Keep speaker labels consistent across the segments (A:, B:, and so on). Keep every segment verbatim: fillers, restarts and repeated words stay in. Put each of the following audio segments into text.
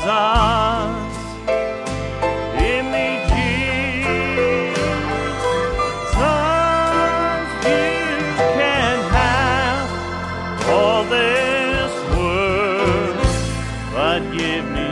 A: Give me Jesus. You can have all this world, but give me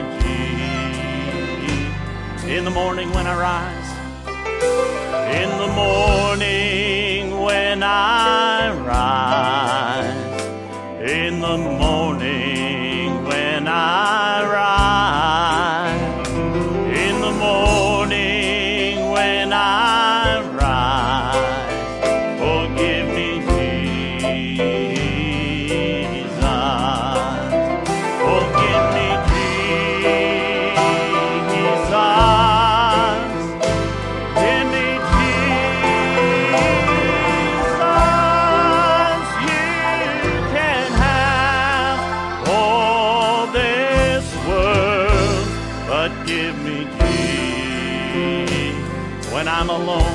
A: Jesus. In the morning when I rise, in the morning when I rise, in the morning when I rise, in the morning when I rise, oh, give me Jesus. Oh, give me Jesus. Give me Jesus. You can have all this world, but give me Jesus. When I'm alone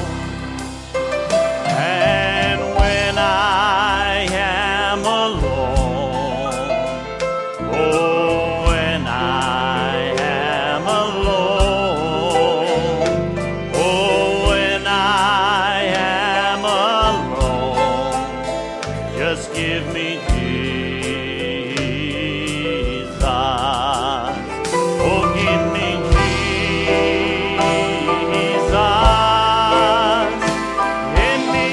A: and when I am alone, oh, when I am alone, oh, when I am alone, just give me Jesus. Oh, give me Jesus. Give me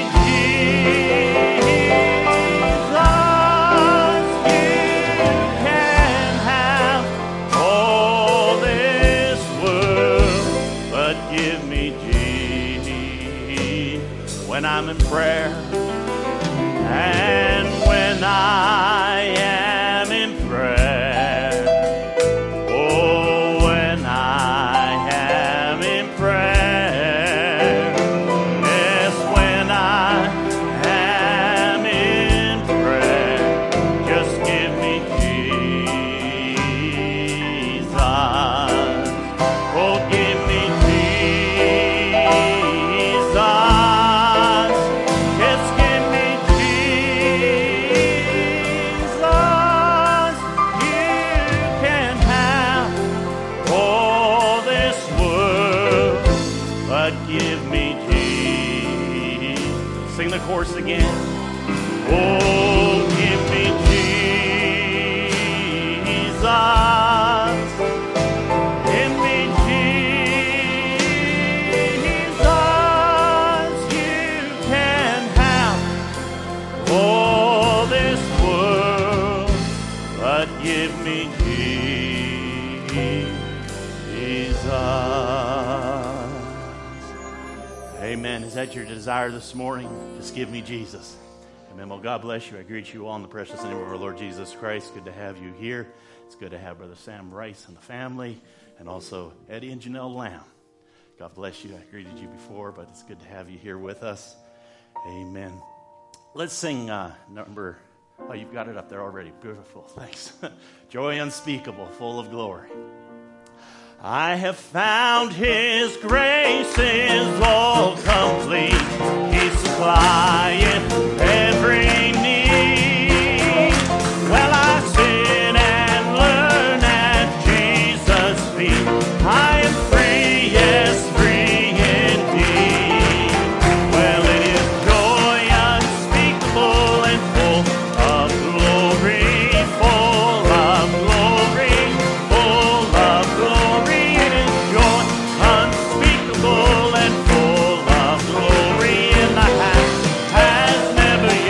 A: Jesus. You can have all this world, but give me Jesus. When I'm in prayer and when I am in prayer, oh, when I am in prayer, yes, when I am in prayer, just give me Jesus. Oh, give me Jesus. Yes, give me Jesus. You can have all this world, but give me Jesus. Sing the chorus again. Oh, give me Jesus. Give me Jesus. You can have all this world, but give me Jesus. Amen. Is that your desire this morning? Just give me Jesus. Amen. Well, God bless you. I greet you all in the precious name of our Lord Jesus Christ. Good to have you here. It's good to have Brother Sam Rice and the family, and also Eddie and Janelle Lamb. God bless you. I greeted you before, but it's good to have you here with us. Amen. Let's sing uh, number, oh, you've got it up there already. Beautiful. Thanks. Joy unspeakable, full of glory. I have found His grace is all complete. He supplieth every need. Well, I sit and learn at Jesus' feet. I am free, yes, free indeed. Well, it is joy unspeakable and full of glory, full of glory, full of glory. It is joy unspeakable and full of glory in the house has never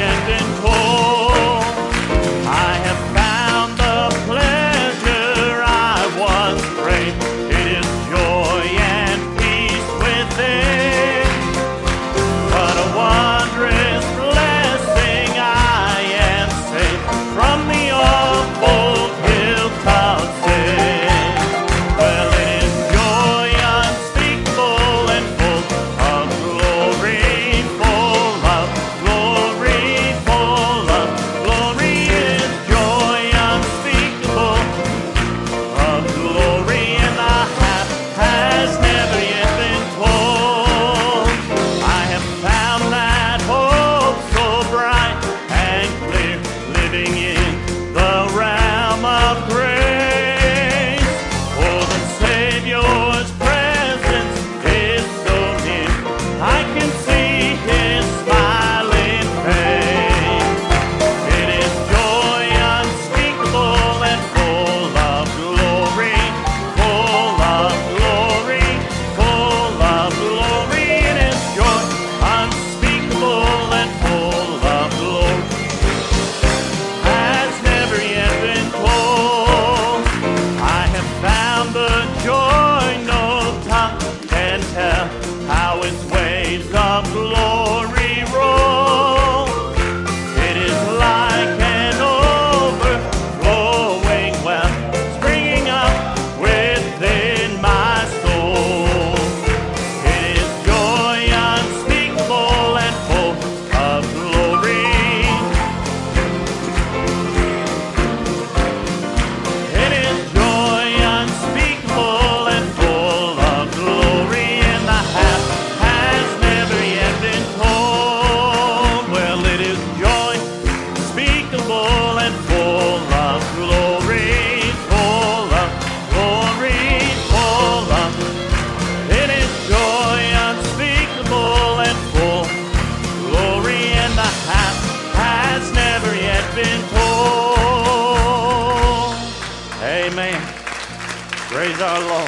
A: Praise our Lord.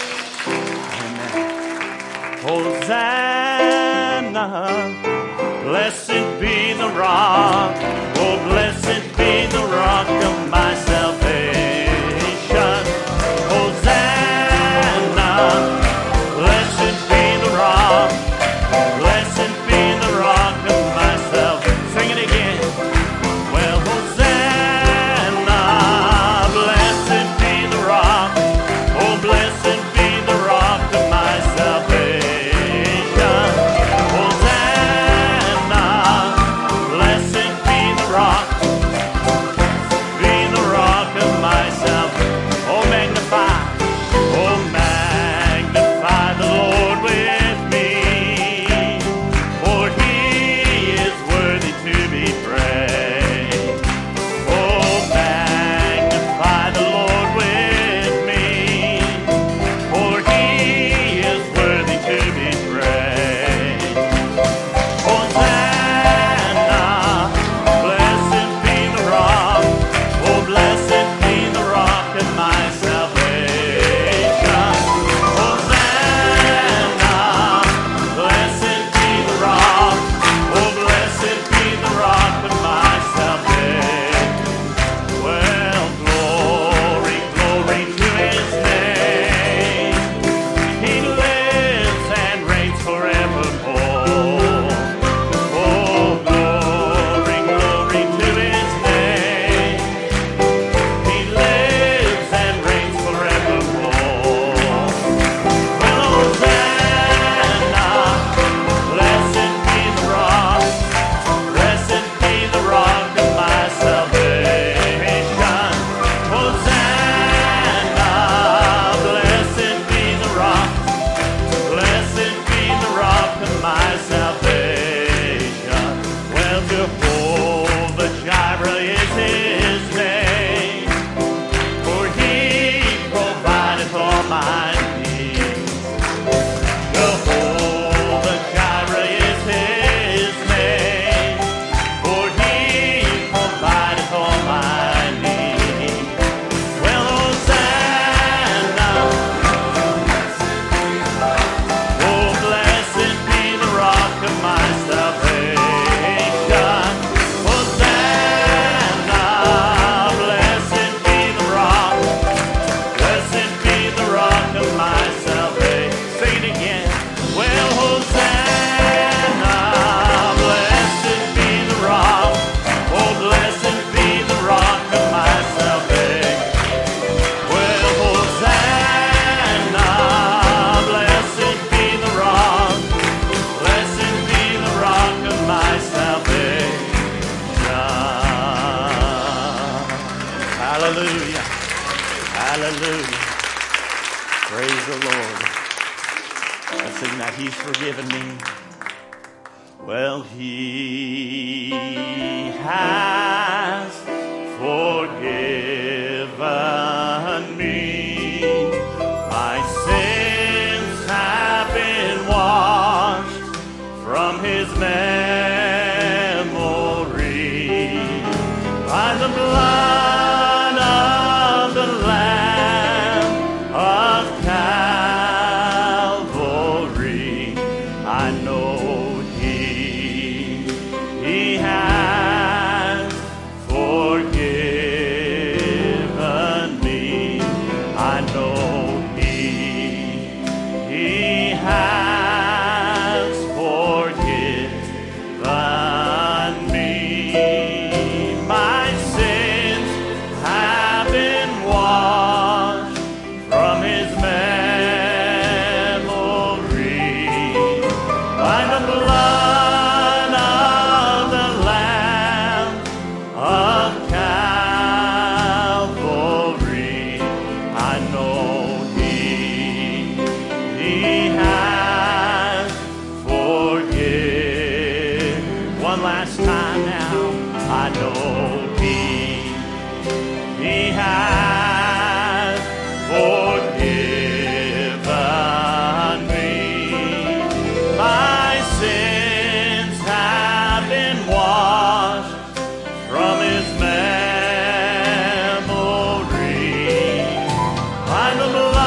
A: Amen. Hosanna, blessed be the rock. Oh, blessed be the rock of my salvation. Hosanna, blessed be the rock. Blessed be the rock of my salvation. Sing it again. Well, Hosanna, blessed be the rock. Oh, blessed be the rock of my salvation. Hosanna, blessed be the rock. Be the rock of my salvation. Oh, magnify, oh, magnify the Lord with me, for he is worthy to be praised. Oh, magnify the Lord with me, for he is worthy to be praised. Hosanna, blessed be the rock. Oh, blessed be the rock of my salvation. Hosanna, blessed be the rock. Oh, blessed be the rock of my salvation. Well, glory, glory to his name. He lives and reigns forevermore. Oh, glory, glory to his name. He lives and reigns forevermore. Well, Hosanna, blessed be the rock. Blessed be the rock of my salvation. Hosanna, blessed be the rock. Blessed be the rock of my salvation. Well, Jehovah Jireh is his name, for he provideth all my needs. Jehovah Jireh is his name, for he provideth all my needs. Well, Hosanna, oh, blessed be the rock of my salvation. Hosanna, blessed be the rock. Blessed be the rock of my salvation. Say it again. Well, Hosanna, blessed be the rock. Oh, blessed be the rock of my salvation. Well, Hosanna, blessed be the rock. Blessed be the rock of my salvation. Hallelujah. Hallelujah. Praise the Lord. Let's sing that. He's forgiven me. Well, he has forgiven me. My sins have been washed from his memory by the blood of the Lamb of Calvary. I know he, he has forgiven me. I know he, he has forgiven me. My sins have been washed from his memory by the blood of the Lamb of Calvary. I know he, he has forgiven. One last time now. I know he, he has forgiven me. My sins have been washed from his memory by the blood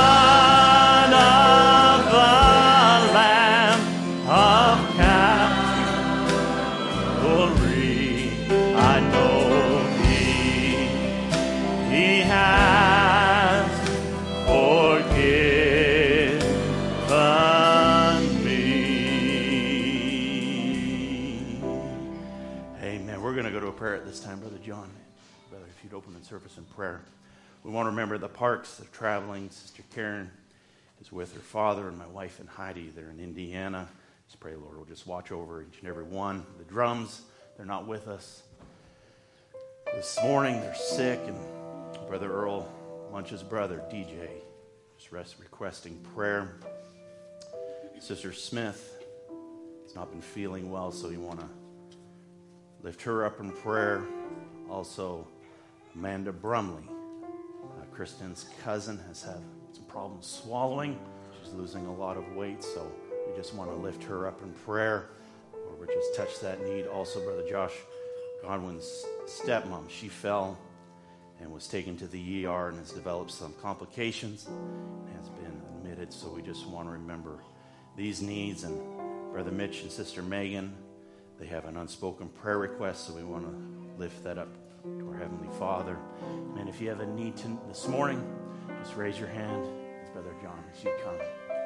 A: this time, Brother John. Brother, if you'd open the service in prayer. We want to remember the Parks. They're traveling. Sister Karen is with her father, and my wife and Heidi, they're in Indiana. Just pray, Lord, we'll just watch over each and every one. The drums, they're not with us this morning. They're sick, and Brother Earl Munch's brother, D J, just rest, requesting prayer. Sister Smith has not been feeling well, so we want to lift her up in prayer. Also, Amanda Brumley, uh, Kristen's cousin, has had some problems swallowing. She's losing a lot of weight, so we just want to lift her up in prayer. Lord, we just touch that need. Also, Brother Josh Godwin's stepmom, she fell and was taken to the E R and has developed some complications and has been admitted. So we just want to remember these needs. And Brother Mitch and Sister Megan, they have an unspoken prayer request, so we want to lift that up to our Heavenly Father. And if you have a need to, this morning, just raise your hand. It's Brother John as you come.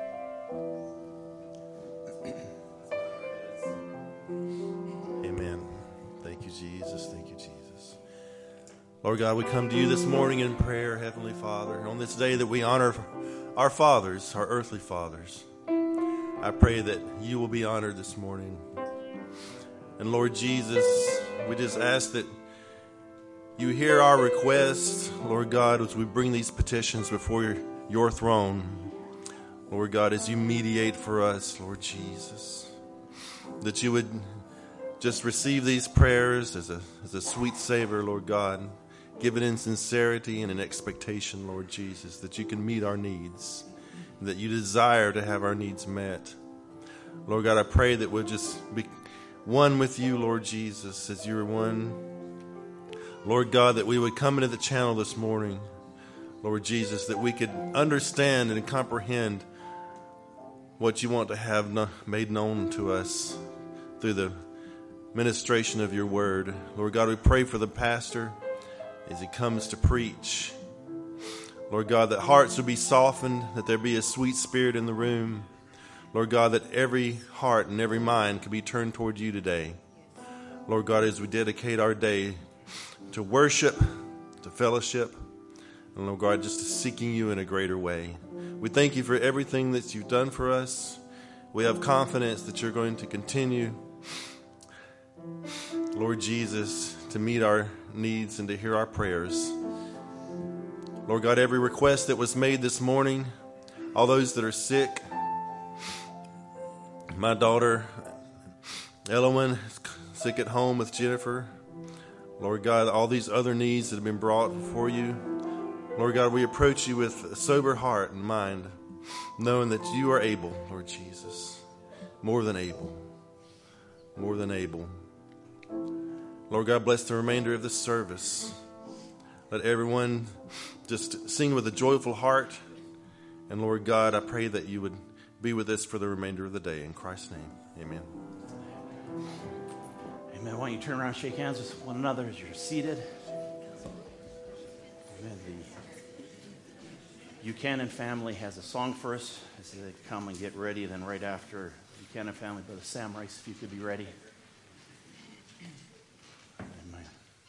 B: Amen. Thank you, Jesus. Thank you, Jesus. Lord God, we come to you this morning in prayer, Heavenly Father, on this day that we honor our fathers, our earthly fathers. I pray that you will be honored this morning. And Lord Jesus, we just ask that you hear our requests, Lord God, as we bring these petitions before your, your throne. Lord God, as you mediate for us, Lord Jesus, that you would just receive these prayers as a, as a sweet savor, Lord God. Give it in sincerity and in expectation, Lord Jesus, that you can meet our needs, and that you desire to have our needs met. Lord God, I pray that we'll just be one with you, Lord Jesus, as you're one. Lord God, that we would come into the channel this morning, Lord Jesus, that we could understand and comprehend what you want to have no- made known to us through the ministration of your word. Lord God, we pray for the pastor as he comes to preach. Lord God, that hearts would be softened, that there be a sweet spirit in the room. Lord God, that every heart and every mind could be turned toward you today. Lord God, as we dedicate our day to worship, to fellowship, and Lord God, just to seeking you in a greater way. We thank you for everything that you've done for us. We have confidence that you're going to continue, Lord Jesus, to meet our needs and to hear our prayers. Lord God, every request that was made this morning, all those that are sick, my daughter Elowen is sick at home with Jennifer. Lord God, all these other needs that have been brought before you. Lord God, we approach you with a sober heart and mind, knowing that you are able, Lord Jesus, more than able, more than able. Lord God, bless the remainder of this service. Let everyone just sing with a joyful heart. And Lord God, I pray that you would be with us for the remainder of the day. In Christ's name, amen.
A: Amen. Why don't you turn around and shake hands with one another as you're seated. Amen. The Buchanan family has a song for us as they come and get ready. Then right after Buchanan family, Brother Sam Rice, if you could be ready. Amen.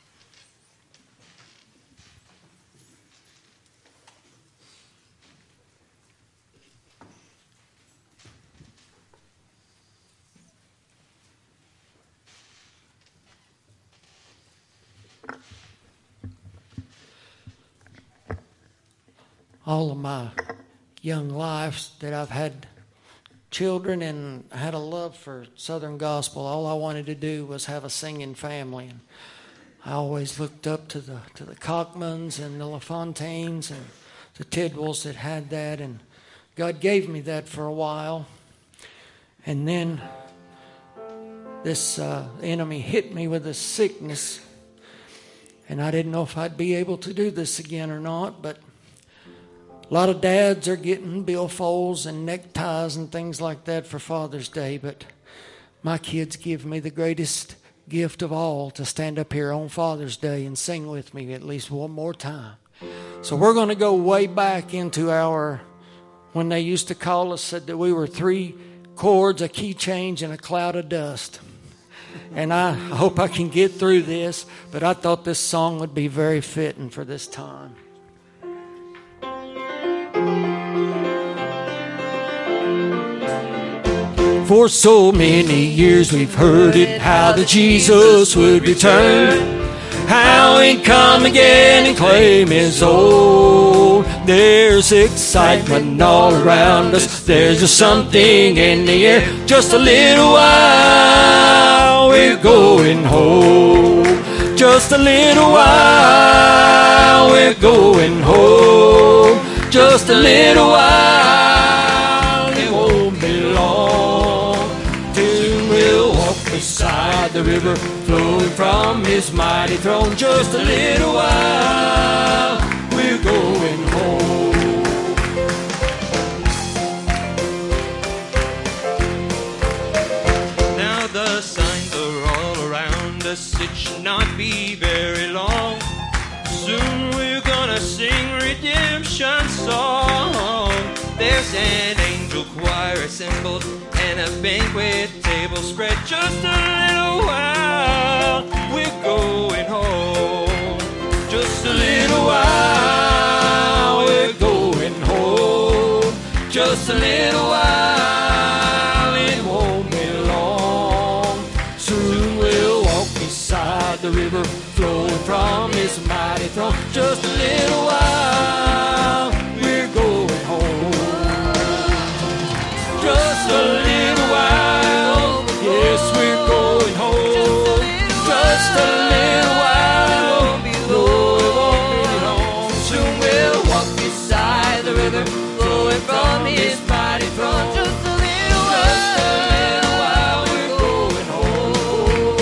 C: All of my young life that I've had children and I had a love for Southern gospel. All I wanted to do was have a singing family. And I always looked up to the to the Cockmans and the LaFontaines and the Tidwells that had that. And God gave me that for a while. And then this uh, enemy hit me with a sickness. And I didn't know if I'd be able to do this again or not, but a lot of dads are getting billfolds and neckties and things like that for Father's Day, but my kids give me the greatest gift of all, to stand up here on Father's Day and sing with me at least one more time. So we're going to go way back into our, when they used to call us, said that we were three chords, a key change, and a cloud of dust. And I hope I can get through this, but I thought this song would be very fitting for this time. For so many years we've heard it, how that Jesus would return, how he'd come again and claim his own. There's excitement all around us, there's just something in the air. Just a little while, we're going home. Just a little while, we're going home. Just a little while, it won't be long till we'll walk beside the river flowing from his mighty throne. Just a little while, we're going home.
D: Now the signs are all around us, it should not be very long. Soon we're gonna sing redemption song. There's an angel choir assembled and a banquet table spread. Just a little while, we're going home. Just a little while, we're going home. Just a little while, it won't be long. Soon we'll walk beside the river flowing from his mighty throne. Just a little while, we're going home. Just a little while, yes, we're going home. Just a little while, no, it won't be long. Soon we'll walk beside the river flowing from his mighty throne. Just a little while, we're going home.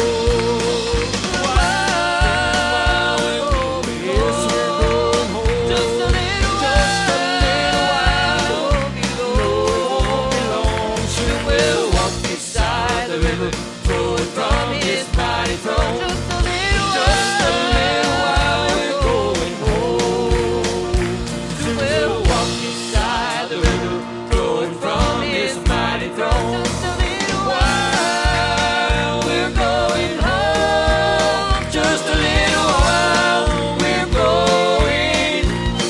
D: While we're going, yes, we're going home. Just a little while, no, it won't be long. Soon we'll walk beside the river flowing from his mighty throne. Just a little while, we're going home. Soon we'll walk beside the river flowing from his mighty throne. Just a little while, we're going home. Just a little while, we're going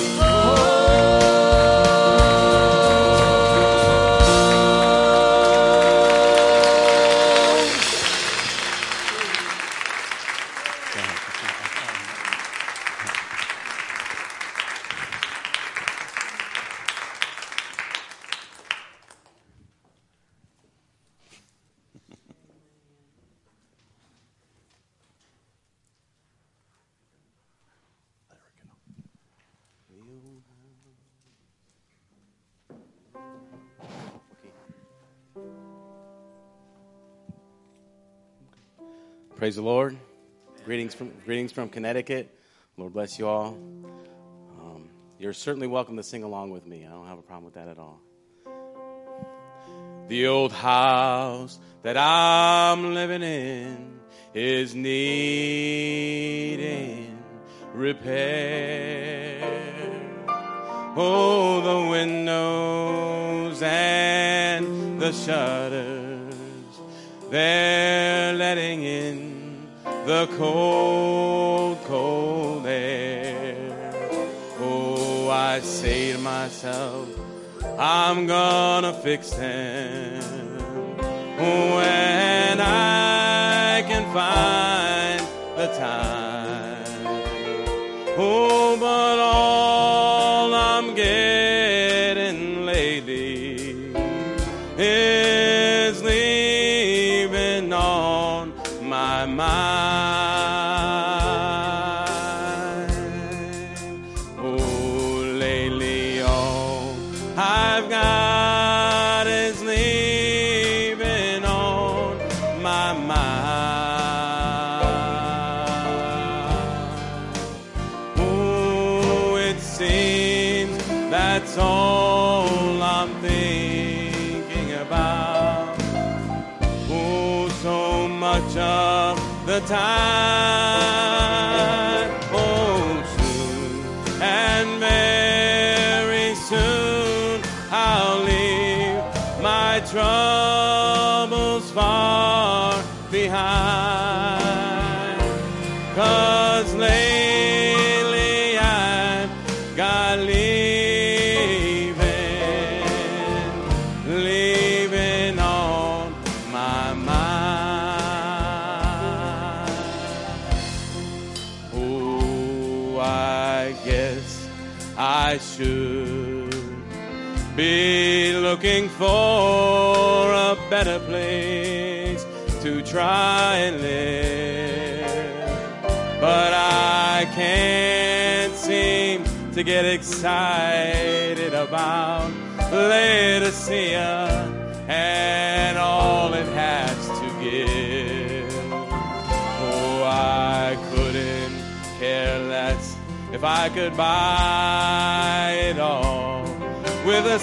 E: Praise the Lord. Greetings from greetings from Connecticut. Lord bless you all. Um, you're certainly welcome to sing along with me. I don't have a problem with that at all. The old house that I'm living in is needing repair. Oh, the windows and the shutters, they're letting in the cold, cold air. Oh, I say to myself, I'm gonna fix them when I can find the time. Oh, but all I'm getting lately is leaving on my mind. Oh, lately all I've got is leaving on my mind. Oh, it seems that's all I'm thinking about. Oh, so much of the time. Oh, soon and very soon I'll leave my troubles far
D: behind. 'Cause lately I've got leaving, leaving on my mind. Oh, I guess I should be looking for a better place to try and live, but I can't seem to get excited about Laodicea and all it has to give. Oh, I couldn't care less if I could buy it all with a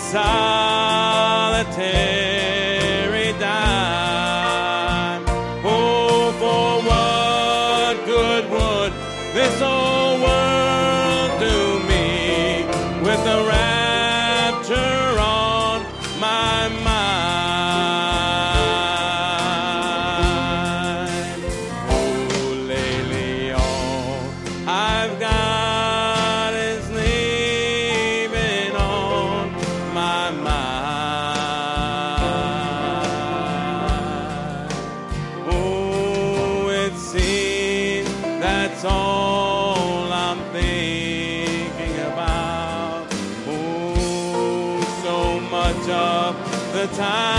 D: solitary dime. Oh, for what good would this old world do me with the rapture on my mind? Oh, lately all I've got is leaving on my mind. Oh, it seems that's all I'm thinking about. Oh, so much of the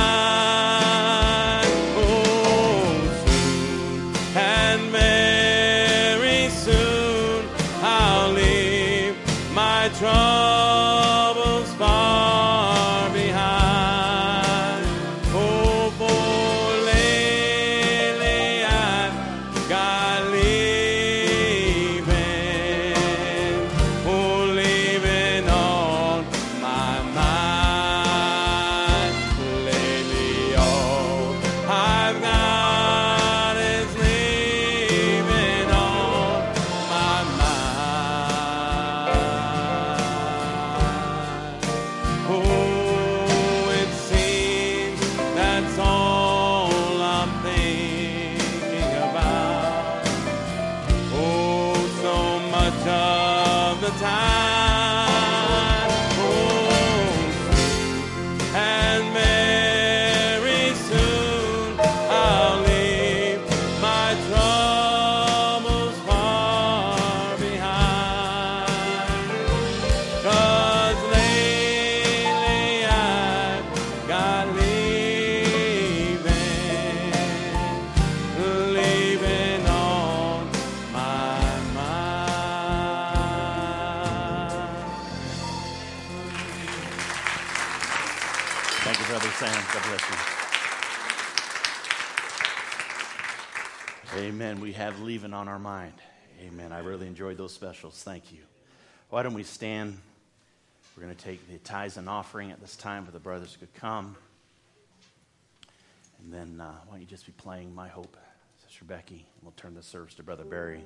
D: time. Oh, soon and very soon I'll leave my troubles far behind. Oh, for lately I've got leaving, oh, leaving on my mind. Lately all I've got is leaving on my mind. Oh, it seems that's all I'm thinking about. Oh, so much of the time. Oh, and very soon I'll leave my troubles far behind. 'Cause lately I've got leaving, leaving on my mind.
A: Thank you, Brother Sam. God bless you. Amen. We have leaving on our mind. Amen. I really enjoyed those specials. Thank you. Why don't we stand? We're going to take the tithes and offering at this time for the brothers could come. And then uh, why don't you just be playing My Hope, Sister Becky. We'll turn the service to Brother Barry.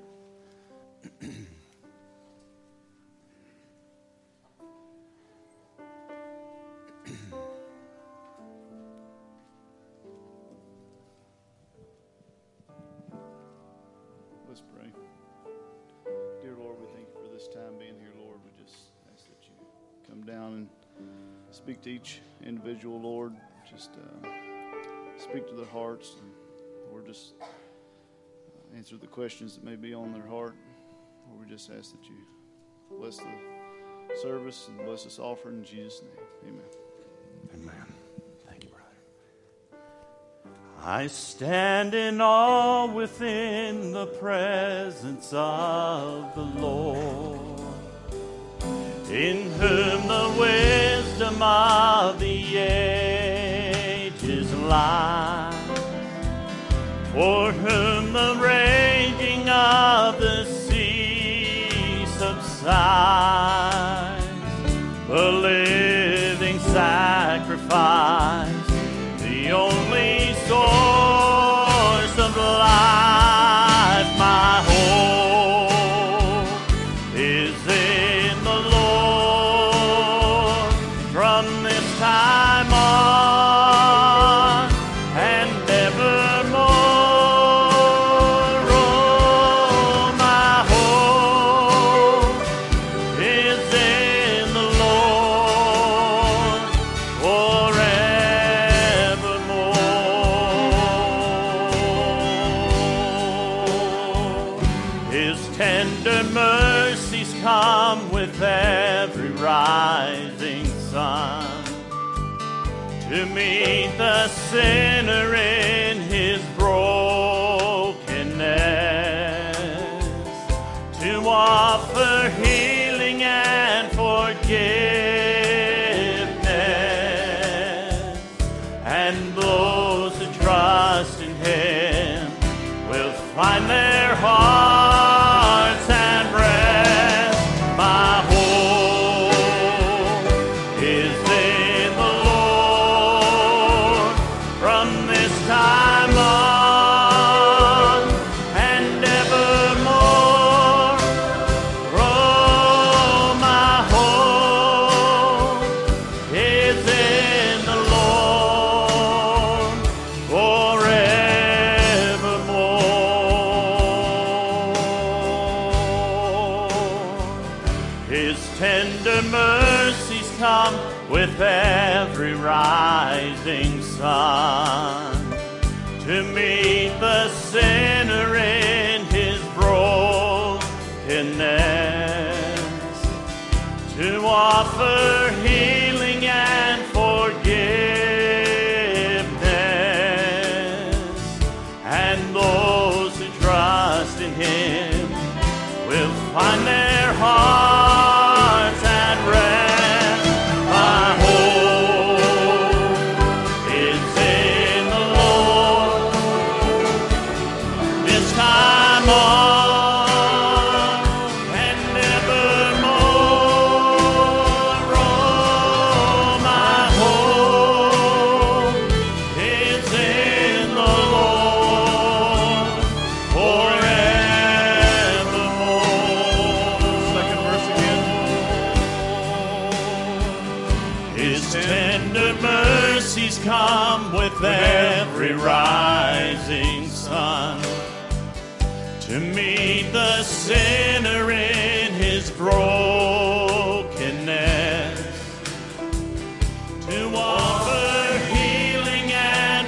F: Let's pray. Dear Lord, we thank you for this time being here, Lord. We just ask that you come down and speak to each individual, Lord. Just uh, speak to their hearts. And Lord, just uh, answer the questions that may be on their heart. Lord, we just ask that you bless the service and bless this offering in Jesus' name. Amen.
A: Amen. Thank you, brother. I stand in awe within the presence of the Lord, in whom the wisdom of the ages lies, for whom the raging of the sea subsides, the living sacrifice, the only source of life. My hope is in the Lord from this time on and evermore. to meet the sinner in his brokenness, to offer healing and forgiveness, and those who trust in him will find their hearts and rest. My hope is in the Lord from this time on and evermore. Oh, my hope is in the Lord forevermore. His tender mercies come with every rising sun, to meet the sinner in his brokenness, to offer healing and forgiveness, and those who trust in him will find their hearts at rest. My hope is in the Lord this time on and evermore. Oh, my hope is in the Lord forevermore. Second verse again. His tender mercies come with every rising sun, to meet the sinner in his brokenness, to offer healing and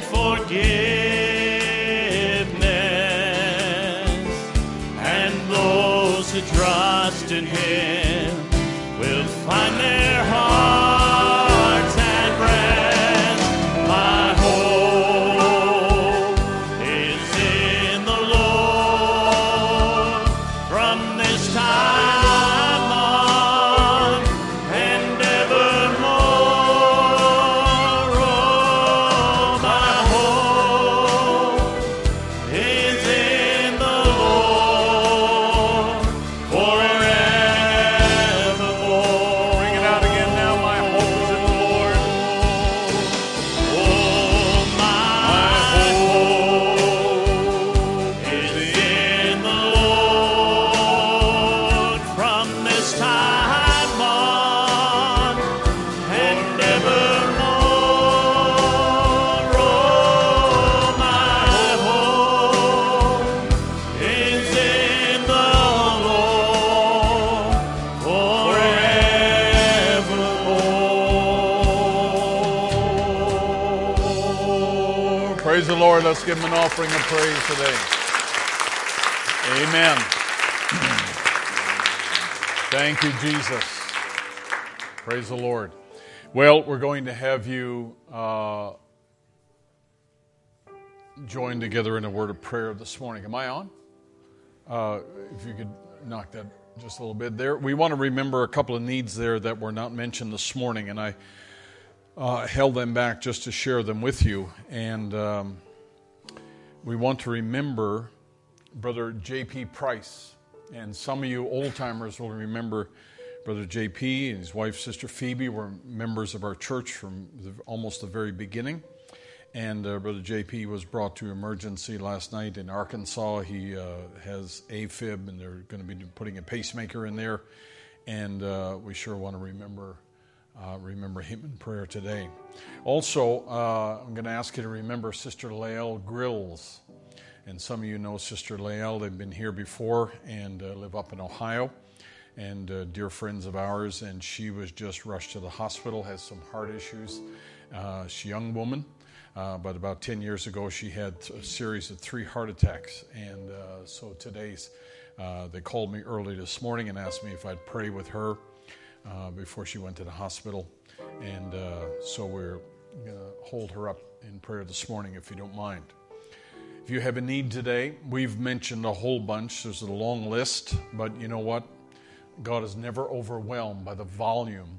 A: forgiveness, and those who trust in him will find their hearts at rest. My hope is in the Lord from this time on and evermore. Oh, my hope is in the Lord forevermore. Bring it out again now. My hope is in the Lord. Oh, my hope is in the Lord from this time on and evermore. Oh, my hope is in the Lord forevermore.
G: Praise the Lord. Let's give him an offering of praise today. Amen. Thank you, Jesus. Praise the Lord. Well, we're going to have you uh, join together in a word of prayer this morning. Am I on? Uh, if you could knock that just a little bit there. We want to remember a couple of needs there that were not mentioned this morning, and I uh, held them back just to share them with you. And um, we want to remember Brother J P Price. And some of you old-timers will remember Brother J P and his wife, Sister Phoebe, were members of our church from the, almost the very beginning. And uh, Brother J P was brought to emergency last night in Arkansas. He uh, has AFib, and they're going to be putting a pacemaker in there. And uh, we sure want to remember uh, remember him in prayer today. Also, uh, I'm going to ask you to remember Sister Lael Grills. And some of you know Sister Lael. They've been here before and uh, live up in Ohio. And uh, dear friends of ours. And she was just rushed to the hospital, has some heart issues. Uh, she's a young woman. Uh, but about ten years ago, she had a series of three heart attacks. And uh, so today's, uh, they called me early this morning and asked me if I'd pray with her uh, before she went to the hospital. And uh, so we're going to hold her up in prayer this morning, if you don't mind. If you have a need today, we've mentioned a whole bunch. There's a long list, but you know what? God is never overwhelmed by the volume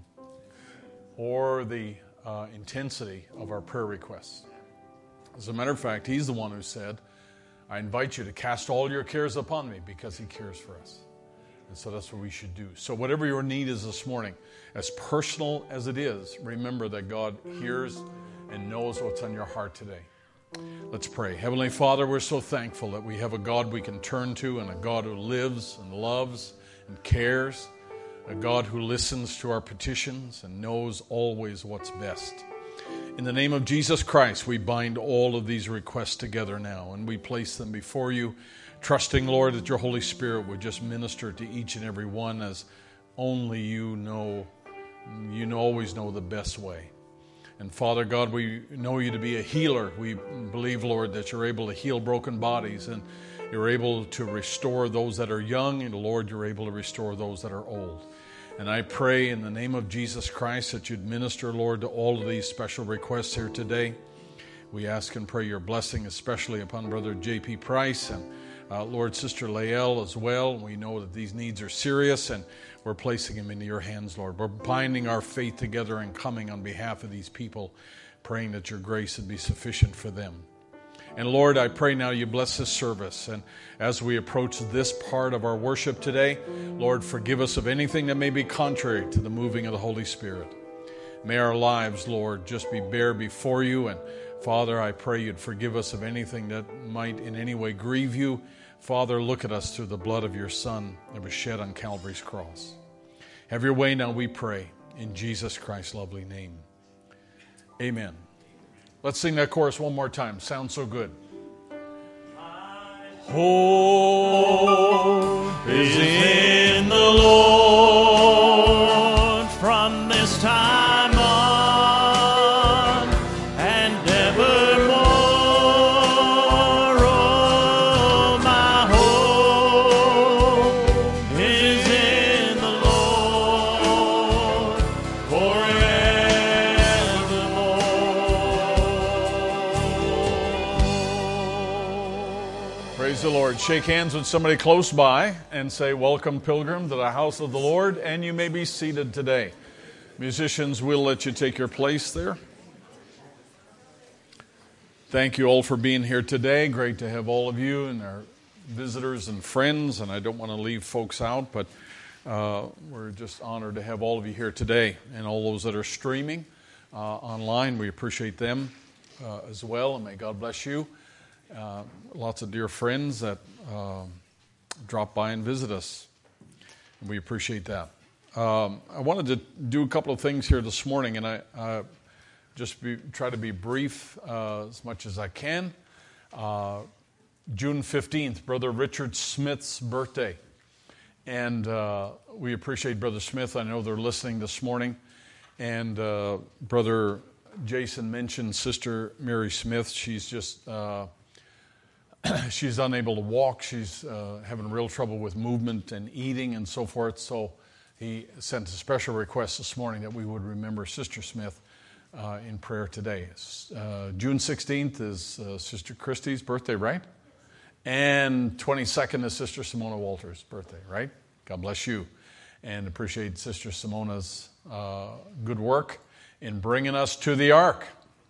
G: or the uh, intensity of our prayer requests. As a matter of fact, He's the one who said, I invite you to cast all your cares upon me because He cares for us. And so that's what we should do. So whatever your need is this morning, as personal as it is, remember that God hears and knows what's on your heart today. Let's pray. Heavenly Father, we're so thankful that we have a God we can turn to and a God who lives and loves and cares, a God who listens to our petitions and knows always what's best. In the name of Jesus Christ, we bind all of these requests together now, and we place them before you, trusting, Lord, that your Holy Spirit would just minister to each and every one as only you know, you always know the best way. And Father God, we know you to be a healer. We believe, Lord, that you're able to heal broken bodies, and you're able to restore those that are young, and Lord, you're able to restore those that are old. And I pray in the name of Jesus Christ that you'd minister, Lord, to all of these special requests here today. We ask and pray your blessing, especially upon Brother J P Price and, uh, Lord, Sister Lael as well. We know that these needs are serious, and we're placing them into your hands, Lord. We're binding our faith together and coming on behalf of these people, praying that your grace would be sufficient for them. And Lord, I pray now you bless this service. And as we approach this part of our worship today, Lord, forgive us of anything that may be contrary to the moving of the Holy Spirit. May our lives, Lord, just be bare before you. And Father, I pray you'd forgive us of anything that might in any way grieve you. Father, look at us through the blood of your Son that was shed on Calvary's cross. Have your way now, we pray, in Jesus Christ's lovely name. Amen. Let's sing that chorus one more time. Sounds so good. Hope is in the Lord from this time on and evermore. Oh, my hope is in the Lord forevermore. Praise the Lord. Shake hands with somebody close by and say, welcome, pilgrim, to the house of the Lord, and you may be seated today. Musicians, we'll let you take your place there. Thank you all for being here today. Great to have all of you and our visitors and friends, and I don't want to leave folks out, but uh, we're just honored to have all of you here today, and all those that are streaming uh, online. We appreciate them uh, as well, and may God bless you. Uh, lots of dear friends that uh, drop by and visit us. And we appreciate that. Um, I wanted to do a couple of things here this morning, and I uh, just be, try to be brief uh, as much as I can. Uh, June fifteenth, Brother Richard Smith's birthday. And uh, we appreciate Brother Smith. I know they're listening this morning. And uh, Brother Jason mentioned Sister Mary Smith. She's just... Uh, She's unable to walk. She's uh, having real trouble with movement and eating and so forth. So he sent a special request this morning that we would remember Sister Smith uh, in prayer today. Uh, June sixteenth is uh, Sister Christie's birthday, right? And twenty-second is Sister Simona Walters' birthday, right? God bless you. And appreciate Sister Simona's uh, good work in bringing us to the Ark.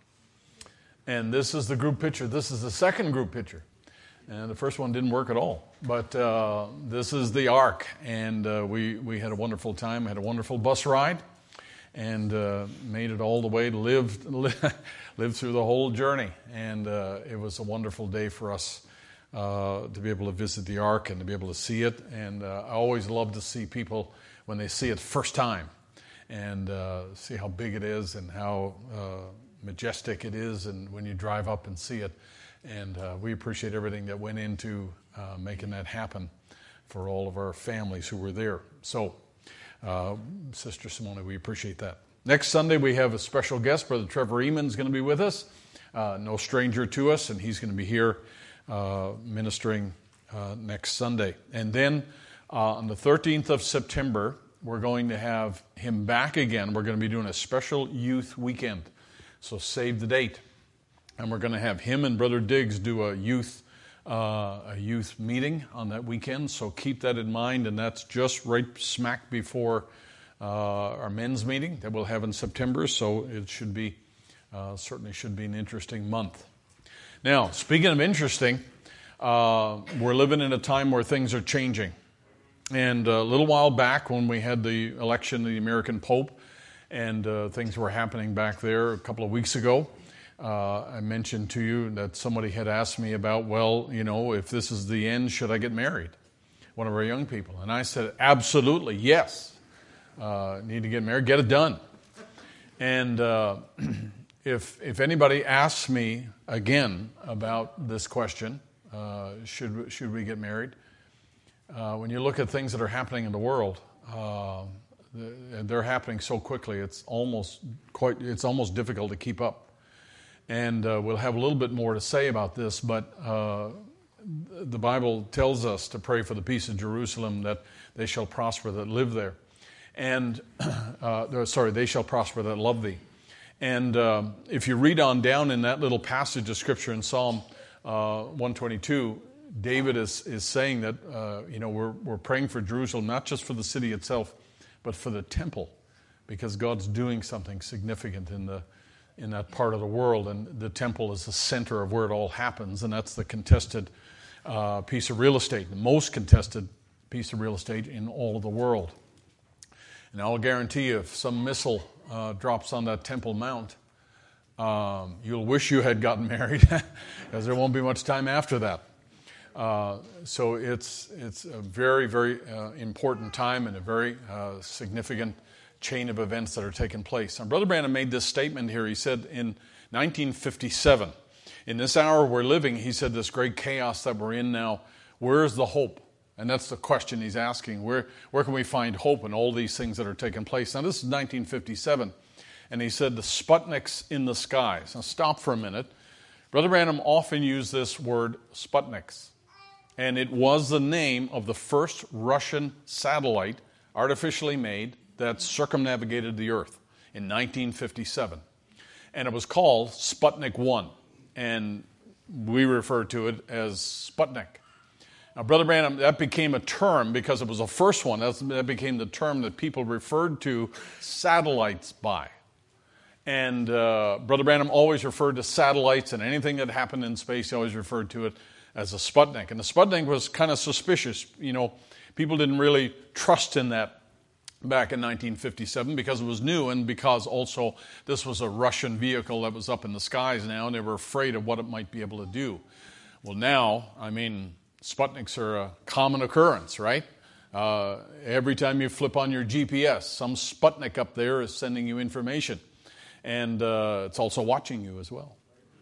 G: And this is the group picture. This is the second group picture. And the first one didn't work at all. But uh, this is the Ark. And uh, we, we had a wonderful time. We had a wonderful bus ride. And uh, made it all the way, lived, lived through the whole journey. And uh, it was a wonderful day for us uh, to be able to visit the Ark and to be able to see it. And uh, I always love to see people when they see it first time. And uh, see how big it is and how uh, majestic it is. And when you drive up and see it. And uh, we appreciate everything that went into uh, making that happen for all of our families who were there. So, uh, Sister Simona, we appreciate that. Next Sunday, we have a special guest. Brother Trevor Eamon is going to be with us. Uh, no stranger to us, and he's going to be here uh, ministering uh, next Sunday. And then uh, on the thirteenth of September, we're going to have him back again. We're going to be doing a special youth weekend. So save the date. And we're going to have him and Brother Diggs do a youth uh, a youth meeting on that weekend. So keep that in mind, and that's just right smack before uh, our men's meeting that we'll have in September. So it should be uh, certainly should be an interesting month. Now, speaking of interesting, uh, we're living in a time where things are changing. And a little while back, when we had the election of the American Pope, and uh, things were happening back there a couple of weeks ago, uh, I mentioned to you that somebody had asked me about, well, you know, if this is the end, should I get married? One of our young people. And I said, absolutely, yes. Uh, need to get married, get it done. And uh, if if anybody asks me again about this question, uh, should should we get married? Uh, when you look at things that are happening in the world, uh, they're happening so quickly. It's almost quite. It's almost difficult to keep up. And uh, we'll have a little bit more to say about this, but uh, the Bible tells us to pray for the peace of Jerusalem, that they shall prosper that live there, and uh, sorry, they shall prosper that love thee. And uh, if you read on down in that little passage of Scripture in Psalm uh, one twenty-two. David is, is saying that, uh, you know, we're, we're praying for Jerusalem, not just for the city itself, but for the temple, because God's doing something significant in the in that part of the world, and the temple is the center of where it all happens, and that's the contested uh, piece of real estate, the most contested piece of real estate in all of the world. And I'll guarantee you, if some missile uh, drops on that Temple Mount, um, you'll wish you had gotten married, because there won't be much time after that. Uh, so it's it's a very, very uh, important time and a very uh, significant chain of events that are taking place. And Brother Branham made this statement here. He said in nineteen fifty-seven, in this hour we're living, he said, this great chaos that we're in now, where's the hope? And that's the question he's asking. Where, where can we find hope in all these things that are taking place? Now this is nineteen fifty-seven. And he said the Sputniks in the skies. Now stop for a minute. Brother Branham often used this word Sputniks. And it was the name of the first Russian satellite artificially made that circumnavigated the Earth in nineteen fifty-seven. And it was called Sputnik one. And we refer to it as Sputnik. Now, Brother Branham, that became a term because it was the first one. That became the term that people referred to satellites by. And uh, Brother Branham always referred to satellites and anything that happened in space, he always referred to it as a Sputnik. And the Sputnik was kind of suspicious. You know, people didn't really trust in that back in nineteen fifty-seven because it was new, and because also this was a Russian vehicle that was up in the skies now, and they were afraid of what it might be able to do. Well, now, I mean, Sputniks are a common occurrence, right? Uh, every time you flip on your G P S, some Sputnik up there is sending you information. And uh, it's also watching you as well.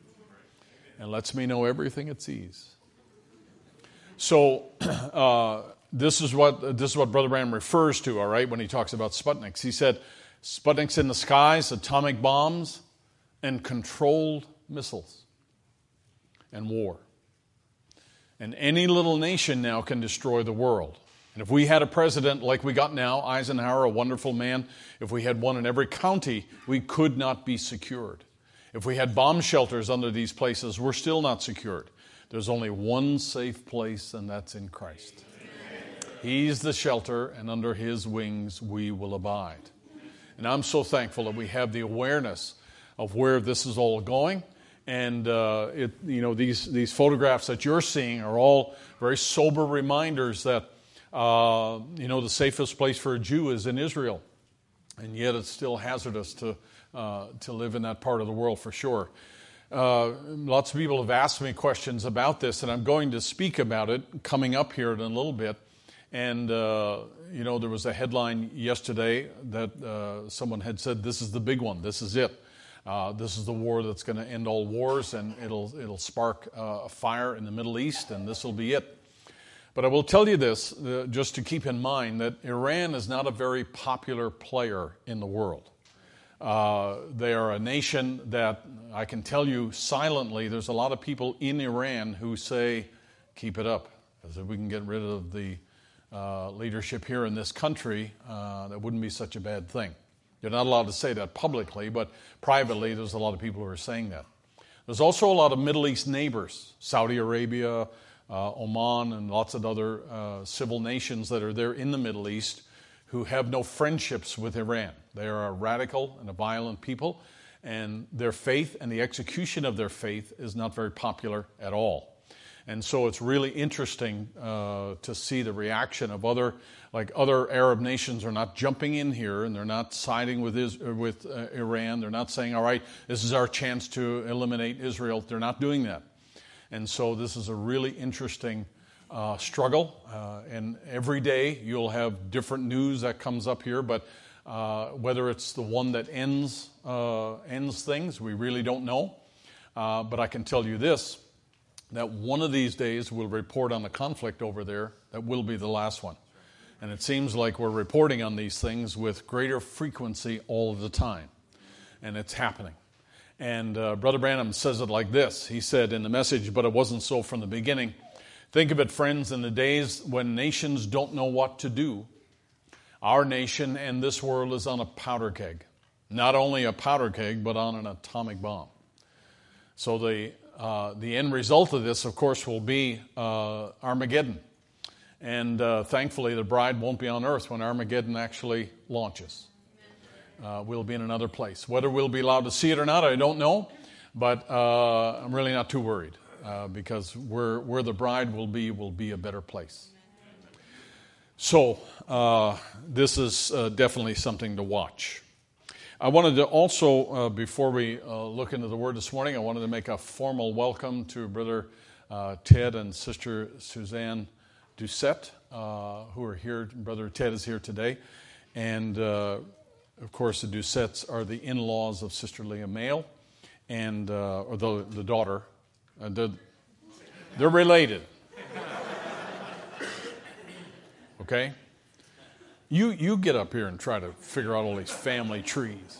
G: And lets me know everything it sees. So uh, this is what this is what Brother Branham refers to, all right, when he talks about Sputniks. He said, Sputniks in the skies, atomic bombs, and controlled missiles, and war. And any little nation now can destroy the world. And if we had a president like we got now, Eisenhower, a wonderful man, if we had one in every county, we could not be secured. If we had bomb shelters under these places, we're still not secured. There's only one safe place, and that's in Christ. He's the shelter, and under His wings we will abide. And I'm so thankful that we have the awareness of where this is all going. And uh, it, you know, these these photographs that you're seeing are all very sober reminders that uh, you know the safest place for a Jew is in Israel, and yet it's still hazardous to uh, to live in that part of the world for sure. Uh, lots of people have asked me questions about this, and I'm going to speak about it coming up here in a little bit. And, uh, you know, there was a headline yesterday that uh, someone had said, this is the big one, this is it. Uh, this is the war that's going to end all wars, and it'll it'll spark uh, a fire in the Middle East, and this will be it. But I will tell you this, uh, just to keep in mind, that Iran is not a very popular player in the world. Uh, they are a nation that I can tell you silently, there's a lot of people in Iran who say, keep it up. Because if we can get rid of the uh, leadership here in this country, uh, that wouldn't be such a bad thing. You're not allowed to say that publicly, but privately there's a lot of people who are saying that. There's also a lot of Middle East neighbors, Saudi Arabia, uh, Oman, and lots of other uh, civil nations that are there in the Middle East who have no friendships with Iran. They are a radical and a violent people, and their faith and the execution of their faith is not very popular at all. And so it's really interesting uh, to see the reaction of other, like other Arab nations are not jumping in here, and they're not siding with Is- with uh, Iran. They're not saying, all right, this is our chance to eliminate Israel. They're not doing that. And so this is a really interesting uh, struggle. Uh, and every day you'll have different news that comes up here, but uh, whether it's the one that ends uh, ends things, we really don't know. Uh, but I can tell you this, that one of these days we'll report on the conflict over there that will be the last one. And it seems like we're reporting on these things with greater frequency all of the time. And it's happening. And uh, Brother Branham says it like this. He said in the message, but it wasn't so from the beginning. Think of it, friends, in the days when nations don't know what to do. Our nation and this world is on a powder keg. Not only a powder keg, but on an atomic bomb. So the uh, the end result of this, of course, will be uh, Armageddon. And uh, thankfully, the bride won't be on earth when Armageddon actually launches. Uh, we'll be in another place. Whether we'll be allowed to see it or not, I don't know. But uh, I'm really not too worried uh, because where, where the bride will be will be a better place. So uh, this is uh, definitely something to watch. I wanted to also, uh, before we uh, look into the Word this morning, I wanted to make a formal welcome to Brother uh, Ted and Sister Suzanne Doucette, uh, who are here. Brother Ted is here today. And, uh, of course, the Doucettes are the in-laws of Sister Leah Mail, and, uh, or the, the daughter. Uh, they're, they're related. Okay? You you get up here and try to figure out all these family trees.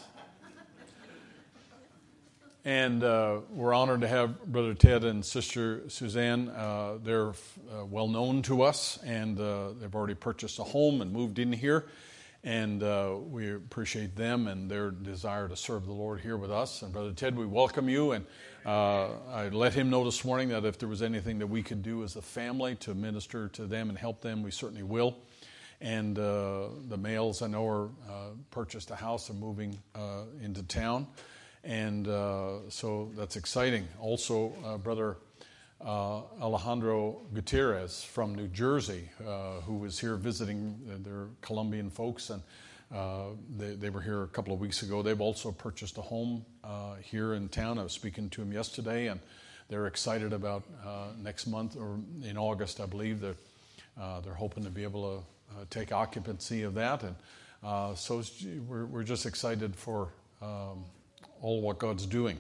G: And uh, we're honored to have Brother Ted and Sister Suzanne. Uh, they're uh, well known to us, and uh, they've already purchased a home and moved in here. And uh, we appreciate them and their desire to serve the Lord here with us. And Brother Ted, we welcome you. And uh, I let him know this morning that if there was anything that we could do as a family to minister to them and help them, we certainly will. And uh, the males, I know, are uh, purchased a house and moving uh, into town. And uh, so that's exciting. Also, uh, Brother uh, Alejandro Gutierrez from New Jersey, uh, who was here visiting their Colombian folks, and uh, they, they were here a couple of weeks ago. They've also purchased a home uh, here in town. I was speaking to them yesterday, and they're excited about uh, next month, or in August, I believe, that uh, they're hoping to be able to Uh, take occupancy of that, and uh, so we're, we're just excited for um, all what God's doing.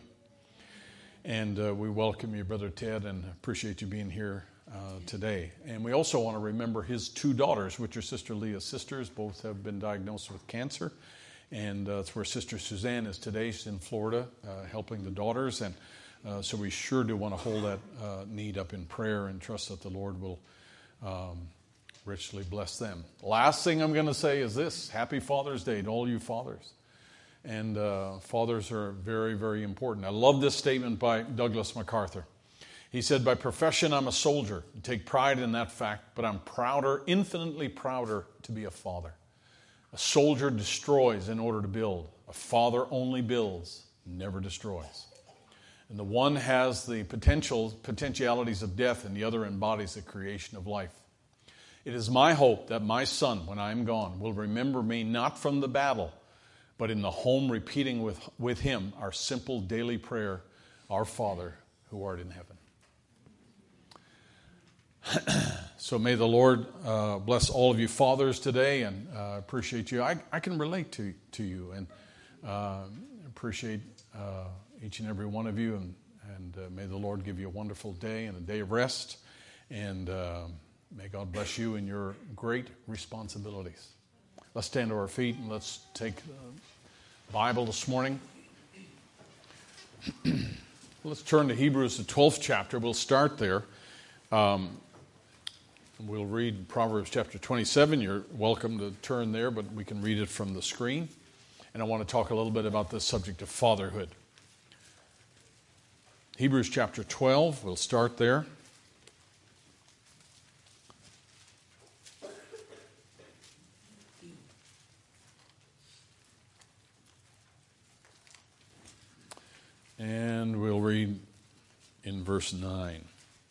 G: And uh, we welcome you, Brother Ted, and appreciate you being here uh, today. And we also want to remember his two daughters, which are Sister Leah's sisters. Both have been diagnosed with cancer, and uh, that's where Sister Suzanne is today. She's in Florida uh, helping the daughters, and uh, so we sure do want to hold that uh, need up in prayer and trust that the Lord will um, richly bless them. Last thing I'm going to say is this. Happy Father's Day to all you fathers. And uh, fathers are very, very important. I love this statement by Douglas MacArthur. He said, by profession, I'm a soldier. I take pride in that fact, but I'm prouder, infinitely prouder to be a father. A soldier destroys in order to build. A father only builds, never destroys. And the one has the potential potentialities of death, and the other embodies the creation of life. It is my hope that my son, when I am gone, will remember me not from the battle, but in the home repeating with, with him our simple daily prayer, Our Father, who art in heaven. So may the Lord uh, bless all of you fathers today, and uh, appreciate you. I, I can relate to, to you, and uh, appreciate uh, each and every one of you, and, and uh, may the Lord give you a wonderful day and a day of rest, and uh, may God bless you in your great responsibilities. Let's stand to our feet and let's take the Bible this morning. Let's turn to Hebrews, the twelfth chapter. We'll start there. Um, we'll read Proverbs chapter twenty-seven. You're welcome to turn there, but we can read it from the screen. and I want to talk a little bit about the subject of fatherhood. Hebrews chapter twelve, we'll start there. And we'll read in verse nine.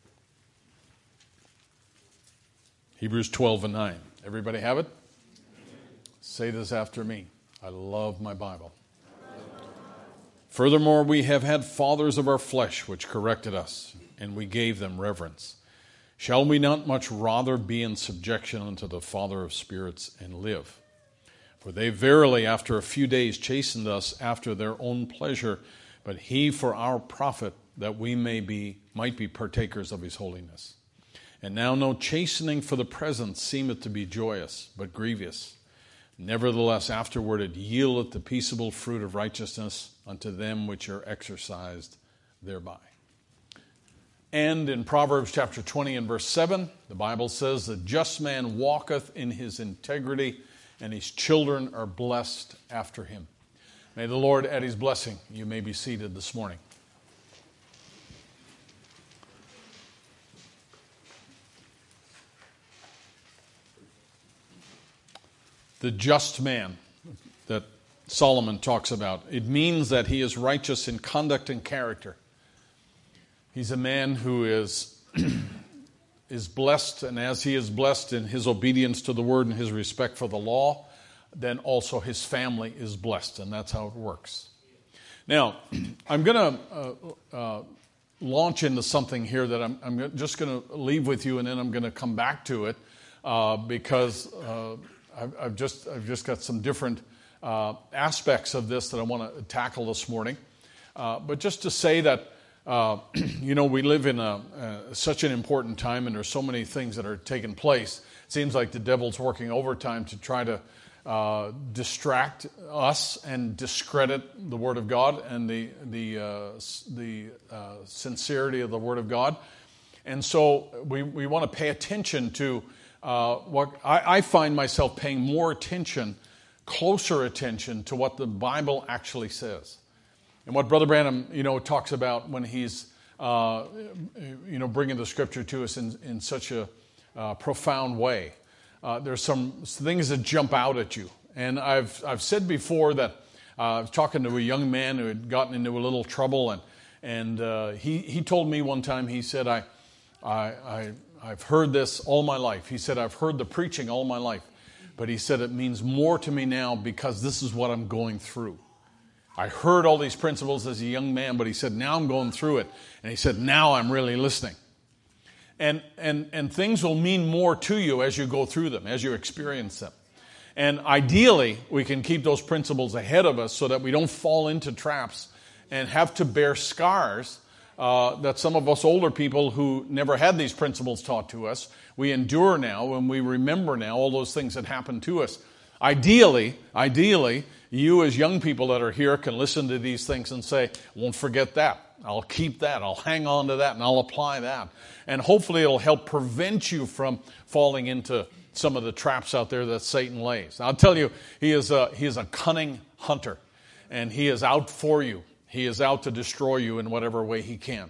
G: Hebrews twelve and nine. Everybody have it? Say this after me. I love my Bible. Furthermore, we have had fathers of our flesh which corrected us, and we gave them reverence. Shall we not much rather be in subjection unto the Father of spirits and live? For they verily after a few days chastened us after their own pleasure, but he for our profit, that we may be might be partakers of his holiness. And now no chastening for the present seemeth to be joyous, but grievous. Nevertheless afterward it yieldeth the peaceable fruit of righteousness unto them which are exercised thereby. And in Proverbs chapter twenty and verse seven, the Bible says, the just man walketh in his integrity, and his children are blessed after him. May the Lord add his blessing. You may be seated this morning. The just man that Solomon talks about, it means that he is righteous in conduct and character. He's a man who is, is blessed, and as he is blessed in his obedience to the word and his respect for the law, then also his family is blessed, and that's how it works. Now, I'm going to uh, uh, launch into something here that I'm, I'm just going to leave with you, and then I'm going to come back to it uh, because uh, I've, I've just I've just got some different uh, aspects of this that I want to tackle this morning. Uh, but just to say that, uh, you know, we live in a, uh, such an important time, and there's so many things that are taking place. It seems like the devil's working overtime to try to Uh, distract us and discredit the Word of God and the the uh, the uh, sincerity of the Word of God, and so we we want to pay attention to uh, what I, I find myself paying more attention, closer attention to what the Bible actually says, and what Brother Branham you know talks about when he's uh, you know bringing the Scripture to us in in such a uh, profound way. Uh, there's some things that jump out at you. And I've I've said before that uh, I was talking to a young man who had gotten into a little trouble, and and uh, he he told me one time, he said, I, I I I've heard this all my life. He said, I've heard the preaching all my life, but he said it means more to me now because this is what I'm going through. I heard all these principles as a young man, but he said now I'm going through it, and he said now I'm really listening. And, and and things will mean more to you as you go through them, as you experience them. And ideally, we can keep those principles ahead of us so that we don't fall into traps and have to bear scars uh, that some of us older people who never had these principles taught to us, we endure now and we remember now all those things that happened to us. Ideally, ideally, you as young people that are here can listen to these things and say, won't forget that. I'll keep that. I'll hang on to that, and I'll apply that. And hopefully it'll help prevent you from falling into some of the traps out there that Satan lays. I'll tell you, he is a, he is a cunning hunter, and he is out for you. He is out to destroy you in whatever way he can.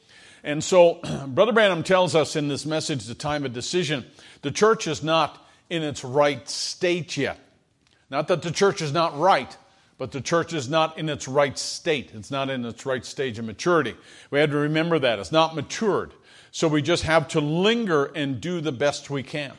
G: And so Brother Branham tells us in this message, The Time of Decision, the church is not in its right state yet. Not that the church is not right, but the church is not in its right state. It's not in its right stage of maturity. We have to remember that. It's not matured. So we just have to linger and do the best we can.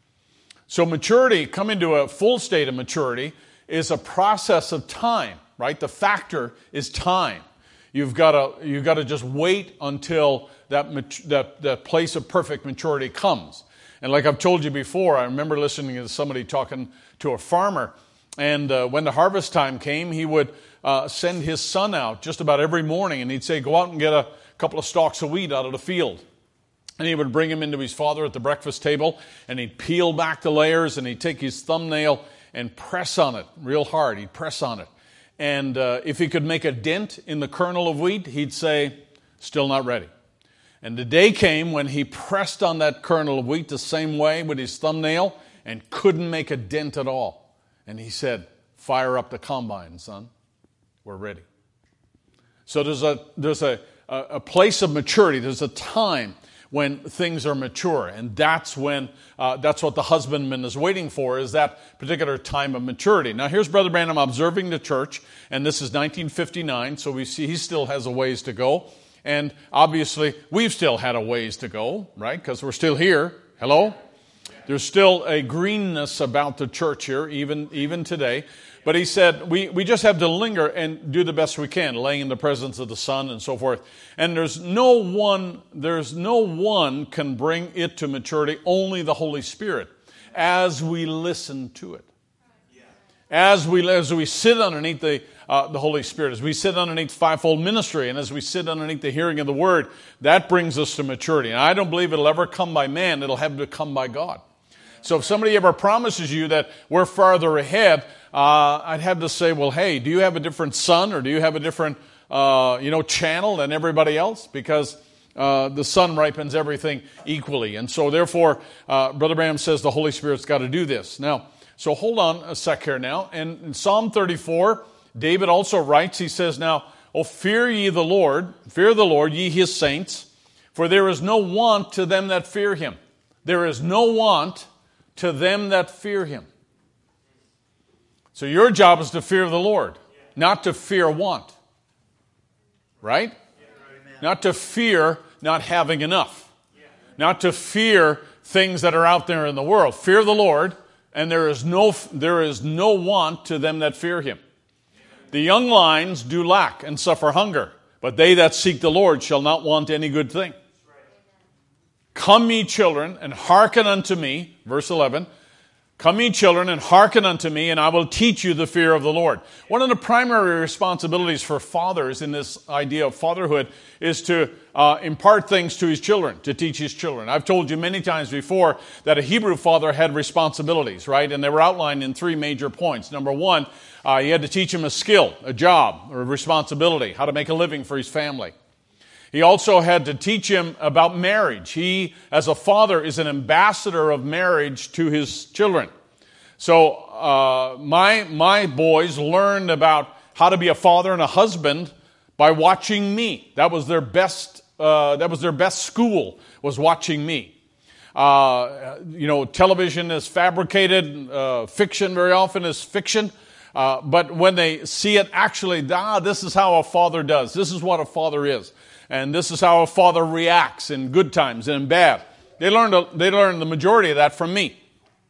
G: So maturity, coming to a full state of maturity, is a process of time, right? The factor is time. You've got to you've got to just wait until that, that, that place of perfect maturity comes. And like I've told you before, I remember listening to somebody talking to a farmer, and uh, when the harvest time came, he would uh, send his son out just about every morning, and he'd say, go out and get a couple of stalks of wheat out of the field. And he would bring him into his father at the breakfast table, and he'd peel back the layers, and he'd take his thumbnail and press on it real hard. He'd press on it. And uh, if he could make a dent in the kernel of wheat, he'd say, still not ready. And the day came when he pressed on that kernel of wheat the same way with his thumbnail and couldn't make a dent at all. And he said, fire up the combine, son. We're ready. So there's a there's a, a place of maturity. There's a time when things are mature, and that's when uh, that's what the husbandman is waiting for, is that particular time of maturity. Now here's Brother Branham observing the church, and this is nineteen fifty-nine, so we see he still has a ways to go, and obviously we've still had a ways to go, right? Because we're still here. Hello? There's still a greenness about the church here, even even today. But he said, we, we just have to linger and do the best we can, laying in the presence of the Son and so forth. And there's no one, there's no one can bring it to maturity, only the Holy Spirit, as we listen to it. As we as we sit underneath the uh, the Holy Spirit, as we sit underneath fivefold ministry, and as we sit underneath the hearing of the Word, that brings us to maturity. And I don't believe it'll ever come by man, it'll have to come by God. So if somebody ever promises you that we're farther ahead, uh, I'd have to say, well, hey, do you have a different son, or do you have a different, uh, you know, channel than everybody else? Because uh, the sun ripens everything equally. And so therefore, uh, Brother Branham says the Holy Spirit's got to do this. Now, so hold on a sec here now. And in Psalm thirty-four, David also writes, he says, now, oh, fear ye the Lord, fear the Lord, ye his saints, for there is no want to them that fear him. There is no want to them that fear him. So your job is to fear the Lord, not to fear want. Right? Not to fear not having enough. Not to fear things that are out there in the world. Fear the Lord, and there is no there is no want to them that fear him. The young lions do lack and suffer hunger, but they that seek the Lord shall not want any good thing. Come ye children, and hearken unto me, verse eleven, come ye children, and hearken unto me, and I will teach you the fear of the Lord. One of the primary responsibilities for fathers in this idea of fatherhood is to uh, impart things to his children, to teach his children. I've told you many times before that a Hebrew father had responsibilities, right? And they were outlined in three major points. Number one, uh, he had to teach him a skill, a job, or a responsibility, how to make a living for his family. He also had to teach him about marriage. He, as a father, is an ambassador of marriage to his children. So uh, my my boys learned about how to be a father and a husband by watching me. That was their best. Uh, that was their best school, was watching me. Uh, you know, television is fabricated. Uh, fiction very often is fiction. Uh, but when they see it, actually, ah, this is how a father does. This is what a father is. And this is how a father reacts in good times and in bad. They learned, a, they learned the majority of that from me.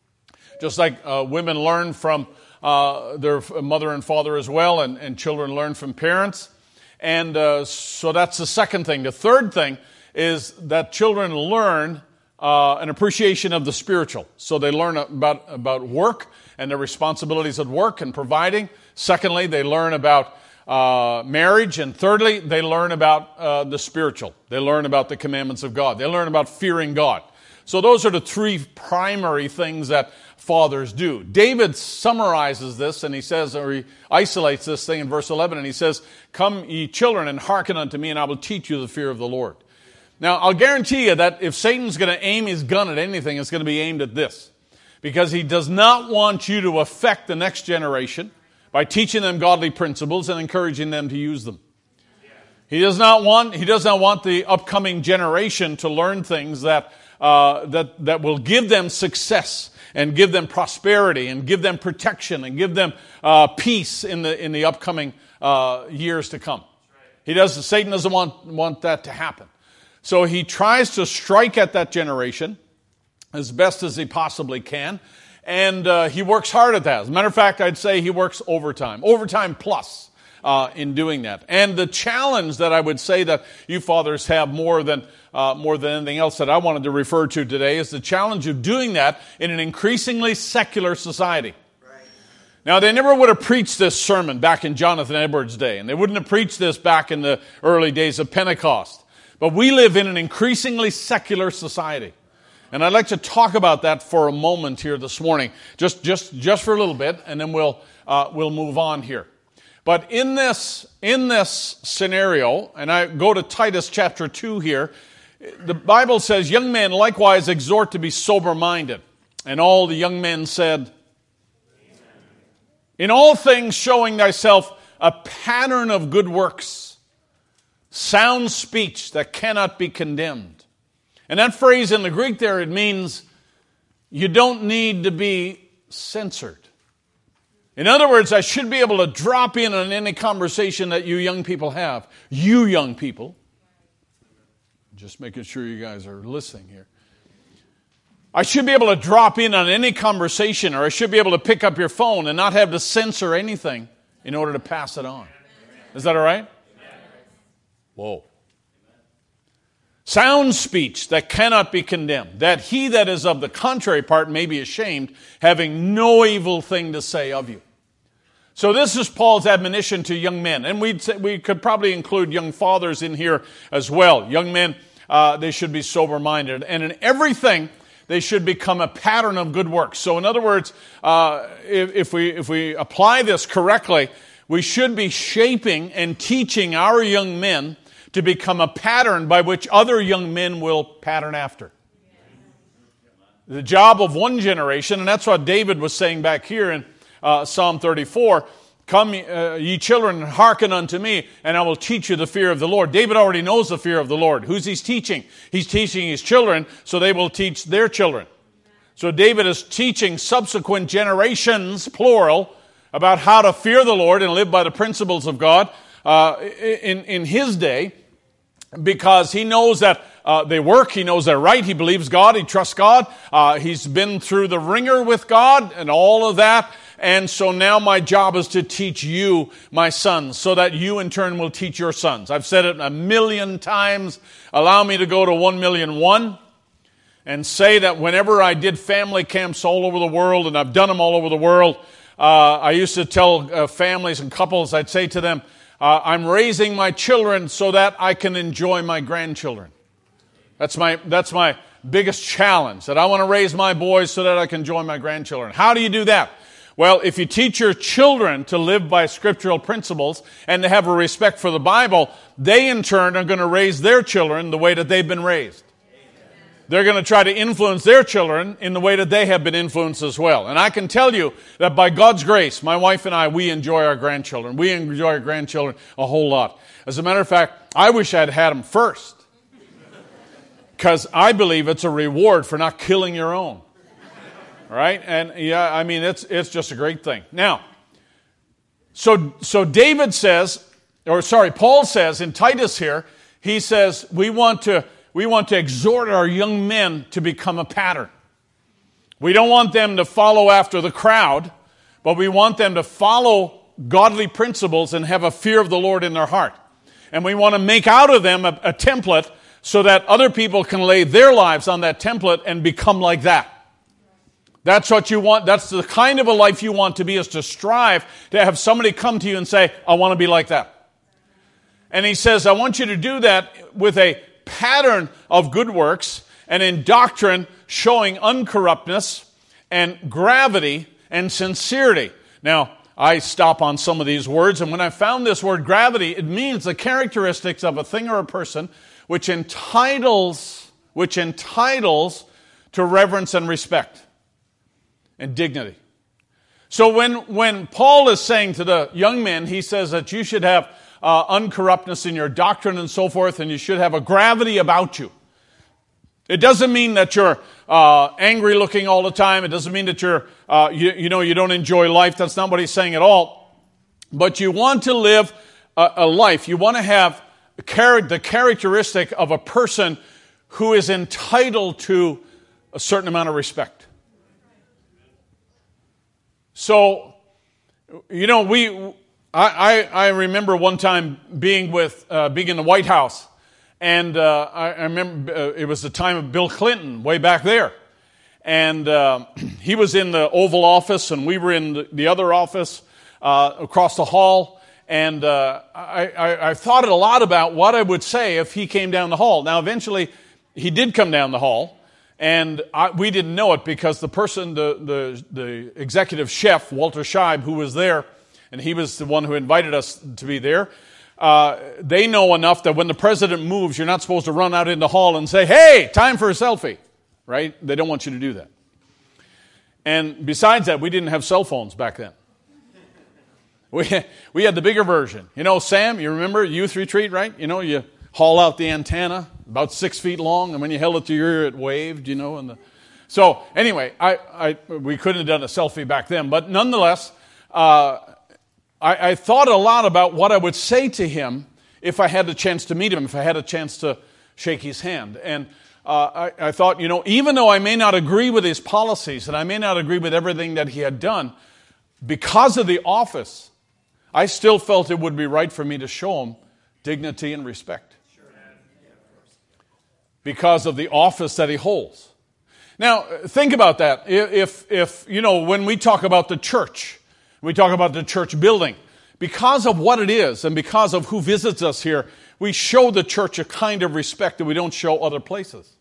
G: Just like uh, women learn from uh, their mother and father as well, and, and children learn from parents. And uh, so that's the second thing. The third thing is that children learn uh, an appreciation of the spiritual. So they learn about, about work and their responsibilities at work and providing. Secondly, they learn about Uh, marriage, and thirdly, they learn about uh, the spiritual. They learn about the commandments of God. They learn about fearing God. So those are the three primary things that fathers do. David summarizes this, and he says, or he isolates this thing in verse eleven, and he says, come ye children, and hearken unto me, and I will teach you the fear of the Lord. Now, I'll guarantee you that if Satan's going to aim his gun at anything, it's going to be aimed at this. Because he does not want you to affect the next generation by teaching them godly principles and encouraging them to use them. He does not want, he does not want the upcoming generation to learn things that, uh, that, that will give them success and give them prosperity and give them protection and give them uh, peace in the, in the upcoming uh, years to come. He does, Satan doesn't want, want that to happen. So he tries to strike at that generation as best as he possibly can. And uh, he works hard at that. As a matter of fact, I'd say he works overtime. Overtime plus uh, in doing that. And the challenge that I would say that you fathers have more than uh, more than anything else that I wanted to refer to today is the challenge of doing that in an increasingly secular society. Right. Now, they never would have preached this sermon back in Jonathan Edwards' day. And they wouldn't have preached this back in the early days of Pentecost. But we live in an increasingly secular society. And I'd like to talk about that for a moment here this morning, just just just for a little bit, and then we'll uh, we'll move on here. But in this in this scenario, and I go to Titus chapter two here, the Bible says, "Young men likewise exhort to be sober-minded." And all the young men said, In all things showing thyself a pattern of good works, sound speech that cannot be condemned. And that phrase in the Greek there, it means you don't need to be censored. In other words, I should be able to drop in on any conversation that you young people have. You young people. Just making sure you guys are listening here. I should be able to drop in on any conversation, or I should be able to pick up your phone and not have to censor anything in order to pass it on. Is that all right? Whoa. Sound speech that cannot be condemned, that he that is of the contrary part may be ashamed, having no evil thing to say of you. So this is Paul's admonition to young men. And we'd say, we could probably include young fathers in here as well. Young men, uh, they should be sober-minded. And in everything, they should become a pattern of good works. So in other words, uh, if, if we if we apply this correctly, we should be shaping and teaching our young men to become a pattern by which other young men will pattern after. The job of one generation, and that's what David was saying back here in uh, Psalm thirty-four, come uh, ye children, hearken unto me, and I will teach you the fear of the Lord. David already knows the fear of the Lord. Who's he teaching? He's teaching his children, so they will teach their children. So David is teaching subsequent generations, plural, about how to fear the Lord and live by the principles of God uh, in, in his day, because he knows that uh, they work, he knows they're right, he believes God, he trusts God, uh, he's been through the ringer with God and all of that, and so now my job is to teach you, my sons, so that you in turn will teach your sons. I've said it a million times. Allow me to go to one million one and say that whenever I did family camps all over the world, and I've done them all over the world, uh, I used to tell uh, families and couples, I'd say to them, Uh, I'm raising my children so that I can enjoy my grandchildren. That's my that's my biggest challenge, that I want to raise my boys so that I can enjoy my grandchildren. How do you do that? Well, if you teach your children to live by scriptural principles and to have a respect for the Bible, they in turn are going to raise their children the way that they've been raised. They're going to try to influence their children in the way that they have been influenced as well. And I can tell you that by God's grace, my wife and I, we enjoy our grandchildren. We enjoy our grandchildren a whole lot. As a matter of fact, I wish I'd had them first, because I believe it's a reward for not killing your own. Right? And yeah, I mean, it's it's just a great thing. Now, so so David says, or sorry, Paul says in Titus here, he says we want to We want to exhort our young men to become a pattern. We don't want them to follow after the crowd, but we want them to follow godly principles and have a fear of the Lord in their heart. And we want to make out of them a, a template so that other people can lay their lives on that template and become like that. That's what you want. That's the kind of a life you want to be, is to strive to have somebody come to you and say, I want to be like that. And he says, I want you to do that with a pattern of good works, and in doctrine showing uncorruptness and gravity and sincerity. Now, I stop on some of these words, and when I found this word gravity, it means the characteristics of a thing or a person which entitles, which entitles to reverence and respect and dignity. So when, when Paul is saying to the young men, he says that you should have Uh, uncorruptness in your doctrine and so forth, and you should have a gravity about you. It doesn't mean that you're uh, angry looking all the time. It doesn't mean that you're, uh, you, you know, you don't enjoy life. That's not what he's saying at all. But you want to live a, a life. You want to have the characteristic of a person who is entitled to a certain amount of respect. So, you know, we... I, I, I remember one time being with uh, being in the White House, and uh, I, I remember uh, it was the time of Bill Clinton, way back there, and uh, he was in the Oval Office, and we were in the, the other office uh, across the hall, and uh, I, I, I thought a lot about what I would say if he came down the hall. Now, eventually, he did come down the hall, and I, we didn't know it because the person, the the, the executive chef, Walter Scheib, who was there, and he was the one who invited us to be there. Uh, they know enough that when the president moves, you're not supposed to run out in the hall and say, hey, time for a selfie, right? They don't want you to do that. And besides that, we didn't have cell phones back then. We, we had the bigger version. You know, Sam, you remember youth retreat, right? You know, you haul out the antenna, about six feet long, and when you held it to your ear, it waved, you know. And the, so anyway, I, I we couldn't have done a selfie back then. But nonetheless, uh, I, I thought a lot about what I would say to him if I had the chance to meet him, if I had a chance to shake his hand. And uh, I, I thought, you know, even though I may not agree with his policies and I may not agree with everything that he had done, because of the office, I still felt it would be right for me to show him dignity and respect. Because of the office that he holds. Now, think about that. If, if, you know, when we talk about the church, we talk about the church building, because of what it is and because of who visits us here, we show the church a kind of respect that we don't show other places.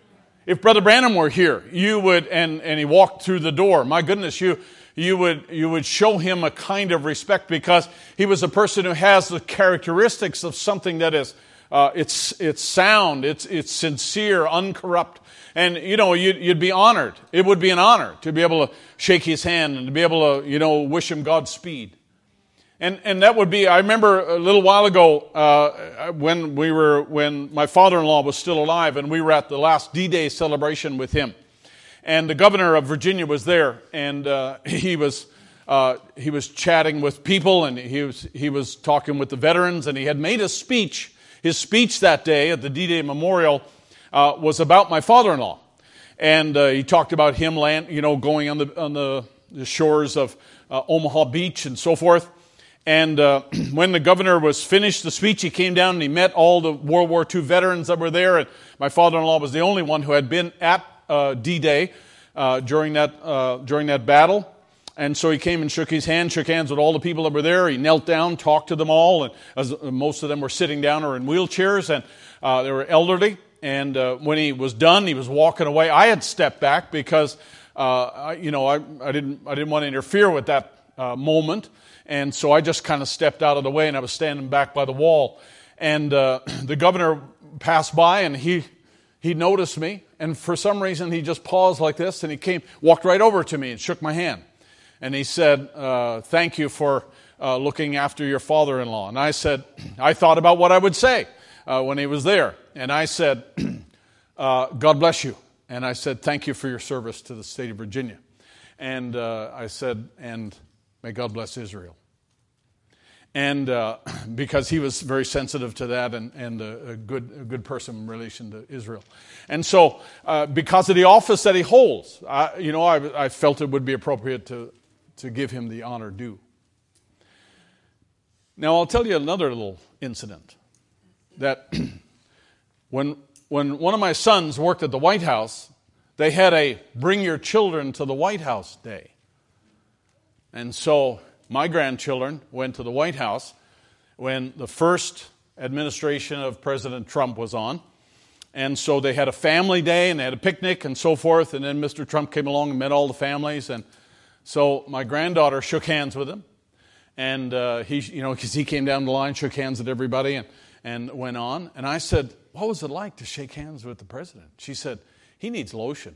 G: If Brother Branham were here, you would, and, and he walked through the door, my goodness, you... You would you would show him a kind of respect because he was a person who has the characteristics of something that is uh, it's it's sound, it's it's sincere, uncorrupt, and you know you'd, you'd be honored. It would be an honor to be able to shake his hand and to be able to you know wish him Godspeed. And and that would be. I remember a little while ago uh, when we were when my father-in-law was still alive, and we were at the last D-Day celebration with him. And the governor of Virginia was there, and uh, he was uh, he was chatting with people, and he was he was talking with the veterans, and he had made a speech. His speech that day at the D-Day Memorial uh, was about my father-in-law, and uh, he talked about him land, you know, going on the on the, the shores of uh, Omaha Beach and so forth. And uh, when the governor was finished the speech, he came down and he met all the World War Two veterans that were there, and my father-in-law was the only one who had been at Uh, D-Day uh, during that uh, during that battle, and so he came and shook his hand, shook hands with all the people that were there. He knelt down, talked to them all, and as, uh, most of them were sitting down or in wheelchairs, and uh, they were elderly. And uh, when he was done, he was walking away. I had stepped back because uh, I, you know I, I didn't I didn't want to interfere with that uh, moment, and so I just kind of stepped out of the way, and I was standing back by the wall, and uh, the governor passed by, and he. He noticed me, and for some reason he just paused like this, and he came, walked right over to me and shook my hand. And he said, uh, thank you for uh, looking after your father-in-law. And I said, I thought about what I would say uh, when he was there. And I said, uh, God bless you. And I said, thank you for your service to the state of Virginia. And uh, I said, and may God bless Israel. And uh, because he was very sensitive to that and, and a, a good a good person in relation to Israel. And so uh, because of the office that he holds, I, you know, I, I felt it would be appropriate to, to give him the honor due. Now I'll tell you another little incident. That when when one of my sons worked at the White House, they had a Bring Your Children to the White House day. And so my grandchildren went to the White House when the first administration of President Trump was on. And so they had a family day and they had a picnic and so forth. And then Mister Trump came along and met all the families. And so my granddaughter shook hands with him. And uh, he, you know, because he came down the line, shook hands with everybody and, and went on. And I said, what was it like to shake hands with the president? She said, he needs lotion.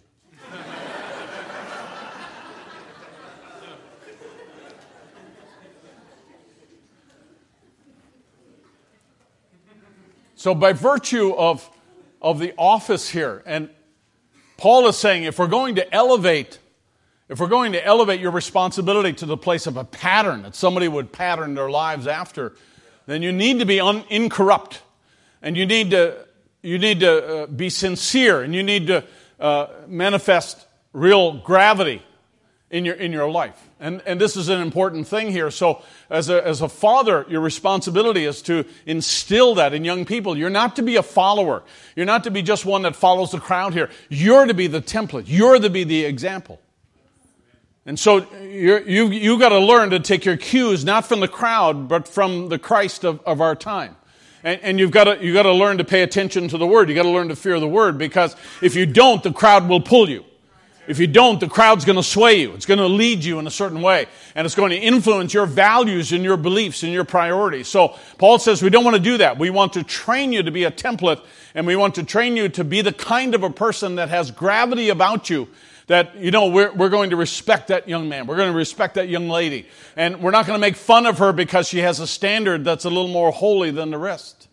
G: So by virtue of, of the office here, and Paul is saying if we're going to elevate, if we're going to elevate your responsibility to the place of a pattern that somebody would pattern their lives after, then you need to be un, incorrupt, and you need to you need to uh, be sincere, and you need to uh, manifest real gravity in your in your life. And and this is an important thing here. So as a as a father, your responsibility is to instill that in young people. You're not to be a follower. You're not to be just one that follows the crowd here. You're to be the template. You're to be the example. And so you're, you you got to learn to take your cues not from the crowd, but from the Christ of, of our time. And, and you've got to you got to learn to pay attention to the Word. You got to learn to fear the Word, because if you don't, the crowd will pull you. If you don't, the crowd's going to sway you. It's going to lead you in a certain way. And it's going to influence your values and your beliefs and your priorities. So Paul says we don't want to do that. We want to train you to be a template, and we want to train you to be the kind of a person that has gravity about you, that, you know, we're, we're going to respect that young man. We're going to respect that young lady. And we're not going to make fun of her because she has a standard that's a little more holy than the rest.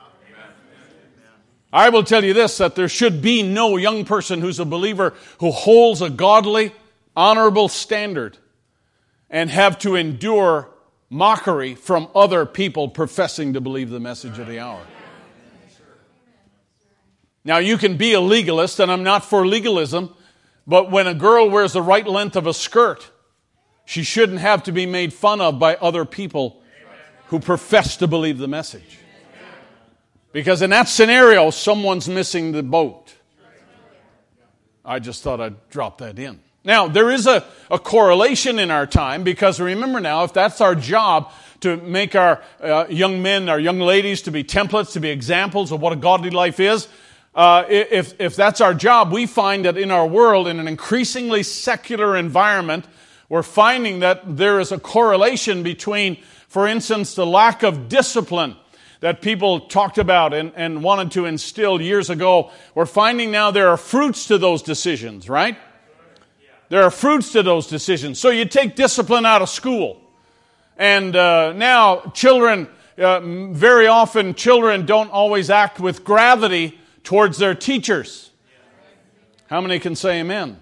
G: I will tell you this, that there should be no young person who's a believer who holds a godly, honorable standard and have to endure mockery from other people professing to believe the message of the hour. Now, you can be a legalist, and I'm not for legalism, but when a girl wears the right length of a skirt, she shouldn't have to be made fun of by other people who profess to believe the message. Because in that scenario, someone's missing the boat. I just thought I'd drop that in. Now, there is a, a correlation in our time, because remember now, if that's our job, to make our uh, young men, our young ladies to be templates, to be examples of what a godly life is, Uh, if, if that's our job, we find that in our world, in an increasingly secular environment, we're finding that there is a correlation between, for instance, the lack of discipline that people talked about and, and wanted to instill years ago. We're finding now there are fruits to those decisions, right? There are fruits to those decisions. So you take discipline out of school. And uh, now children, uh, very often children don't always act with gravity towards their teachers. How many can say amen?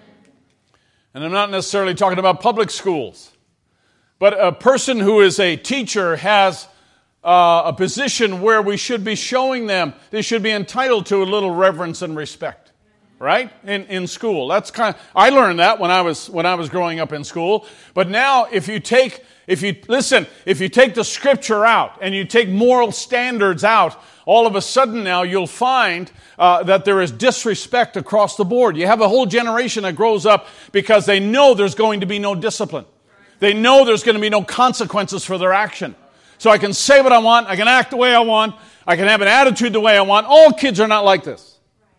G: And I'm not necessarily talking about public schools. But a person who is a teacher has uh, a position where we should be showing them, they should be entitled to a little reverence and respect. Right? In in school. That's kind of, I learned that when I was when I was growing up in school. But now if you take if you listen, if you take the scripture out and you take moral standards out, all of a sudden now you'll find uh, that there is disrespect across the board. You have a whole generation that grows up because they know there's going to be no discipline. They know there's going to be no consequences for their action. So I can say what I want, I can act the way I want, I can have an attitude the way I want. All kids are not like this.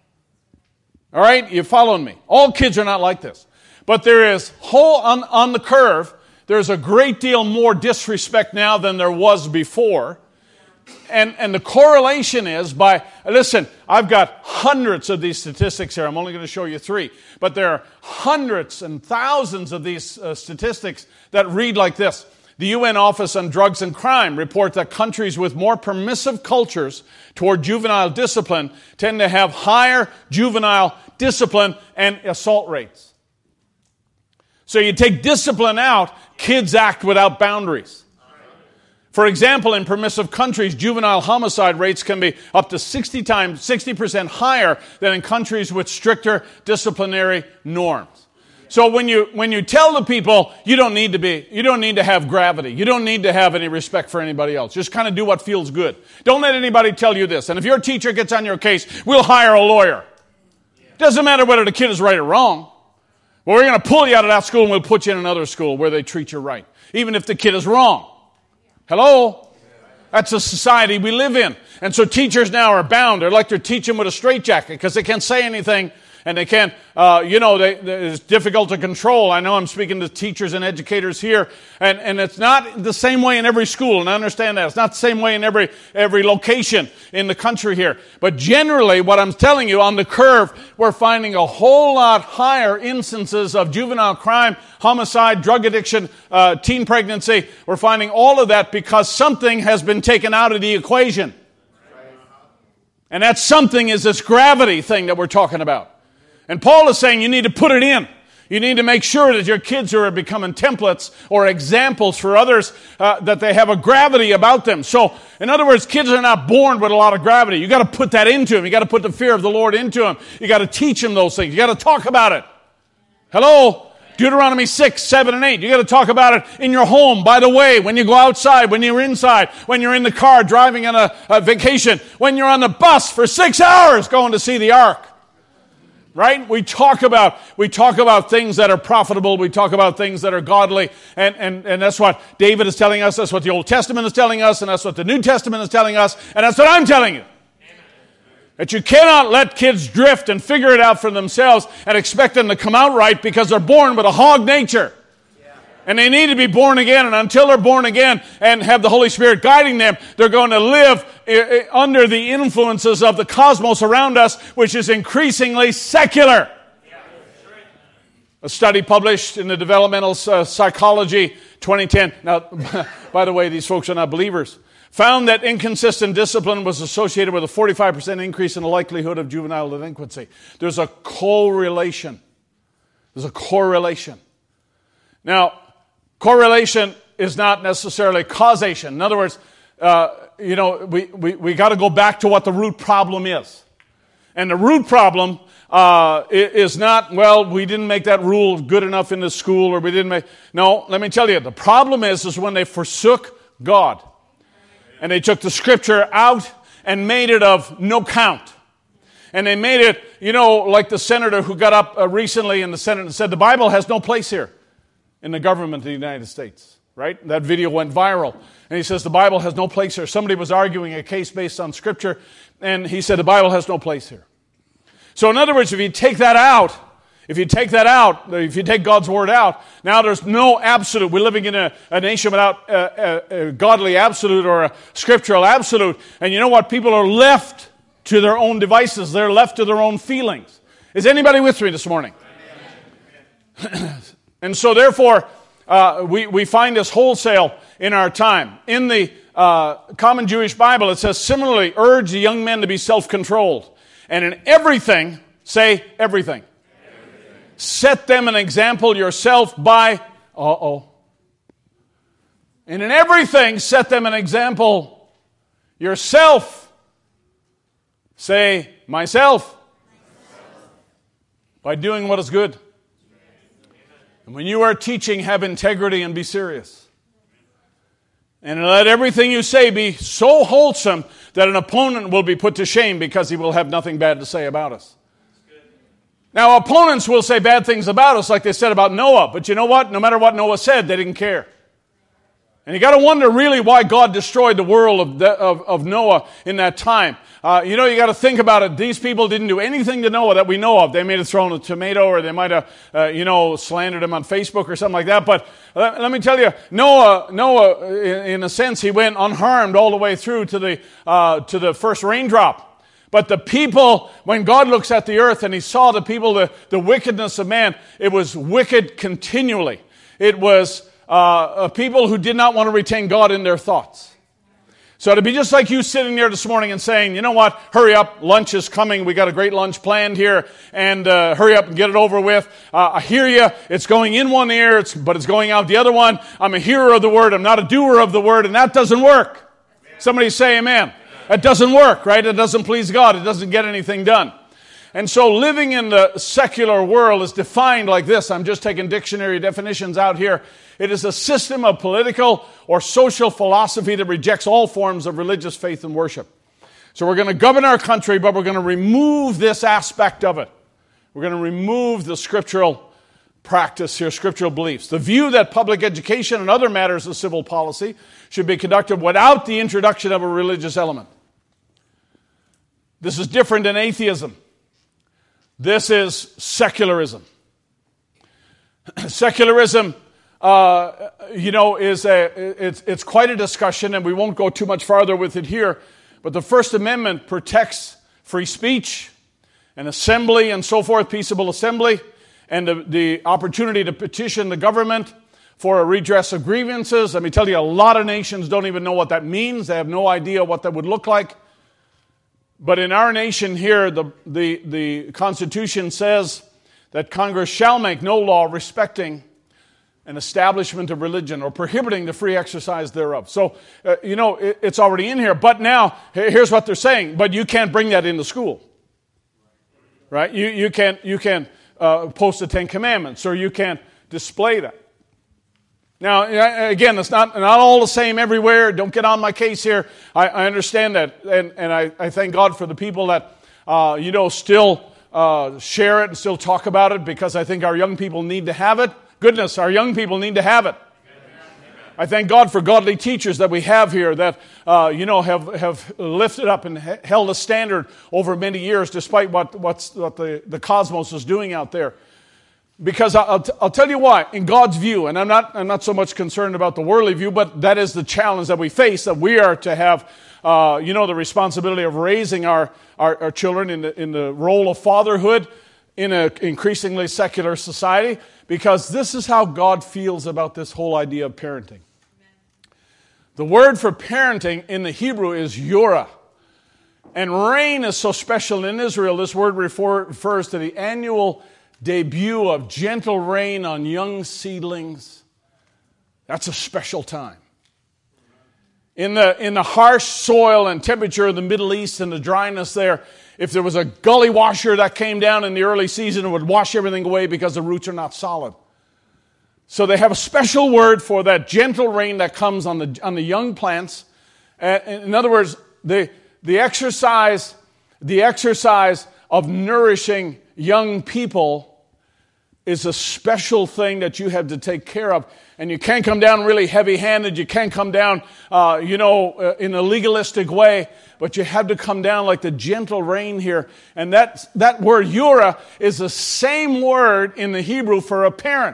G: All right, you following me? All kids are not like this. But there is whole on, on the curve, there's a great deal more disrespect now than there was before. And, and the correlation is by, listen, I've got hundreds of these statistics here. I'm only going to show you three. But there are hundreds and thousands of these uh, statistics that read like this. The U N Office on Drugs and Crime report that countries with more permissive cultures toward juvenile discipline tend to have higher juvenile discipline and assault rates. So you take discipline out, kids act without boundaries. For example, in permissive countries, juvenile homicide rates can be up to sixty times, sixty percent higher than in countries with stricter disciplinary norms. So when you when you tell the people you don't need to be, you don't need to have gravity, you don't need to have any respect for anybody else. Just kind of do what feels good. Don't let anybody tell you this. And if your teacher gets on your case, we'll hire a lawyer. Doesn't matter whether the kid is right or wrong. Well, we're going to pull you out of that school and we'll put you in another school where they treat you right, even if the kid is wrong. Hello? That's the society we live in. And so teachers now are bound. They're like they're teaching with a straitjacket because they can't say anything. And they can't, uh, you know, they, they, it's difficult to control. I know I'm speaking to teachers and educators here, and, and it's not the same way in every school, and I understand that. It's not the same way in every every location in the country here. But generally, what I'm telling you, on the curve, we're finding a whole lot higher instances of juvenile crime, homicide, drug addiction, uh, teen pregnancy. We're finding all of that because something has been taken out of the equation. And that something is this gravity thing that we're talking about. And Paul is saying you need to put it in. You need to make sure that your kids are becoming templates or examples for others, uh, that they have a gravity about them. So, in other words, kids are not born with a lot of gravity. You got to put that into them. You got to put the fear of the Lord into them. You got to teach them those things. You got to talk about it. Hello? Deuteronomy six, seven, and eight. You got to talk about it in your home, by the way, when you go outside, when you're inside, when you're in the car driving on a, a vacation, when you're on the bus for six hours going to see the ark. Right? We talk about we talk about things that are profitable. We talk about things that are godly. And, and, and that's what David is telling us. That's what the Old Testament is telling us. And that's what the New Testament is telling us. And that's what I'm telling you. Amen. That you cannot let kids drift and figure it out for themselves and expect them to come out right because they're born with a hog nature. And they need to be born again. And until they're born again and have the Holy Spirit guiding them, they're going to live under the influences of the cosmos around us, which is increasingly secular. A study published in the Developmental uh, Psychology twenty ten. Now, by the way, these folks are not believers. Found that inconsistent discipline was associated with a forty-five percent increase in the likelihood of juvenile delinquency. There's a correlation. There's a correlation. Now, correlation is not necessarily causation. In other words, uh, you know, we, we, we got to go back to what the root problem is. And the root problem uh, is not, well, we didn't make that rule good enough in the school, or we didn't make... No, let me tell you, the problem is, is when they forsook God. And they took the Scripture out and made it of no count. And they made it, you know, like the senator who got up uh, recently in the Senate and said, the Bible has no place here in the government of the United States. Right? That video went viral. And he says, the Bible has no place here. Somebody was arguing a case based on Scripture, and he said, the Bible has no place here. So in other words, if you take that out, if you take that out, if you take God's Word out, now there's no absolute. We're living in a, a nation without a, a, a godly absolute or a scriptural absolute. And you know what? People are left to their own devices. They're left to their own feelings. Is anybody with me this morning? And so therefore, uh, we, we find this wholesale in our time. In the uh, Common Jewish Bible, it says, similarly, urge the young men to be self-controlled. And in everything, say everything. everything. Set them an example yourself by, uh-oh. And in everything, set them an example yourself. Say, myself. myself. By doing what is good. And when you are teaching, have integrity and be serious. And let everything you say be so wholesome that an opponent will be put to shame because he will have nothing bad to say about us. Now, opponents will say bad things about us like they said about Noah. But you know what? No matter what Noah said, they didn't care. And you got to wonder really why God destroyed the world of, the, of, of Noah in that time. Uh, you know, you got to think about it. These people didn't do anything to Noah that we know of. They may have thrown a tomato, or they might have, uh, you know, slandered him on Facebook or something like that. But let, let me tell you, Noah, Noah, in, in a sense, he went unharmed all the way through to the uh, to the first raindrop. But the people, when God looks at the earth and he saw the people, the, the wickedness of man, it was wicked continually. It was uh, people who did not want to retain God in their thoughts. So to be just like you sitting there this morning and saying, you know what, hurry up, lunch is coming, we got a great lunch planned here, and uh, hurry up and get it over with. Uh, I hear you, it's going in one ear, it's, but it's going out the other one. I'm a hearer of the word, I'm not a doer of the word, and that doesn't work. Amen. Somebody say amen. Amen. That doesn't work, right? It doesn't please God, it doesn't get anything done. And so living in the secular world is defined like this. I'm just taking dictionary definitions out here. It is a system of political or social philosophy that rejects all forms of religious faith and worship. So we're going to govern our country, but we're going to remove this aspect of it. We're going to remove the scriptural practice here, scriptural beliefs. The view that public education and other matters of civil policy should be conducted without the introduction of a religious element. This is different than atheism. This is secularism. Secularism, uh, you know, is a it's it's quite a discussion, and we won't go too much farther with it here. But the First Amendment protects free speech and assembly and so forth, peaceable assembly, and the, the opportunity to petition the government for a redress of grievances. Let me tell you, a lot of nations don't even know what that means. They have no idea what that would look like. But in our nation here, the, the, the Constitution says that Congress shall make no law respecting an establishment of religion or prohibiting the free exercise thereof. So, uh, you know, it, it's already in here. But now, here's what they're saying. But you can't bring that into school. Right? You, you can't, you can't uh, post the Ten Commandments, or you can't display that. Now, again, it's not, not all the same everywhere. Don't get on my case here. I, I understand that, and, and I, I thank God for the people that, uh, you know, still uh, share it and still talk about it, because I think our young people need to have it. Goodness, our young people need to have it. I thank God for godly teachers that we have here that, uh, you know, have, have lifted up and held a standard over many years, despite what, what's, what the, the cosmos is doing out there. Because I'll, I'll tell you why, in God's view, and I'm not, I'm not so much concerned about the worldly view, but that is the challenge that we face, that we are to have, uh, you know, the responsibility of raising our, our, our children in the, in the role of fatherhood. in an increasingly secular society, because this is how God feels about this whole idea of parenting. The word for parenting in the Hebrew is yorah. And rain is so special in Israel. This word refer, refers to the annual debut of gentle rain on young seedlings. That's a special time. In the, in the harsh soil and temperature of the Middle East and the dryness there, if there was a gully washer that came down in the early season, it would wash everything away because the roots are not solid. So they have a special word for that gentle rain that comes on the, on the young plants. Uh, in other words, the, the exercise, the exercise of nourishing young people is a special thing that you have to take care of. And you can't come down really heavy-handed. You can't come down, uh, you know, uh, in a legalistic way. But you have to come down like the gentle rain here. And that, that word yorah is the same word in the Hebrew for a parent.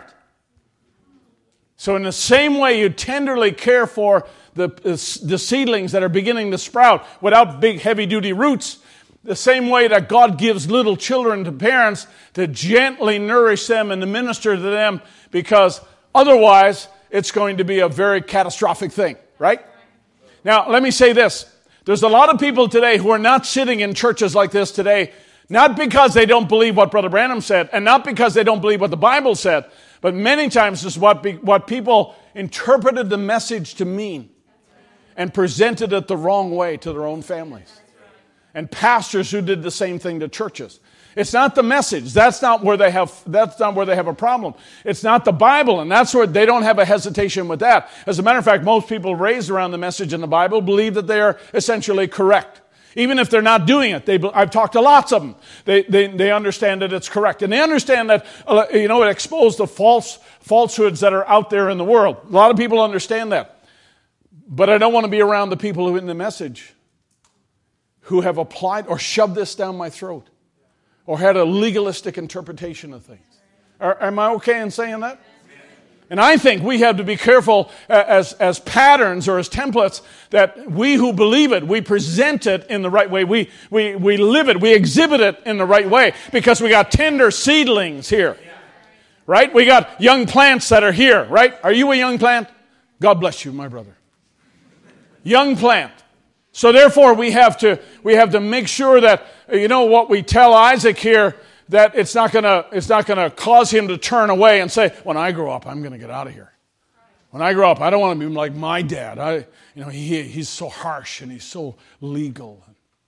G: So in the same way you tenderly care for the, the seedlings that are beginning to sprout without big heavy-duty roots, the same way that God gives little children to parents to gently nourish them and to minister to them, because otherwise it's going to be a very catastrophic thing, right? Now, let me say this. There's a lot of people today who are not sitting in churches like this today, not because they don't believe what Brother Branham said, and not because they don't believe what the Bible said, but many times this is what, be, what people interpreted the message to mean and presented it the wrong way to their own families. And pastors who did the same thing to churches. It's not the message. That's not where they have, that's not where they have a problem. It's not the Bible, and that's where they don't have a hesitation with that. As a matter of fact, most people raised around the message in the Bible believe that they are essentially correct. Even if they're not doing it. They, I've talked to lots of them. They, they, they understand that it's correct. And they understand that, uh, you know, it exposed the false falsehoods that are out there in the world. A lot of people understand that. But I don't want to be around the people who in the message who have applied or shoved this down my throat or had a legalistic interpretation of things. Are, am I okay in saying that? And I think we have to be careful as, as patterns or as templates that we who believe it, we present it in the right way. We, we, we live it, we exhibit it in the right way, because we got tender seedlings here, right? We got young plants that are here, right? Are you a young plant? God bless you, my brother. Young plant. So therefore we have to, we have to make sure that, you know, what we tell Isaac here, that it's not gonna it's not gonna cause him to turn away and say, when I grow up, I'm gonna get out of here. When I grow up, I don't want to be like my dad. I, you know, he he's so harsh and he's so legal.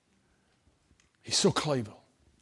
G: He's so Clayville.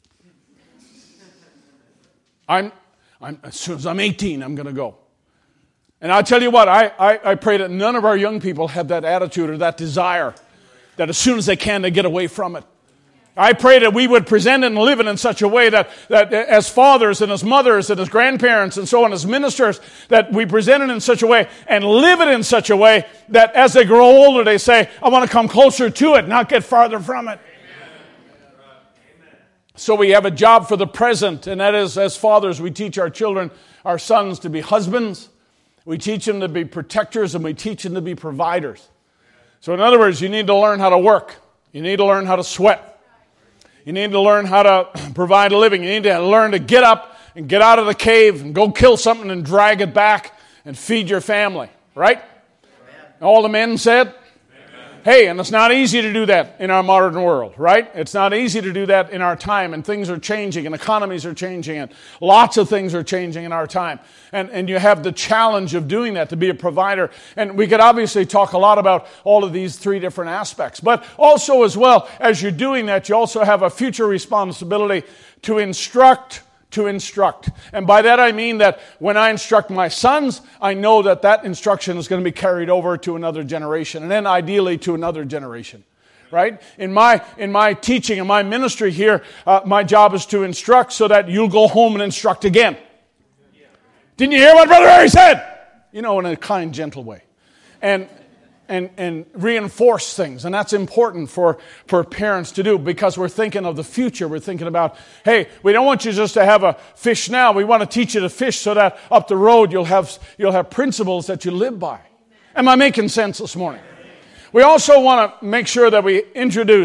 G: I'm I'm as soon as I'm eighteen, I'm gonna go. And I'll tell you what, I, I, I pray that none of our young people have that attitude or that desire, that as soon as they can, they get away from it. I pray that we would present it and live it in such a way that, that as fathers and as mothers and as grandparents and so on, as ministers, that we present it in such a way and live it in such a way that as they grow older, they say, I want to come closer to it, not get farther from it. Amen. So we have a job for the present, and that is, as fathers, we teach our children, our sons, to be husbands. We teach them to be protectors, and we teach them to be providers. So in other words, you need to learn how to work. You need to learn how to sweat. You need to learn how to provide a living. You need to learn to get up and get out of the cave and go kill something and drag it back and feed your family. Right? Amen. All the men said? Amen. Hey, and it's not easy to do that in our modern world, right? It's not easy to do that in our time, and things are changing, and economies are changing, and lots of things are changing in our time. And, and you have the challenge of doing that, to be a provider. And we could obviously talk a lot about all of these three different aspects. But also as well, as you're doing that, you also have a future responsibility to instruct, to instruct. And by that I mean that when I instruct my sons, I know that that instruction is going to be carried over to another generation, and then ideally to another generation. Right? In my in my teaching, in my ministry here, uh, my job is to instruct so that you'll go home and instruct again. Didn't you hear what Brother Harry said? You know, in a kind, gentle way. And and and reinforce things. And that's important for, for parents to do, because we're thinking of the future. We're thinking about, hey, we don't want you just to have a fish now. We want to teach you to fish so that up the road you'll have you'll have principles that you live by. Am I making sense this morning? We also want to make sure that we introduce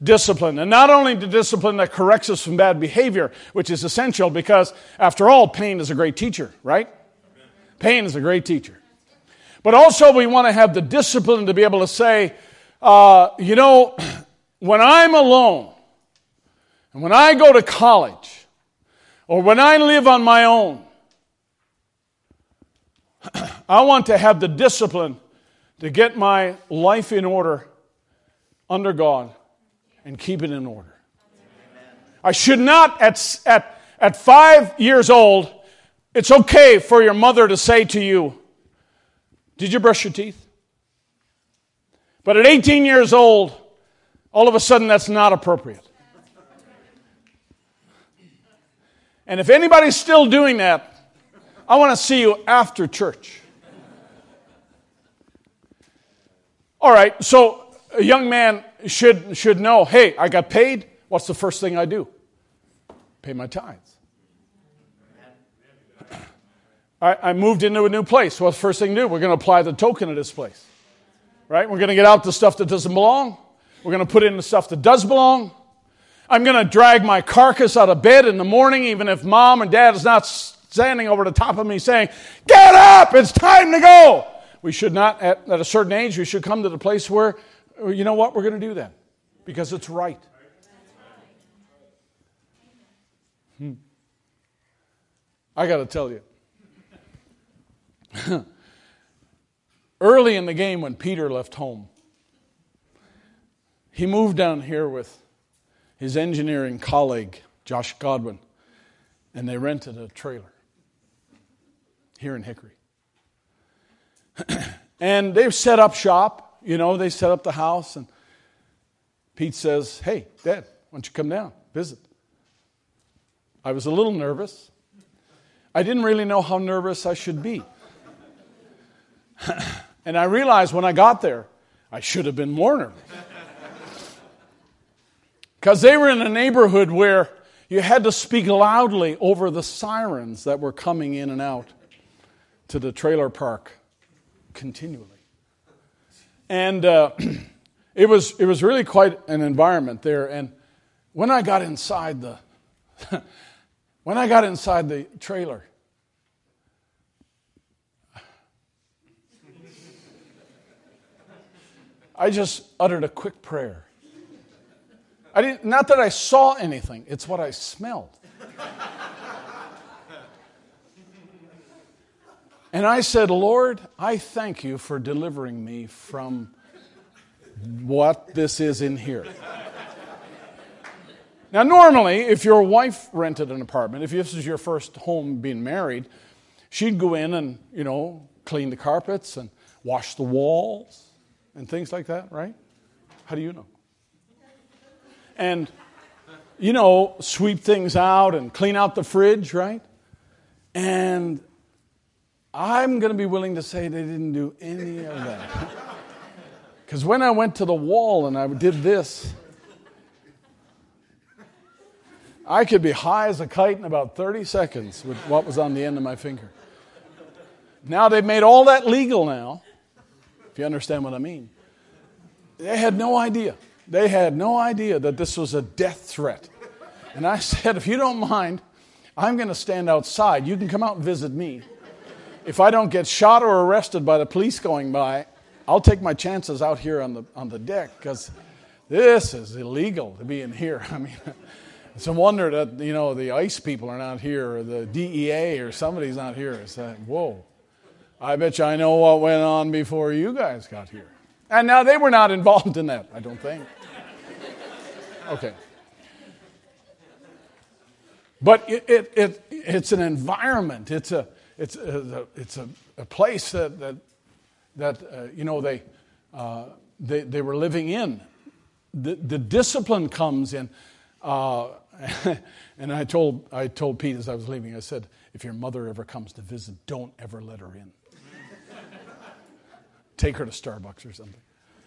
G: discipline. And not only the discipline that corrects us from bad behavior, which is essential because, after all, pain is a great teacher, right? Pain is a great teacher. But also we want to have the discipline to be able to say, uh, you know, when I'm alone, and when I go to college, or when I live on my own, I want to have the discipline to get my life in order under God and keep it in order. I should not, at, at, at five years old, it's okay for your mother to say to you, did you brush your teeth? But at eighteen years old, all of a sudden that's not appropriate. And if anybody's still doing that, I want to see you after church. All right, so a young man should, should know, hey, I got paid. What's the first thing I do? Pay my tithes. I, I moved into a new place. What's the first thing to do? We're going to apply the token of this place. Right? We're going to get out the stuff that doesn't belong. We're going to put in the stuff that does belong. I'm going to drag my carcass out of bed in the morning, even if mom and dad is not standing over the top of me saying, get up, it's time to go. We should not, at, at a certain age, we should come to the place where, you know what, we're going to do that because it's right. Hmm. I got to tell you, early in the game when Peter left home, he moved down here with his engineering colleague, Josh Godwin, and they rented a trailer here in Hickory. And they've set up shop, you know, they set up the house, and Pete says, hey, Dad, why don't you come down, visit? I was a little nervous. I didn't really know how nervous I should be. And I realized when I got there, I should have been more nervous. Because they were in a neighborhood where you had to speak loudly over the sirens that were coming in and out to the trailer park continually. And uh, it was it was really quite an environment there. And when I got inside the when I got inside the trailer, I just uttered a quick prayer. I didn't, not that I saw anything, it's what I smelled. And I said, Lord, I thank you for delivering me from what this is in here. Now, normally, if your wife rented an apartment, if this is your first home being married, she'd go in and, you know, clean the carpets and wash the walls and things like that, right? How do you know? And, you know, sweep things out and clean out the fridge, right? And I'm going to be willing to say they didn't do any of that. Because when I went to the wall and I did this, I could be high as a kite in about thirty seconds with what was on the end of my finger. Now they've made all that legal now, if you understand what I mean. They had no idea. They had no idea that this was a death threat. And I said, if you don't mind, I'm going to stand outside. You can come out and visit me. If I don't get shot or arrested by the police going by, I'll take my chances out here on the on the deck because this is illegal to be in here. I mean, it's a wonder that, you know, the ICE people are not here or the D E A or somebody's not here. It's like, whoa, I bet you I know what went on before you guys got here. And now they were not involved in that, I don't think. Okay. But it, it, it it's an environment. It's a it's a, it's a, a place that that that uh, you know they uh, they they were living in. The the discipline comes in. Uh, and I told I told Pete as I was leaving, I said, if your mother ever comes to visit, don't ever let her in. Take her to Starbucks or something.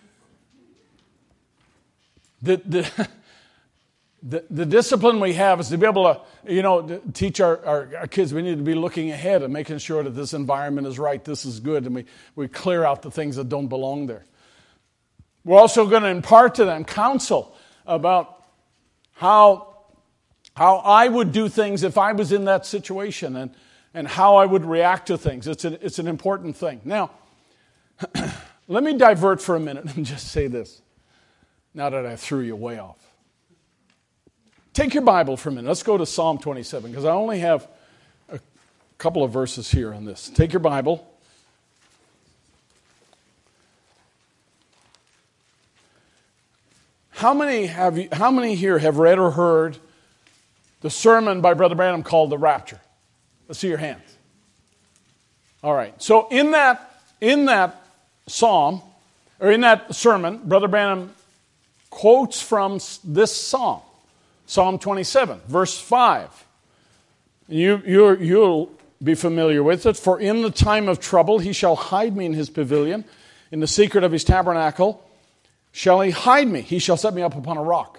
G: The, the, the, the discipline we have is to be able to, you know, to teach our, our, our kids. We need to be looking ahead and making sure that this environment is right, this is good, and we, we clear out the things that don't belong there. We're also going to impart to them counsel. about how, how I would do things if I was in that situation and, and how I would react to things. It's an, it's an important thing. Now, let me divert for a minute and just say this, now that I threw you way off. Take your Bible for a minute. Let's go to Psalm twenty-seven, because I only have a couple of verses here on this. Take your Bible. How many have you, how many here have read or heard the sermon by Brother Branham called The Rapture? Let's see your hands. All right. So in that in that psalm, or in that sermon, Brother Branham quotes from this psalm, Psalm twenty-seven, verse five. You, you're, you'll be familiar with it. For in the time of trouble he shall hide me in his pavilion. In the secret of his tabernacle shall he hide me. He shall set me up upon a rock.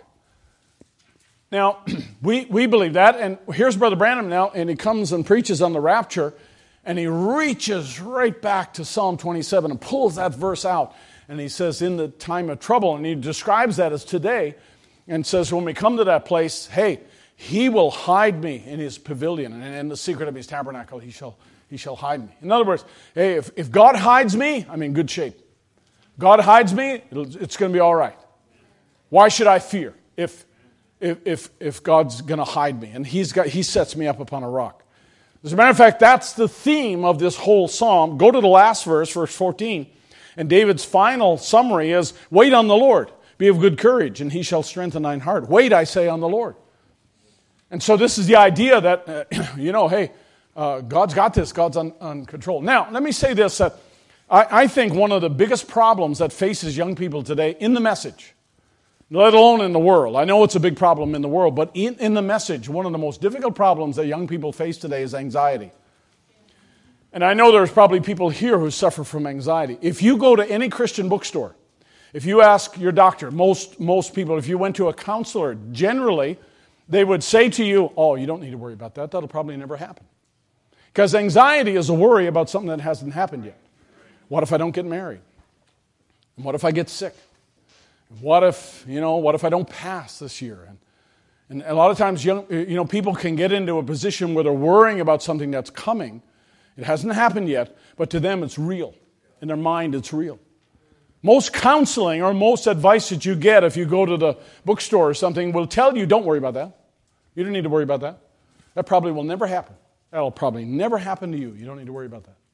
G: Now, we, we believe that. And here's Brother Branham now, and he comes and preaches on the rapture. And he reaches right back to Psalm twenty-seven and pulls that verse out. And he says, in the time of trouble. And he describes that as today. And says, when we come to that place, hey, he will hide me in his pavilion, and in the secret of his tabernacle he shall he shall hide me. In other words, hey, if, if God hides me, I'm in good shape. God hides me, it'll, it's going to be all right. Why should I fear if if if, if God's going to hide me? And he's got he sets me up upon a rock. As a matter of fact, that's the theme of this whole psalm. Go to the last verse, verse fourteen, and David's final summary is, wait on the Lord. Be of good courage, and he shall strengthen thine heart. Wait, I say, on the Lord. And so this is the idea that, uh, you know, hey, uh, God's got this. God's on, on control. Now, let me say this. That I, I think one of the biggest problems that faces young people today in the message, let alone in the world. I know it's a big problem in the world, but in, in the message, one of the most difficult problems that young people face today is anxiety. And I know there's probably people here who suffer from anxiety. If you go to any Christian bookstore, if you ask your doctor, most, most people, if you went to a counselor, generally, they would say to you, oh, you don't need to worry about that. That'll probably never happen. Because anxiety is a worry about something that hasn't happened yet. What if I don't get married? And what if I get sick? What if, you know, what if I don't pass this year? And, and a lot of times, young, you know, people can get into a position where they're worrying about something that's coming. It hasn't happened yet, but to them it's real. In their mind, it's real. Most counseling or most advice that you get if you go to the bookstore or something will tell you, don't worry about that. You don't need to worry about that. That probably will never happen. That'll probably never happen to you. You don't need to worry about that.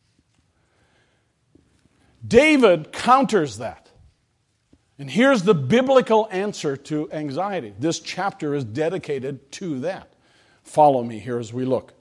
G: David counters that. And here's the biblical answer to anxiety. This chapter is dedicated to that. Follow me here as we look.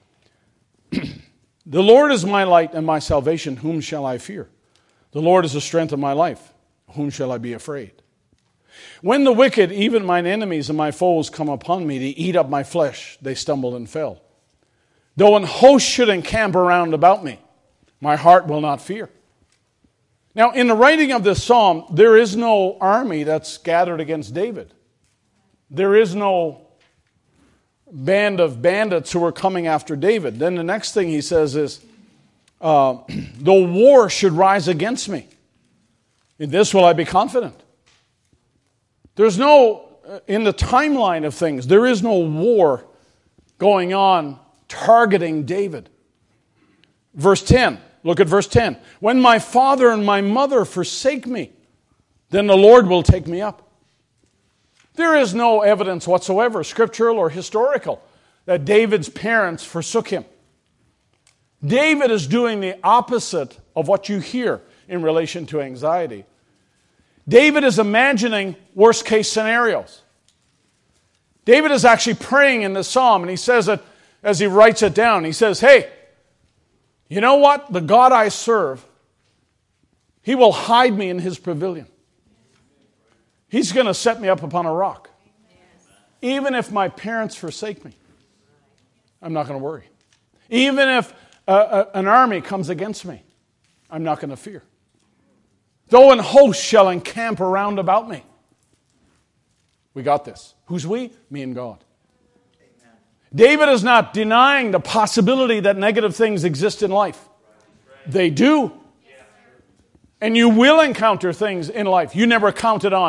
G: The Lord is my light and my salvation. Whom shall I fear? The Lord is the strength of my life. Whom shall I be afraid? When the wicked, even mine enemies and my foes, come upon me to eat up my flesh, they stumbled and fell. Though an host should encamp around about me, my heart will not fear. Now, in the writing of this psalm, there is no army that's gathered against David. There is no band of bandits who are coming after David. Then the next thing he says is, Uh, though war should rise against me, in this will I be confident. There's no, in the timeline of things, there is no war going on targeting David. Verse ten, look at verse ten. When my father and my mother forsake me, then the Lord will take me up. There is no evidence whatsoever, scriptural or historical, that David's parents forsook him. David is doing the opposite of what you hear in relation to anxiety. David is imagining worst-case scenarios. David is actually praying in this psalm, and he says it as he writes it down. He says, hey, you know what? The God I serve, he will hide me in his pavilion. He's going to set me up upon a rock. Even if my parents forsake me, I'm not going to worry. Even if Uh, an army comes against me, I'm not going to fear. Though an host shall encamp around about me. We got this. Who's we? Me and God. Amen. David is not denying the possibility that negative things exist in life. They do. And you will encounter things in life you never counted on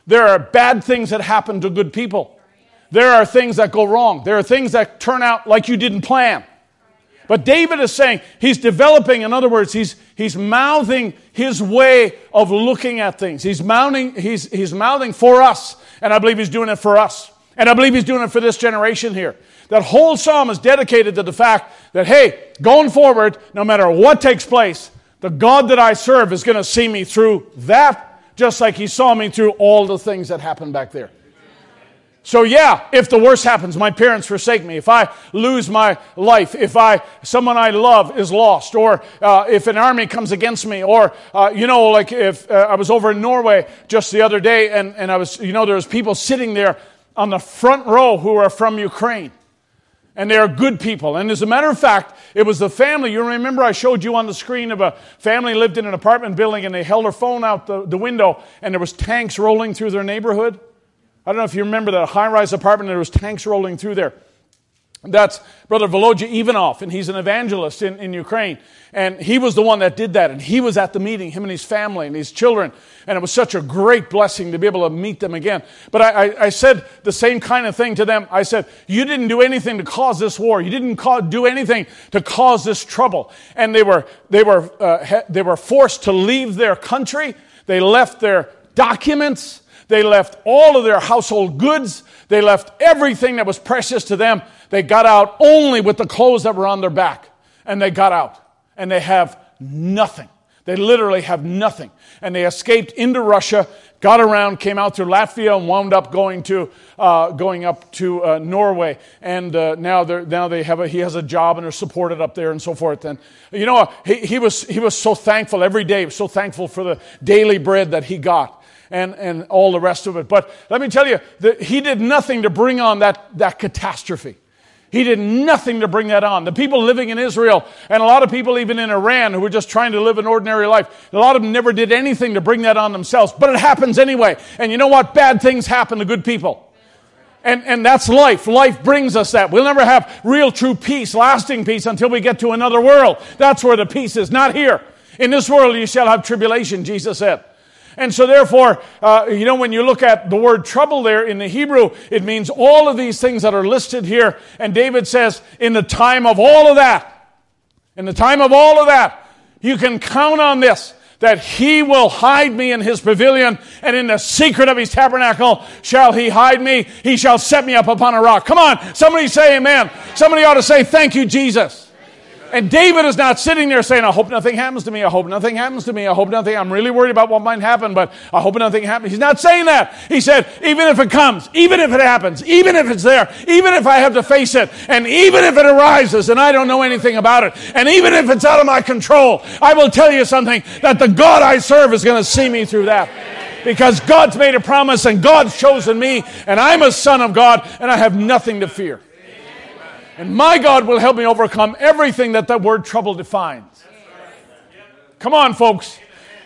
G: There are bad things that happen to good people. There are things that go wrong. There are things that turn out like you didn't plan. But David is saying he's developing, in other words, he's he's mouthing his way of looking at things. He's mouthing, he's, he's mouthing for us, and I believe he's doing it for us. And I believe he's doing it for this generation here. That whole psalm is dedicated to the fact that, hey, going forward, no matter what takes place, the God that I serve is going to see me through that, just like he saw me through all the things that happened back there. So yeah, if the worst happens, my parents forsake me, if I lose my life, if I someone I love is lost, or uh, if an army comes against me, or uh, you know, like if uh, I was over in Norway just the other day, and, and I was, you know, there was people sitting there on the front row who are from Ukraine. And they are good people. And as a matter of fact, it was the family. You remember I showed you on the screen of a family lived in an apartment building, and they held their phone out the, the window, and there was tanks rolling through their neighborhood. I don't know if you remember that high-rise apartment, there was tanks rolling through there. That's Brother Volodya Ivanov, and he's an evangelist in, in Ukraine. And he was the one that did that, and he was at the meeting, him and his family and his children. And it was such a great blessing to be able to meet them again. But I, I, I said the same kind of thing to them. I said, you didn't do anything to cause this war. You didn't cause, do anything to cause this trouble. And they were, they were, uh, they were forced to leave their country. They left their documents. They left all of their household goods. They left everything that was precious to them. They got out only with the clothes that were on their back. And they got out. And they have nothing. They literally have nothing. And they escaped into Russia, got around, came out through Latvia, and wound up going to uh, going up to uh, Norway. And uh, now they now they have a, he has a job, and they're supported up there and so forth. And you know, he, he was he was so thankful every day. He was so thankful for the daily bread that he got. And, and all the rest of it. But let me tell you, that he did nothing to bring on that, that catastrophe. He did nothing to bring that on. The people living in Israel, and a lot of people even in Iran who were just trying to live an ordinary life, a lot of them never did anything to bring that on themselves. But it happens anyway. And you know what? Bad things happen to good people. And, and that's life. Life brings us that. We'll never have real true peace, lasting peace, until we get to another world. That's where the peace is, not here. In this world you shall have tribulation, Jesus said. And so therefore, uh, you know, when you look at the word trouble there in the Hebrew, it means all of these things that are listed here. And David says, in the time of all of that, in the time of all of that, you can count on this, that he will hide me in his pavilion, and in the secret of his tabernacle shall he hide me. He shall set me up upon a rock. Come on, somebody say amen. Somebody ought to say, thank you, Jesus. And David is not sitting there saying, I hope nothing happens to me. I hope nothing happens to me. I hope nothing. I'm really worried about what might happen, but I hope nothing happens. He's not saying that. He said, even if it comes, even if it happens, even if it's there, even if I have to face it, and even if it arises and I don't know anything about it, and even if it's out of my control, I will tell you something, that the God I serve is going to see me through that. Because God's made a promise, and God's chosen me, and I'm a son of God, and I have nothing to fear. And my God will help me overcome everything that that word trouble defines. Come on, folks.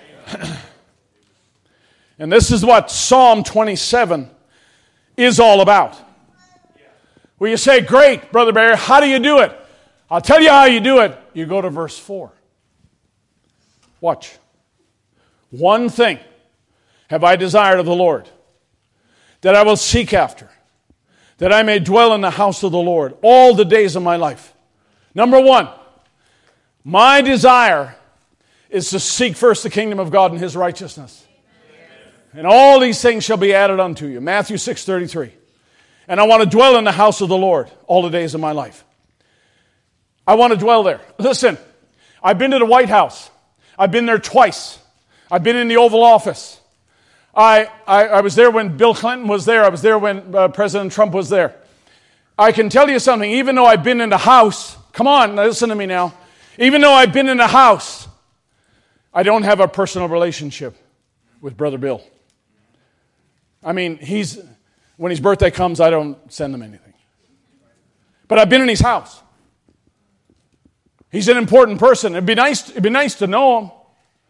G: And this is what Psalm twenty-seven is all about. Well, you say, great, Brother Barry, how do you do it? I'll tell you how you do it. You go to verse four. Watch. One thing have I desired of the Lord, that I will seek after, that I may dwell in the house of the Lord all the days of my life. Number one, my desire is to seek first the kingdom of God and his righteousness. And all these things shall be added unto you. Matthew six thirty-three. And I want to dwell in the house of the Lord all the days of my life. I want to dwell there. Listen, I've been to the White House. I've been there twice. I've been in the Oval Office. I, I, I was there when Bill Clinton was there. I was there when uh, President Trump was there. I can tell you something, even though I've been in the house, come on, listen to me now. Even though I've been in the house, I don't have a personal relationship with Brother Bill. I mean, he's when his birthday comes, I don't send him anything. But I've been in his house. He's an important person. It'd be nice, it'd be nice to know him.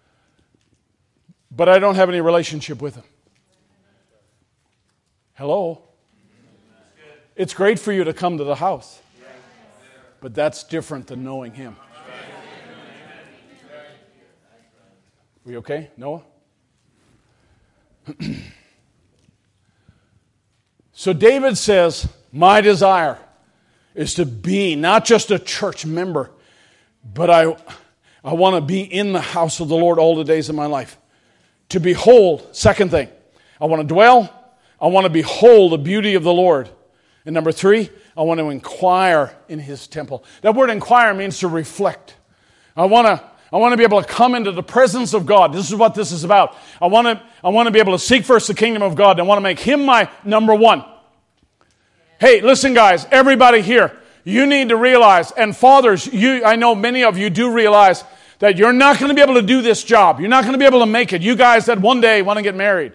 G: But I don't have any relationship with him. Hello? It's great for you to come to the house. But that's different than knowing him. We okay, Noah? So David says, my desire is to be not just a church member, but I, I want to be in the house of the Lord all the days of my life. To behold, second thing, I want to dwell, I want to behold the beauty of the Lord. And number three, I want to inquire in his temple. That word inquire means to reflect. I want to I want to be able to come into the presence of God. This is what this is about. I want to I want to be able to seek first the kingdom of God. I want to make him my number one. Hey, listen guys, everybody here, you need to realize, and fathers, you I know many of you do realize that you're not going to be able to do this job. You're not going to be able to make it. You guys that one day want to get married.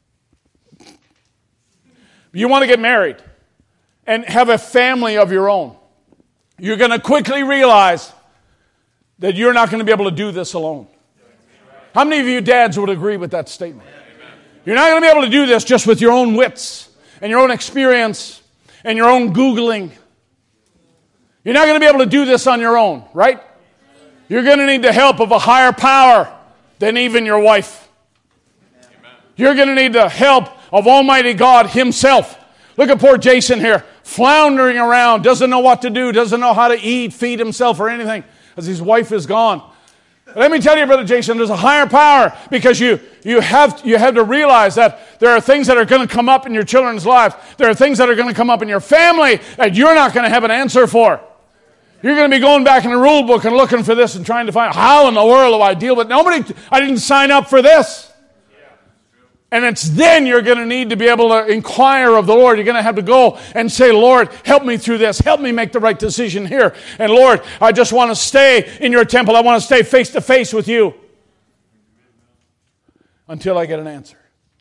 G: You want to get married and have a family of your own. You're going to quickly realize that you're not going to be able to do this alone. How many of you dads would agree with that statement? You're not going to be able to do this just with your own wits and your own experience and your own Googling. You're not going to be able to do this on your own, right? You're going to need the help of a higher power than even your wife. You're going to need the help of Almighty God himself. Look at poor Jason here, floundering around, doesn't know what to do, doesn't know how to eat, feed himself or anything, as his wife is gone. But let me tell you, Brother Jason, there's a higher power, because you, you, have, you have to realize that there are things that are going to come up in your children's lives. There are things that are going to come up in your family that you're not going to have an answer for. You're going to be going back in the rule book and looking for this and trying to find, how in the world do I deal with nobody? I didn't sign up for this. And it's then you're going to need to be able to inquire of the Lord. You're going to have to go and say, Lord, help me through this. Help me make the right decision here. And Lord, I just want to stay in your temple. I want to stay face to face with you until I get an answer.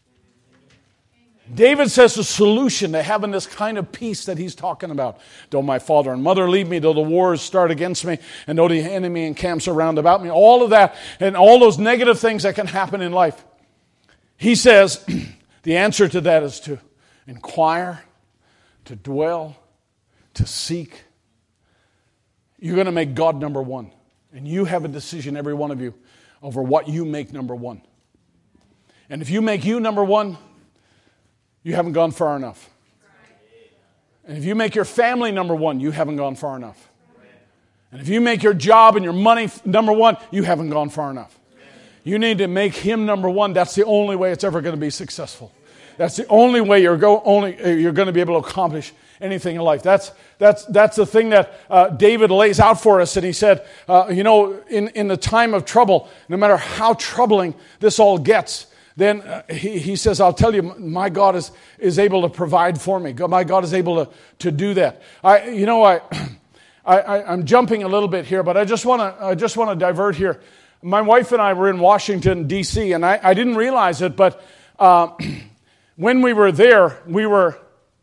G: David says the solution to having this kind of peace that he's talking about. Though my father and mother leave me, though the wars start against me, and though the enemy encamps around about me, all of that and all those negative things that can happen in life. He says the answer to that is to inquire, to dwell, to seek. You're going to make God number one. And you have a decision, every one of you, over what you make number one. And if you make you number one, you haven't gone far enough. And if you make your family number one, you haven't gone far enough. And if you make your job and your money number one, you haven't gone far enough. You need to make him number one. That's the only way it's ever going to be successful. That's the only way you're go only you're going to be able to accomplish anything in life. That's that's that's the thing that uh, David lays out for us. And he said, uh, you know, in in the time of trouble, no matter how troubling this all gets, then uh, he, he says, I'll tell you, my God is is able to provide for me. God, my God is able to to do that. I you know I, I I'm jumping a little bit here, but I just want to I just want to divert here. My wife and I were in Washington, D C, and I, I didn't realize it, but uh, when we were there, we were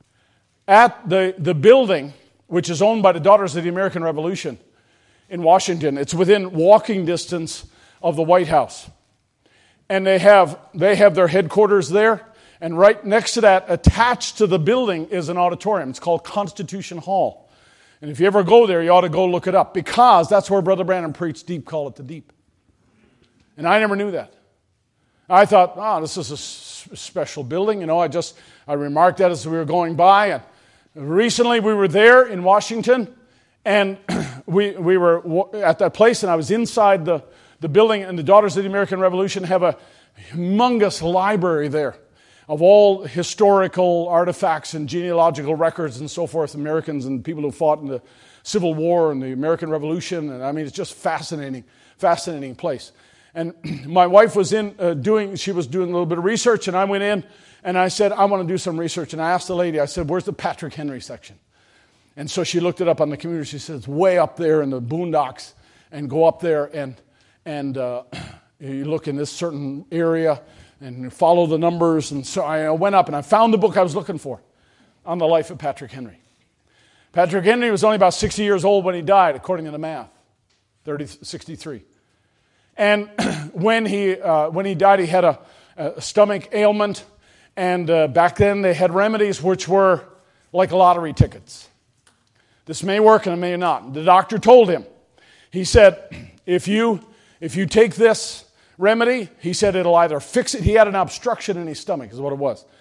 G: at the, the building, which is owned by the Daughters of the American Revolution in Washington. It's within walking distance of the White House. And they have, they have their headquarters there, and right next to that, attached to the building, is an auditorium. It's called Constitution Hall. And if you ever go there, you ought to go look it up, because that's where Brother Branham preached Deep Call It the Deep. And I never knew that. I thought, oh, this is a s- special building. You know, I just, I remarked that as we were going by. And recently we were there in Washington, and we we were at that place, and I was inside the, the building, and the Daughters of the American Revolution have a humongous library there of all historical artifacts and genealogical records and so forth, Americans and people who fought in the Civil War and the American Revolution. And I mean, it's just fascinating, fascinating place. And my wife was in uh, doing, she was doing a little bit of research, and I went in and I said, I want to do some research. And I asked the lady, I said, where's the Patrick Henry section? And so she looked it up on the computer. She said, it's way up there in the boondocks, and go up there and, and uh, you look in this certain area and follow the numbers. And so I went up and I found the book I was looking for on the life of Patrick Henry. Patrick Henry was only about sixty years old when he died, according to the math, thirty, sixty-three. And when he uh, when he died, he had a, a stomach ailment, and uh, back then they had remedies which were like lottery tickets. This may work and it may not. The doctor told him, he said, if you if you take this remedy, he said it'll either fix it. He had an obstruction in his stomach, is what it was.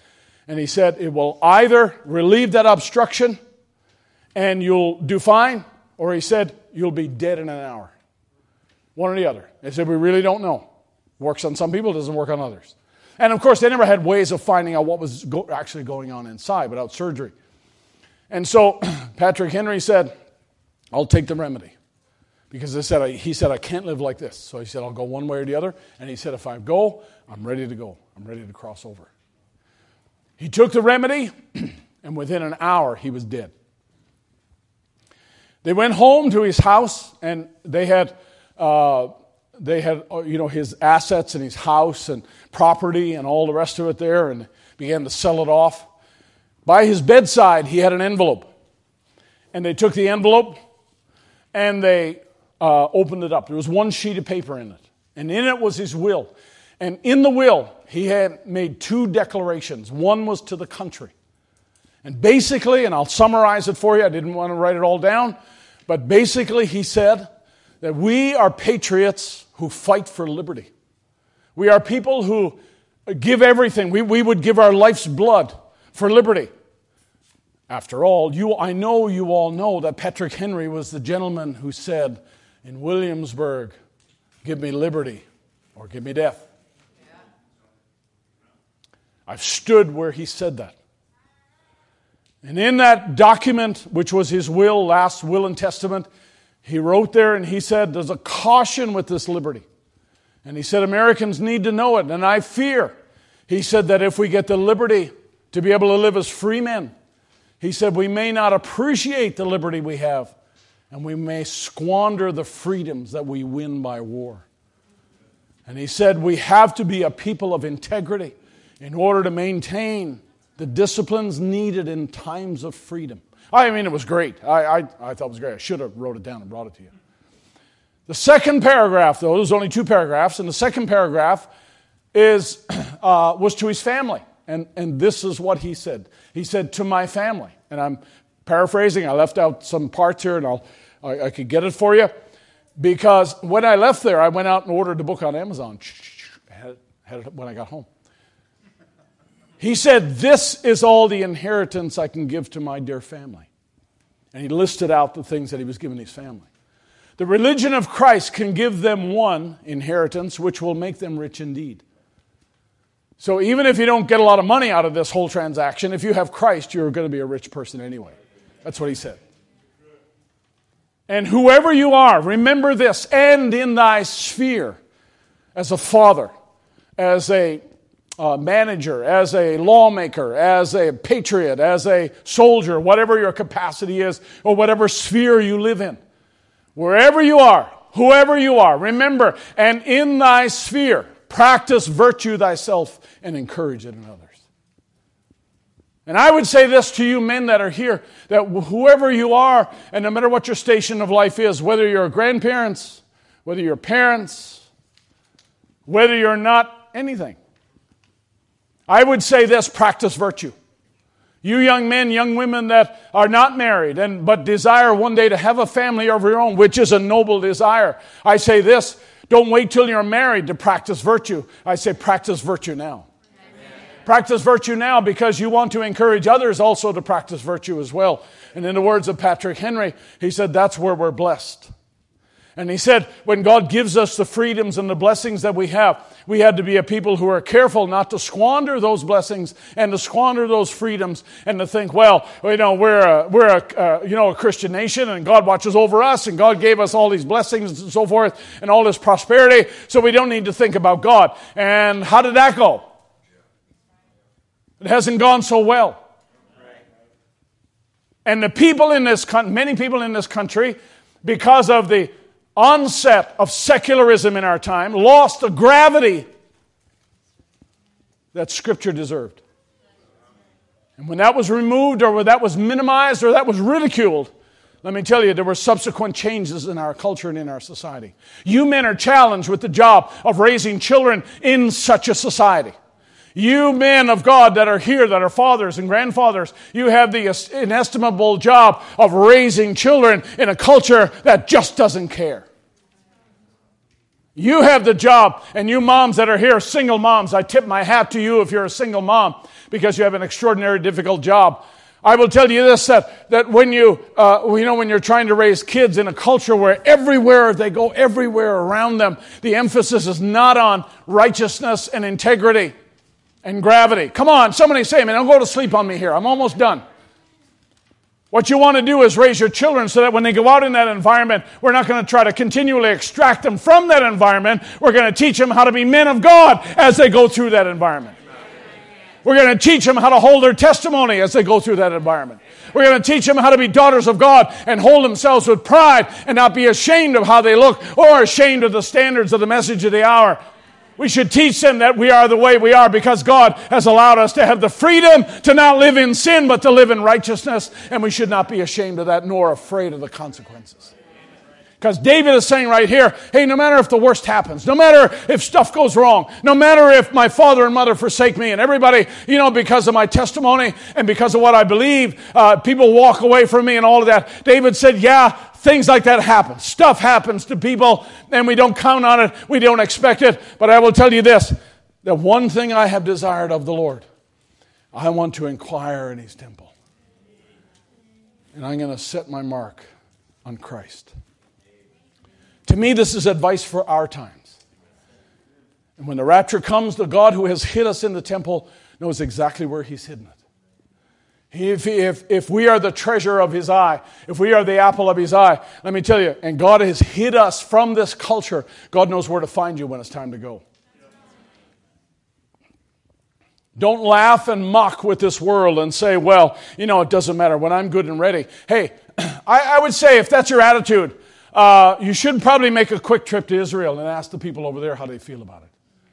G: And he said, it will either relieve that obstruction and you'll do fine, or he said, you'll be dead in an hour. One or the other. They said, we really don't know. Works on some people, doesn't work on others. And of course, they never had ways of finding out what was go- actually going on inside without surgery. And so Patrick Henry said, I'll take the remedy. Because they said, he said, I can't live like this. So he said, I'll go one way or the other. And he said, if I go, I'm ready to go. I'm ready to cross over. He took the remedy, and within an hour, he was dead. They went home to his house, and they had, uh, they had, you know, his assets and his house and property and all the rest of it there, and began to sell it off. By his bedside, he had an envelope, and they took the envelope, and they uh, opened it up. There was one sheet of paper in it, and in it was his will. And in the will, he had made two declarations. One was to the country. And basically, and I'll summarize it for you, I didn't want to write it all down, but basically he said that we are patriots who fight for liberty. We are people who give everything. We, we would give our life's blood for liberty. After all, you, I know you all know that Patrick Henry was the gentleman who said in Williamsburg, give me liberty or give me death. Yeah. I've stood where he said that. And in that document, which was his will, last will and testament, he wrote there and he said, there's a caution with this liberty. And he said, Americans need to know it. And I fear, he said, that if we get the liberty to be able to live as free men, he said, we may not appreciate the liberty we have, and we may squander the freedoms that we win by war. And he said, we have to be a people of integrity in order to maintain the disciplines needed in times of freedom. I mean, it was great. I, I, I thought it was great. I should have wrote it down and brought it to you. The second paragraph, though, there's only two paragraphs, and the second paragraph is uh, was to his family. And, and this is what he said. He said, to my family. And I'm paraphrasing. I left out some parts here, and I'll, I, I could get it for you. Because when I left there, I went out and ordered the book on Amazon. Had it, had it when I got home. He said, this is all the inheritance I can give to my dear family. And he listed out the things that he was giving his family. The religion of Christ can give them one inheritance, which will make them rich indeed. So even if you don't get a lot of money out of this whole transaction, if you have Christ, you're going to be a rich person anyway. That's what he said. And whoever you are, remember this, and in thy sphere, as a father, as a uh, manager, as a lawmaker, as a patriot, as a soldier, whatever your capacity is, or whatever sphere you live in, wherever you are, whoever you are, remember, and in thy sphere, practice virtue thyself and encourage it in others. And I would say this to you men that are here, that whoever you are, and no matter what your station of life is, whether you're grandparents, whether you're parents, whether you're not anything, I would say this, practice virtue. You young men, young women that are not married and but desire one day to have a family of your own, which is a noble desire, I say this, don't wait till you're married to practice virtue. I say practice virtue now. Amen. Practice virtue now because you want to encourage others also to practice virtue as well. And in the words of Patrick Henry, he said that's where we're blessed. And he said, when God gives us the freedoms and the blessings that we have, we had to be a people who are careful not to squander those blessings and to squander those freedoms and to think, well, you know, we're a, we're a, uh, you know, a Christian nation and God watches over us and God gave us all these blessings and so forth and all this prosperity, so we don't need to think about God. And how did that go? It hasn't gone so well. And the people in this country, many people in this country, because of the onset of secularism in our time, lost the gravity that Scripture deserved. And when that was removed or when that was minimized or that was ridiculed, let me tell you, there were subsequent changes in our culture and in our society. You men are challenged with the job of raising children in such a society. You men of God that are here, that are fathers and grandfathers, you have the inestimable job of raising children in a culture that just doesn't care. You have the job, and you moms that are here, single moms, I tip my hat to you if you're a single mom, because you have an extraordinary difficult job. I will tell you this, that, that when you, uh, you know, when you're trying to raise kids in a culture where everywhere they go, everywhere around them, the emphasis is not on righteousness and integrity and gravity. Come on, somebody say, man, don't go to sleep on me here. I'm almost done. What you want to do is raise your children so that when they go out in that environment, we're not going to try to continually extract them from that environment. We're going to teach them how to be men of God as they go through that environment. We're going to teach them how to hold their testimony as they go through that environment. We're going to teach them how to be daughters of God and hold themselves with pride and not be ashamed of how they look or ashamed of the standards of the message of the hour. We should teach them that we are the way we are because God has allowed us to have the freedom to not live in sin, but to live in righteousness. And we should not be ashamed of that nor afraid of the consequences. Because David is saying right here, hey, no matter if the worst happens, no matter if stuff goes wrong, no matter if my father and mother forsake me and everybody, you know, because of my testimony and because of what I believe, uh, people walk away from me and all of that. David said, yeah, things like that happen. Stuff happens to people and we don't count on it. We don't expect it. But I will tell you this, that one thing I have desired of the Lord, I want to inquire in His temple. And I'm going to set my mark on Christ. To me, this is advice for our times. And when the rapture comes, the God who has hid us in the temple knows exactly where He's hidden it. If, if, if we are the treasure of His eye, if we are the apple of His eye, let me tell you, and God has hid us from this culture, God knows where to find you when it's time to go. Don't laugh and mock with this world and say, well, you know, it doesn't matter when I'm good and ready. Hey, I, I would say if that's your attitude, Uh, you should probably make a quick trip to Israel and ask the people over there how they feel about it.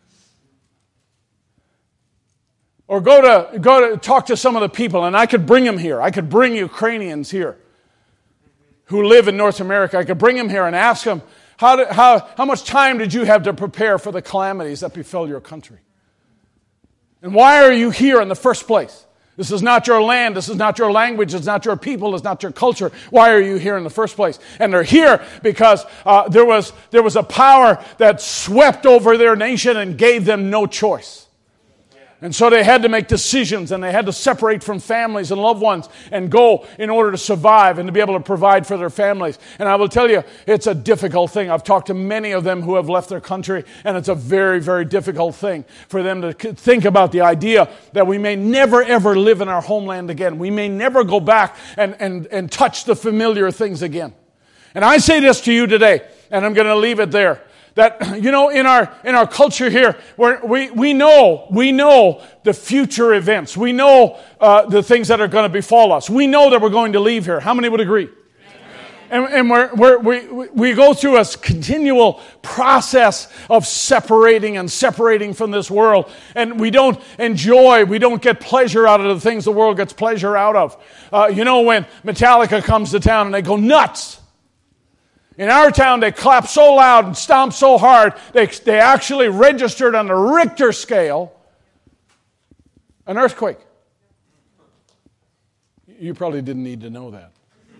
G: Or go to go to talk to some of the people, and I could bring them here. I could bring Ukrainians here who live in North America. I could bring them here and ask them, how, did, how, how much time did you have to prepare for the calamities that befell your country? And why are you here in the first place? This is not your land. This is not your language. It's not your people. It's not your culture. Why are you here in the first place? And they're here because uh, there was there was a power that swept over their nation and gave them no choice. And so they had to make decisions, and they had to separate from families and loved ones and go in order to survive and to be able to provide for their families. And I will tell you, it's a difficult thing. I've talked to many of them who have left their country, and it's a very, very difficult thing for them to think about the idea that we may never, ever live in our homeland again. We may never go back and, and, and touch the familiar things again. And I say this to you today, and I'm going to leave it there. That, you know, in our in our culture here, where we, we know, we know the future events. We know uh, the things that are going to befall us. We know that we're going to leave here. How many would agree? And, and we're, we're, we we go through a continual process of separating and separating from this world. And we don't enjoy, we don't get pleasure out of the things the world gets pleasure out of. Uh, you know, when Metallica comes to town and they go nuts. In our town, they clap so loud and stomp so hard, they, they actually registered on the Richter scale an earthquake. You probably didn't need to know that.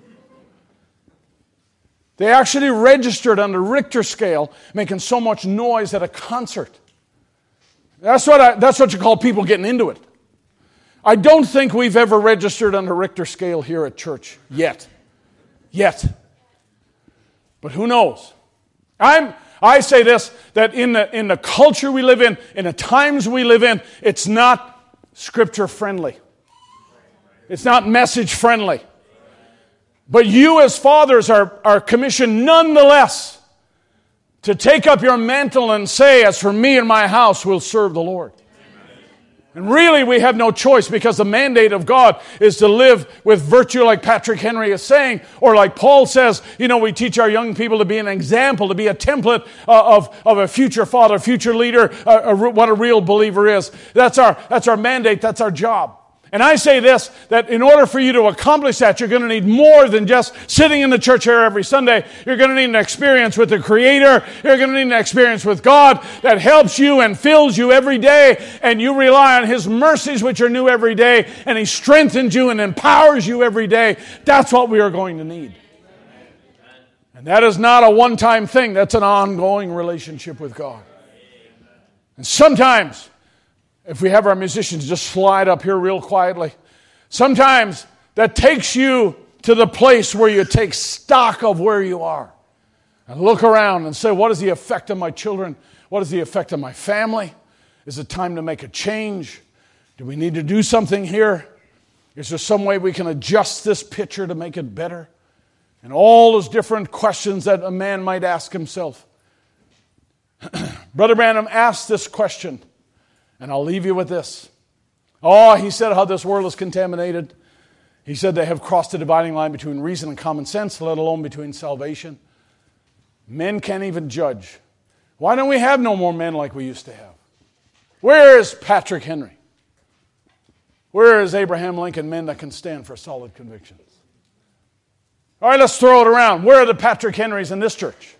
G: They actually registered on the Richter scale, making so much noise at a concert. That's what I, that's what you call people getting into it. I don't think we've ever registered on the Richter scale here at church yet. Yet. But who knows? I'm, I say this, that in the, in the culture we live in, in the times we live in, it's not Scripture friendly. It's not message friendly. But you as fathers are, are commissioned nonetheless to take up your mantle and say, as for me and my house, we'll serve the Lord. And really, we have no choice because the mandate of God is to live with virtue like Patrick Henry is saying, or like Paul says, you know, we teach our young people to be an example, to be a template uh, of, of a future father, future leader, uh, a, what a real believer is. That's our, that's our mandate. That's our job. And I say this, that in order for you to accomplish that, you're going to need more than just sitting in the church here every Sunday. You're going to need an experience with the Creator. You're going to need an experience with God that helps you and fills you every day. And you rely on His mercies, which are new every day. And He strengthens you and empowers you every day. That's what we are going to need. And that is not a one-time thing. That's an ongoing relationship with God. And sometimes, if we have our musicians just slide up here real quietly, sometimes that takes you to the place where you take stock of where you are and look around and say, what is the effect of my children? What is the effect of my family? Is it time to make a change? Do we need to do something here? Is there some way we can adjust this picture to make it better? And all those different questions that a man might ask himself. Brother Branham asked this question, and I'll leave you with this. Oh, he said how this world is contaminated. He said they have crossed the dividing line between reason and common sense, let alone between salvation. Men can't even judge. Why don't we have no more men like we used to have? Where is Patrick Henry? Where is Abraham Lincoln, men that can stand for solid convictions? All right, let's throw it around. Where are the Patrick Henrys in this church?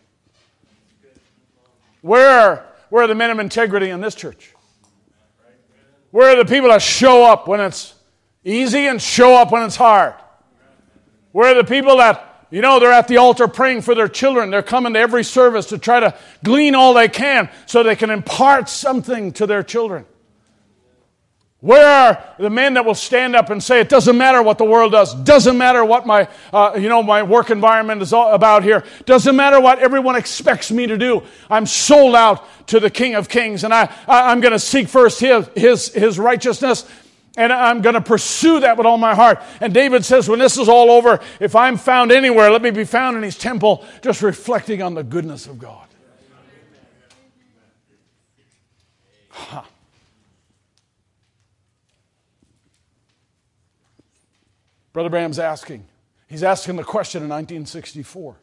G: Where, where are the men of integrity in this church? Where are the people that show up when it's easy and show up when it's hard? Where are the people that, you know, they're at the altar praying for their children. They're coming to every service to try to glean all they can so they can impart something to their children. Where are the men that will stand up and say, it doesn't matter what the world does, doesn't matter what my, uh, you know, my work environment is all about here, doesn't matter what everyone expects me to do. I'm sold out to the King of Kings, and I, I I'm going to seek first his, his, his righteousness, and I'm going to pursue that with all my heart. And David says, when this is all over, if I'm found anywhere, let me be found in his temple, just reflecting on the goodness of God. Huh. Brother Branham's asking. He's asking the question in nineteen sixty-four.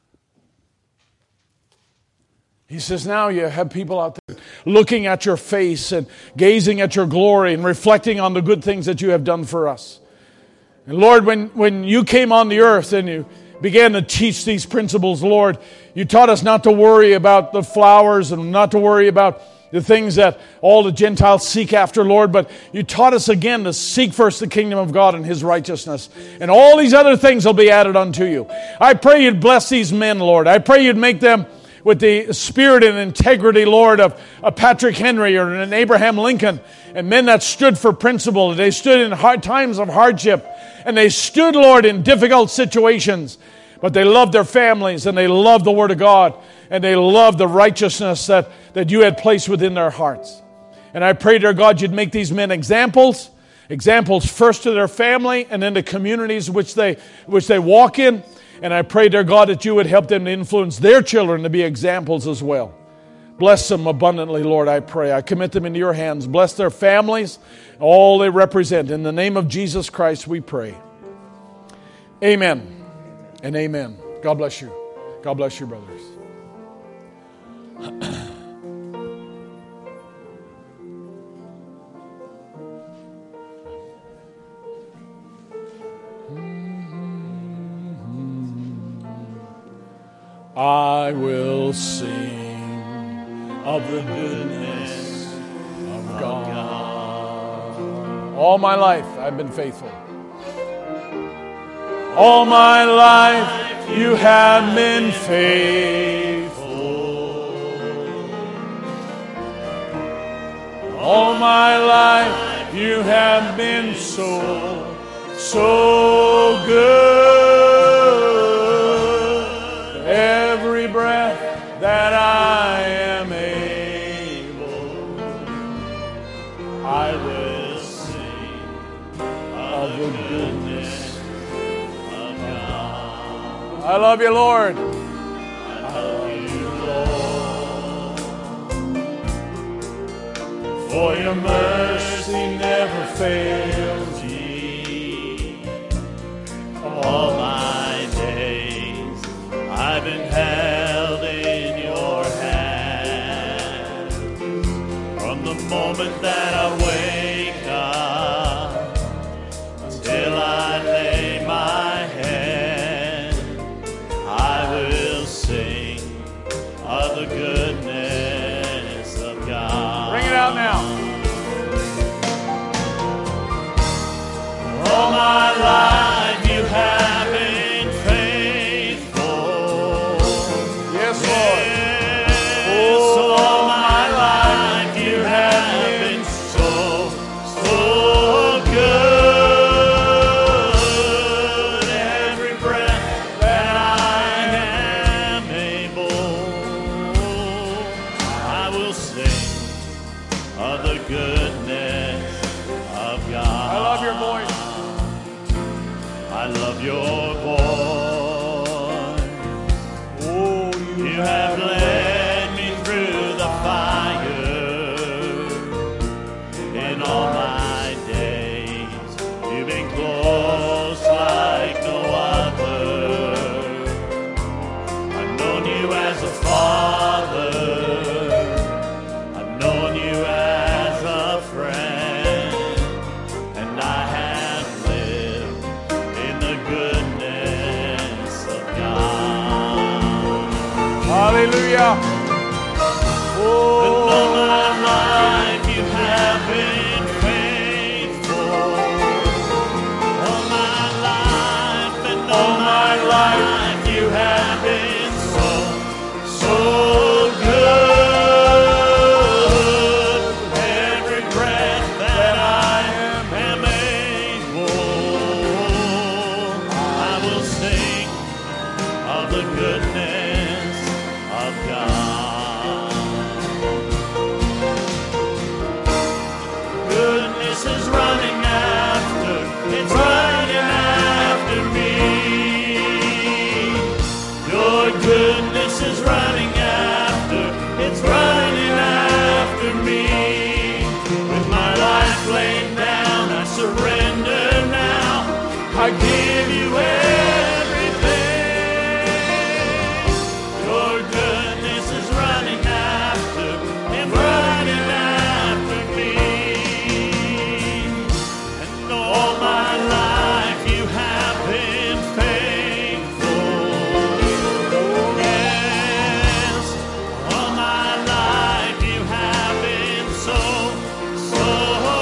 G: He says, now you have people out there looking at your face and gazing at your glory and reflecting on the good things that you have done for us. And Lord, when, when you came on the earth and you began to teach these principles, Lord, you taught us not to worry about the flowers and not to worry about the things that all the Gentiles seek after, Lord, but you taught us again to seek first the kingdom of God and his righteousness. And all these other things will be added unto you. I pray you'd bless these men, Lord. I pray you'd make them with the spirit and integrity, Lord, of a Patrick Henry or an Abraham Lincoln, and men that stood for principle. They stood in hard times of hardship, and they stood, Lord, in difficult situations. But they loved their families, and they loved the Word of God, and they loved the righteousness that, that you had placed within their hearts. And I pray, dear God, you'd make these men examples, examples first to their family and then the communities which they, which they walk in. And I pray, dear God, that you would help them to influence their children to be examples as well. Bless them abundantly, Lord, I pray. I commit them into your hands. Bless their families, all they represent. In the name of Jesus Christ, we pray. Amen. And amen. God bless you. God bless you, brothers. I will sing of the goodness of God. All my life I've been faithful. All my life you have been faithful. All my life you have been so, so good. Every breath that I am able, I will sing of the goodness. I love you, Lord. I love you, Lord. For your mercy never fails me. All my days I've been held in your hand. From the moment that I wake up until I lay my the goodness of God. Bring it out now. All my life you have been faithful.
A: I love your voice.
G: Oh, you,
A: You have led me through the fire in all my days. You've been close like no other. I've known you as a father. I've known you as a friend. And I have lived in the goodness of God.
G: hallelujah.
A: And all my life you have been faithful. All my life and all my life you have been so, so good. Every breath that I am able, I will sing of the goodness of God. Goodness is running after, it's running after me. Your goodness is running after, it's running after me. With my life laid down, I surrender now. I give you everything. Your goodness is running after, and running after me. And all my life you have been faithful. Yes, all my life you have been so, so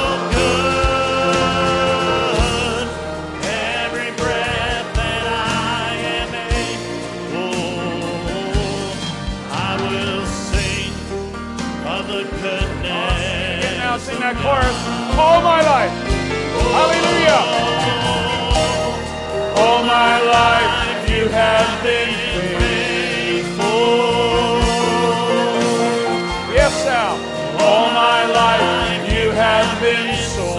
A: good. Every breath that I am able, I will sing of the goodness.
G: Now sing that chorus. All my life. Hallelujah.
A: All my life you have been faithful.
G: Yes, now.
A: All my life you have been so,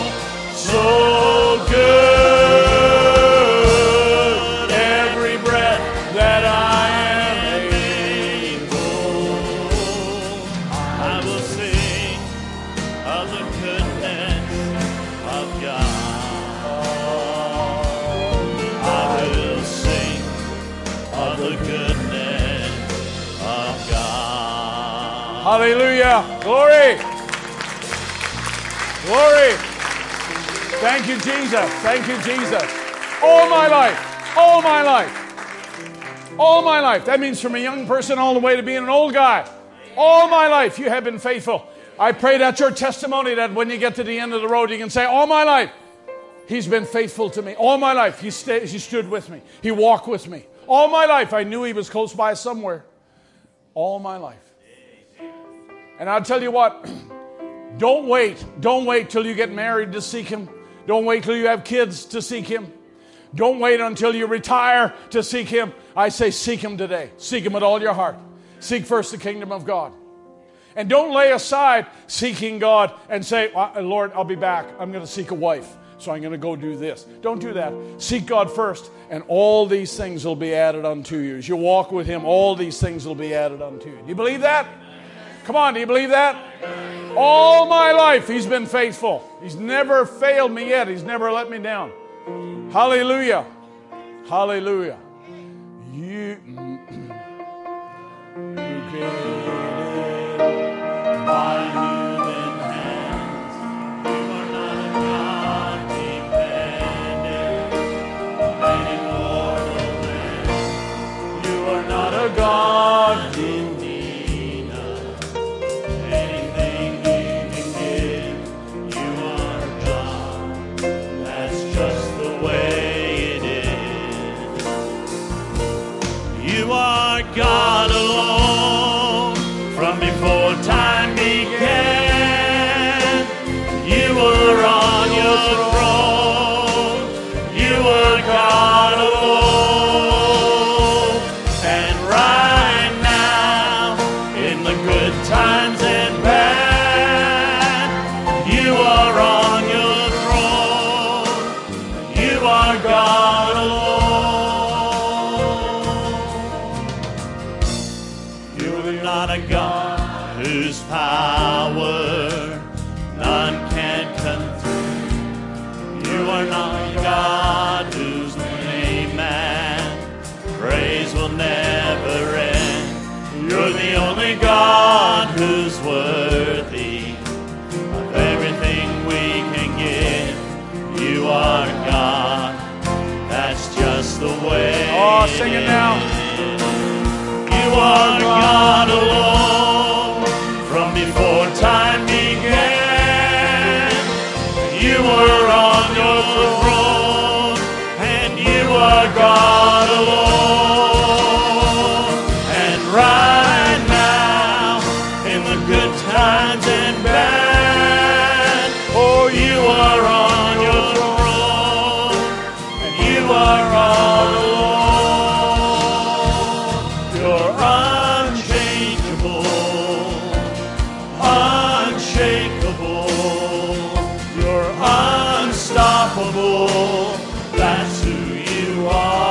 A: so good. Every breath that I am able, I will sing of the goodness of God. I will sing of the goodness of God.
G: Hallelujah. Glory. Glory. Thank you, Jesus. Thank you, Jesus. All my life. All my life. All my life. That means from a young person all the way to being an old guy. All my life you have been faithful. I pray that's your testimony, that when you get to the end of the road, you can say, all my life, he's been faithful to me. All my life, he, stayed, he stood with me. He walked with me. All my life, I knew he was close by somewhere. All my life. And I'll tell you what, don't wait. Don't wait till you get married to seek him. Don't wait till you have kids to seek him. Don't wait until you retire to seek him. I say seek him today. Seek him with all your heart. Seek first the kingdom of God. And don't lay aside seeking God and say, Lord, I'll be back. I'm going to seek a wife, so I'm going to go do this. Don't do that. Seek God first, and all these things will be added unto you. As you walk with him, all these things will be added unto you. Do you believe that? Come on, do you believe that? All my life, he's been faithful. He's never failed me yet. He's never let me down. Hallelujah. Hallelujah. You, you created
A: By human hands, you are not a God dependent on any mortal man. You are not a God in need of anything he can give. You are a God, that's just the way it is. You are God alone from before time began. You were on your throne. You were God alone. And right now, in the good times and bad, you are on your throne. You are God will never end. You're the only God who's worthy of everything we can give. You are God. That's just the way.
G: Oh, sing it now.
A: You are God alone from before time began. You were on your throne, and you are God alone. And right now, in the good times and bad, oh, you are on your throne, and you are all alone. You're unchangeable, unshakable. You're unstoppable. That's who you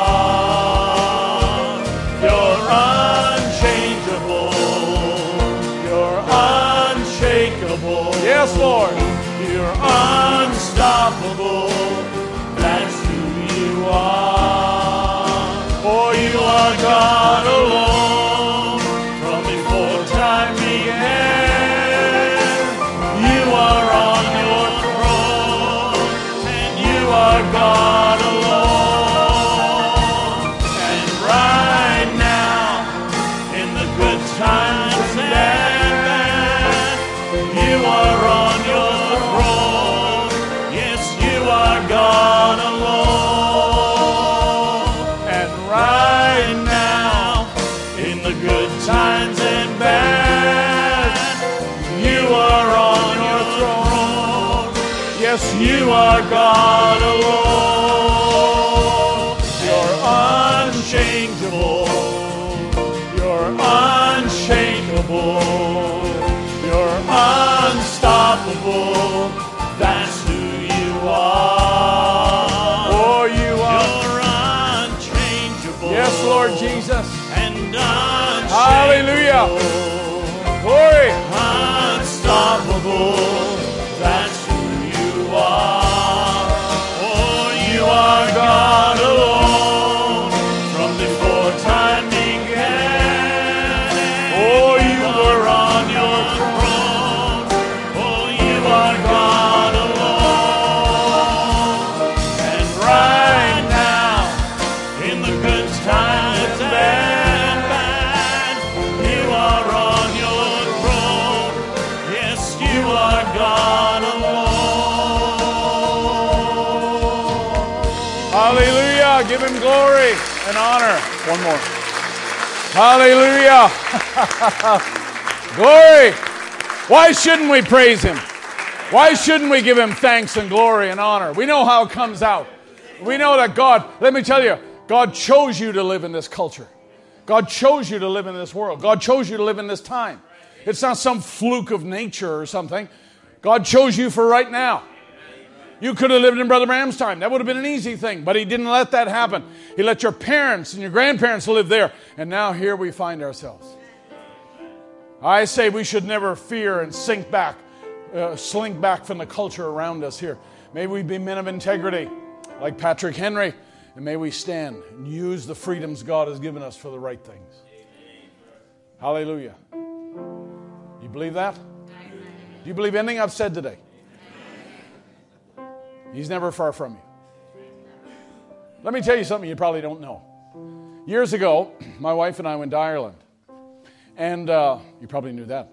A: are. You're unchangeable. You're unshakable.
G: Yes, Lord.
A: You're unstoppable. That's who you are. For you are God alone from before time began. You are on your throne, and you are God alone. And right now, in the good times and bad, you are on your throne. Yes, you are God alone. And right now, in the good times and bad, you are on your throne. Yes, you are God alone. You're unchangeable. You're unshakable. You're unstoppable. That's who you are.
G: Oh, you are.
A: You're unchangeable.
G: Yes, Lord Jesus.
A: And unshakable.
G: Hallelujah. Glory.
A: Unstoppable. That's who you are. Oh, you are God alone from before time began. Oh, you were on your throne. Oh, you are God alone. And right now, in the good times and bad, you are on your throne. Yes, you are God alone.
G: Hallelujah. Give him glory and honor. One more. Hallelujah. Glory. Why shouldn't we praise him? Why shouldn't we give him thanks and glory and honor? We know how it comes out. We know that God, let me tell you, God chose you to live in this culture. God chose you to live in this world. God chose you to live in this time. It's not some fluke of nature or something. God chose you for right now. You could have lived in Brother Branham's time. That would have been an easy thing, but he didn't let that happen. He let your parents and your grandparents live there, and now here we find ourselves. I say we should never fear and sink back, uh, slink back from the culture around us here. May we be men of integrity, like Patrick Henry, and may we stand and use the freedoms God has given us for the right things. Hallelujah. You believe that? Do you believe anything I've said today? He's never far from you. Let me tell you something you probably don't know. Years ago, my wife and I went to Ireland. And uh, you probably knew that.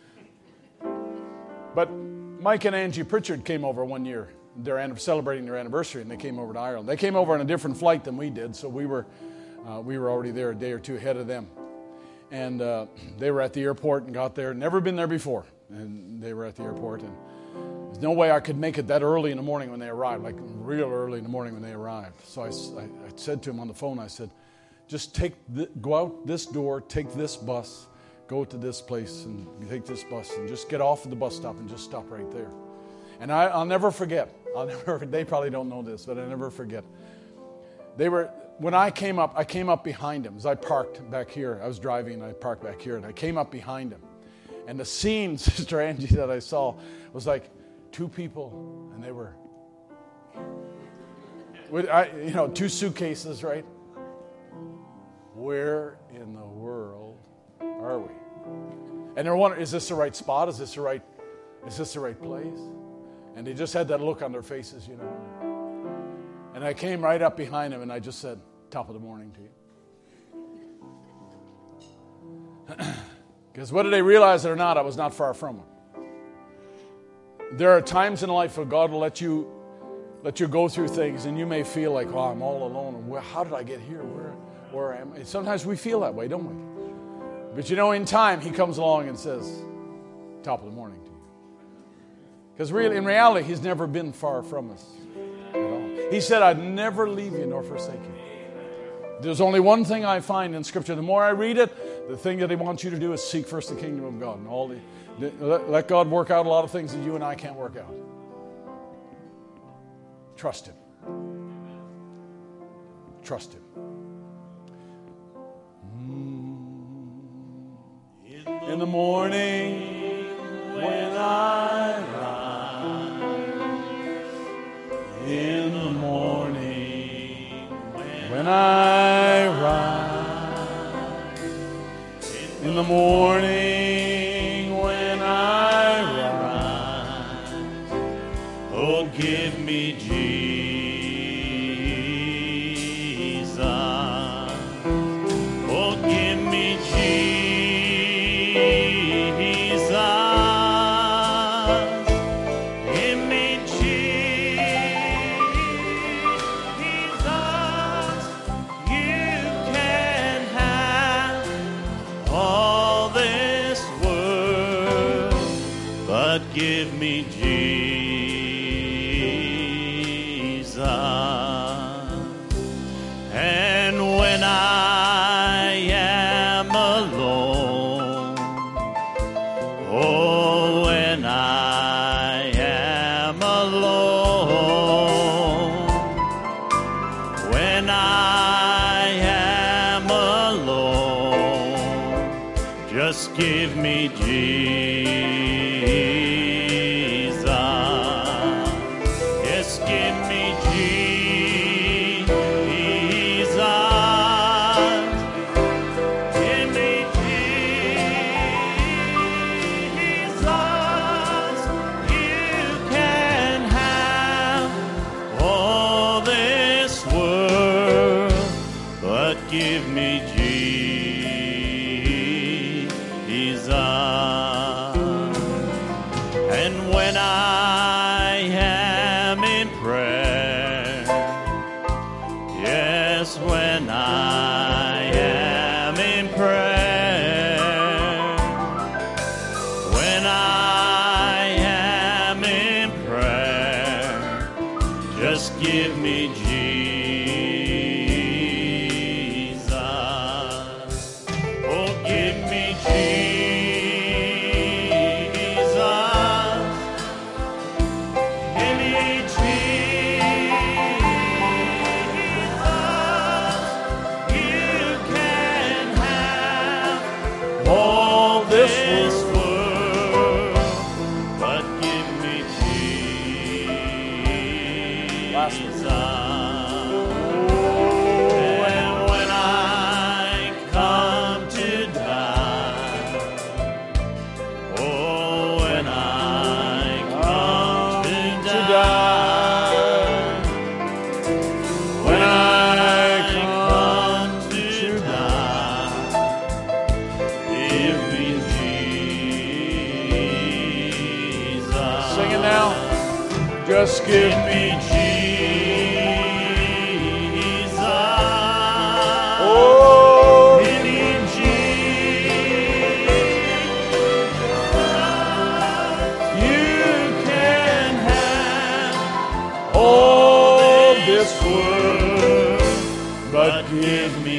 G: But Mike and Angie Pritchard came over one year. They're celebrating their anniversary, and they came over to Ireland. They came over on a different flight than we did, so we were uh, we were already there a day or two ahead of them. And uh, they were at the airport and got there. Never been there before. And they were at the airport, and there's no way I could make it that early in the morning when they arrived, like real early in the morning when they arrived. So I, I, I said to him on the phone, I said, just take the, go out this door, take this bus, go to this place and take this bus and just get off at the bus stop and just stop right there. And I, I'll never forget. I'll never. They probably don't know this, but I never forget. They were when I came up. I came up behind him as I parked back here. I was driving and I parked back here, and I came up behind him. And the scene, Sister Angie, that I saw was like two people, and they were, with, I, you know, two suitcases, right? where in the world are we? And they're wondering, is this the right spot? Is this the right, is this the right place? And they just had that look on their faces, you know. And I came right up behind them and I just said, top of the morning to you. Because whether they realize it or not, I was not far from them. There are times in life where God will let you let you go through things and you may feel like, oh, I'm all alone. And where, how did I get here? Where, where am I? Sometimes we feel that way, don't we? But you know, in time, He comes along and says, top of the morning to you. Because really, in reality, He's never been far from us at all. He said, I'd never leave you nor forsake you. There's only one thing I find in Scripture. The more I read it, the thing that He wants you to do is seek first the kingdom of God. And all the, let, let God work out a lot of things that you and I can't work out. Trust Him. Trust Him. In the morning when I rise, in the morning when I rise, in the morning when I rise, oh, give me Jesus. Oh, give me Jesus. Give me Jesus. You can have all this world, but give me Jesus. And when I am alone, oh, when I am alone, when I am alone, just give me Jesus. Yes, give me Jesus. Give me Jesus. You can have all this world, but give me Jesus. And when I am in prayer, yes, when I am in prayer, when I am in prayer, just give me Jesus. Oh, give me Jesus. Give me Jesus. You can have all this world, but give me Jesus. And when I come to die, oh, when I come to die, when I come to die, give me Jesus. Sing it now. Just give me Jesus. Oh, give me Jesus. You can have all this world, but give me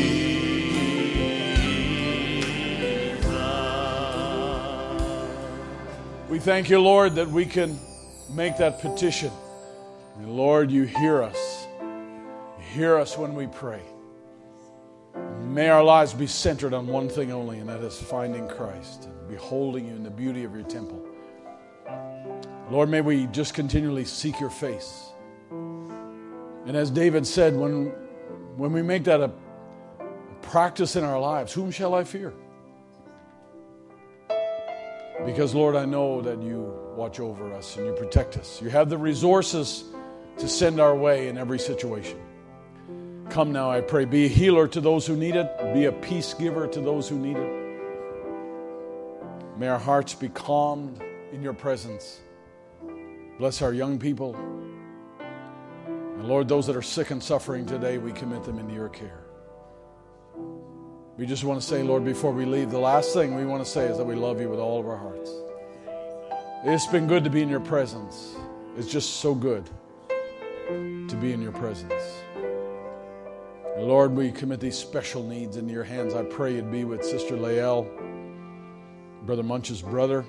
G: Jesus. We thank you, Lord, that we can make that petition. And Lord, you hear us. You hear us when we pray. May our lives be centered on one thing only, and that is finding Christ and beholding you in the beauty of your temple. Lord, may we just continually seek your face. And as David said, when, when we make that a, a practice in our lives. Whom shall I fear? Because, Lord, I know that you watch over us and you protect us. You have the resources to send our way in every situation. Come now, I pray. Be a healer to those who need it. Be a peace giver to those who need it. May our hearts be calmed in your presence. Bless our young people. And Lord, those that are sick and suffering today, we commit them into your care. We just want to say, Lord, before we leave, the last thing we want to say is that we love you with all of our hearts. It's been good to be in your presence. It's just so good to be in your presence. And Lord, we commit these special needs into your hands. I pray you'd be with Sister Lael, Brother Munch's brother,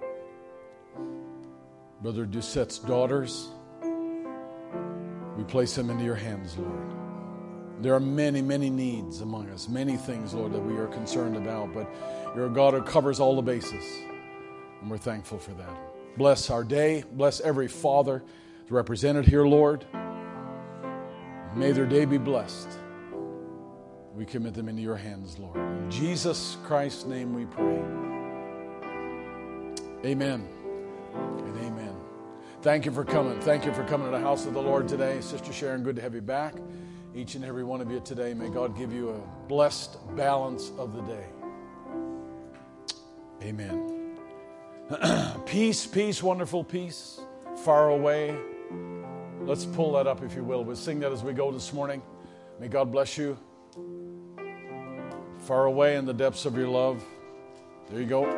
G: Brother Doucette's daughters. We place them into your hands, Lord. There are many, many needs among us, many things, Lord, that we are concerned about, but you're a God who covers all the bases, and we're thankful for that. Bless our day. Bless every father represented here, Lord. May their day be blessed. We commit them into your hands, Lord. In Jesus Christ's name we pray. Amen and amen. Thank you for coming. Thank you for coming to the house of the Lord today. Sister Sharon, good to have you back. Each and every one of you today, may God give you a blessed balance of the day. Amen. Peace, peace, wonderful peace, far away. Let's pull that up, if you will. We'll sing that as we go this morning. May God bless you. Far away in the depths of your love. There you go.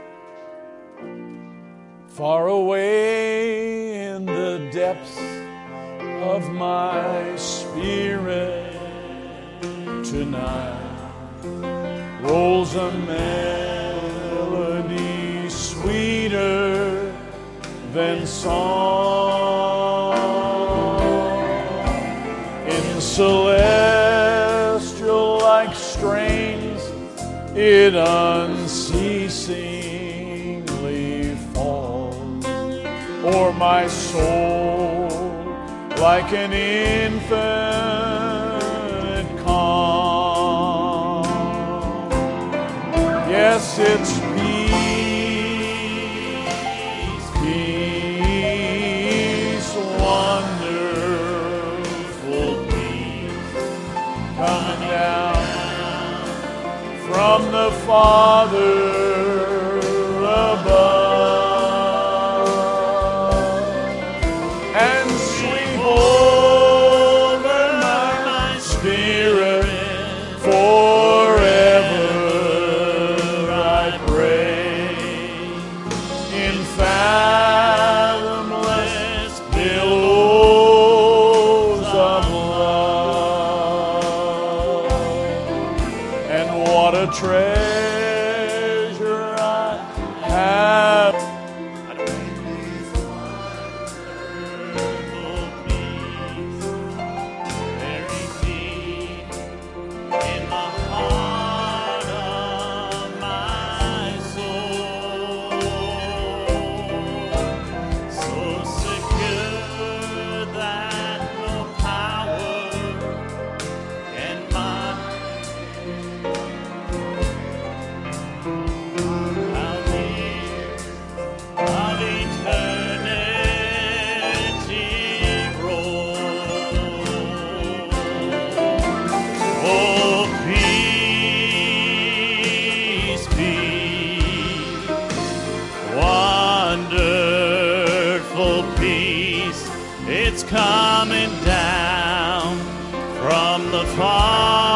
G: Far away in the depths of my spirit tonight rolls a melody sweeter than song. In celestial like strains it unceasingly falls o'er my soul like an infinite calm. Yes, it's peace, peace, wonderful peace, coming down from the Father above. Treasure I have. Very deep in the heart of my soul, so secure that no power can mock. Coming down from the far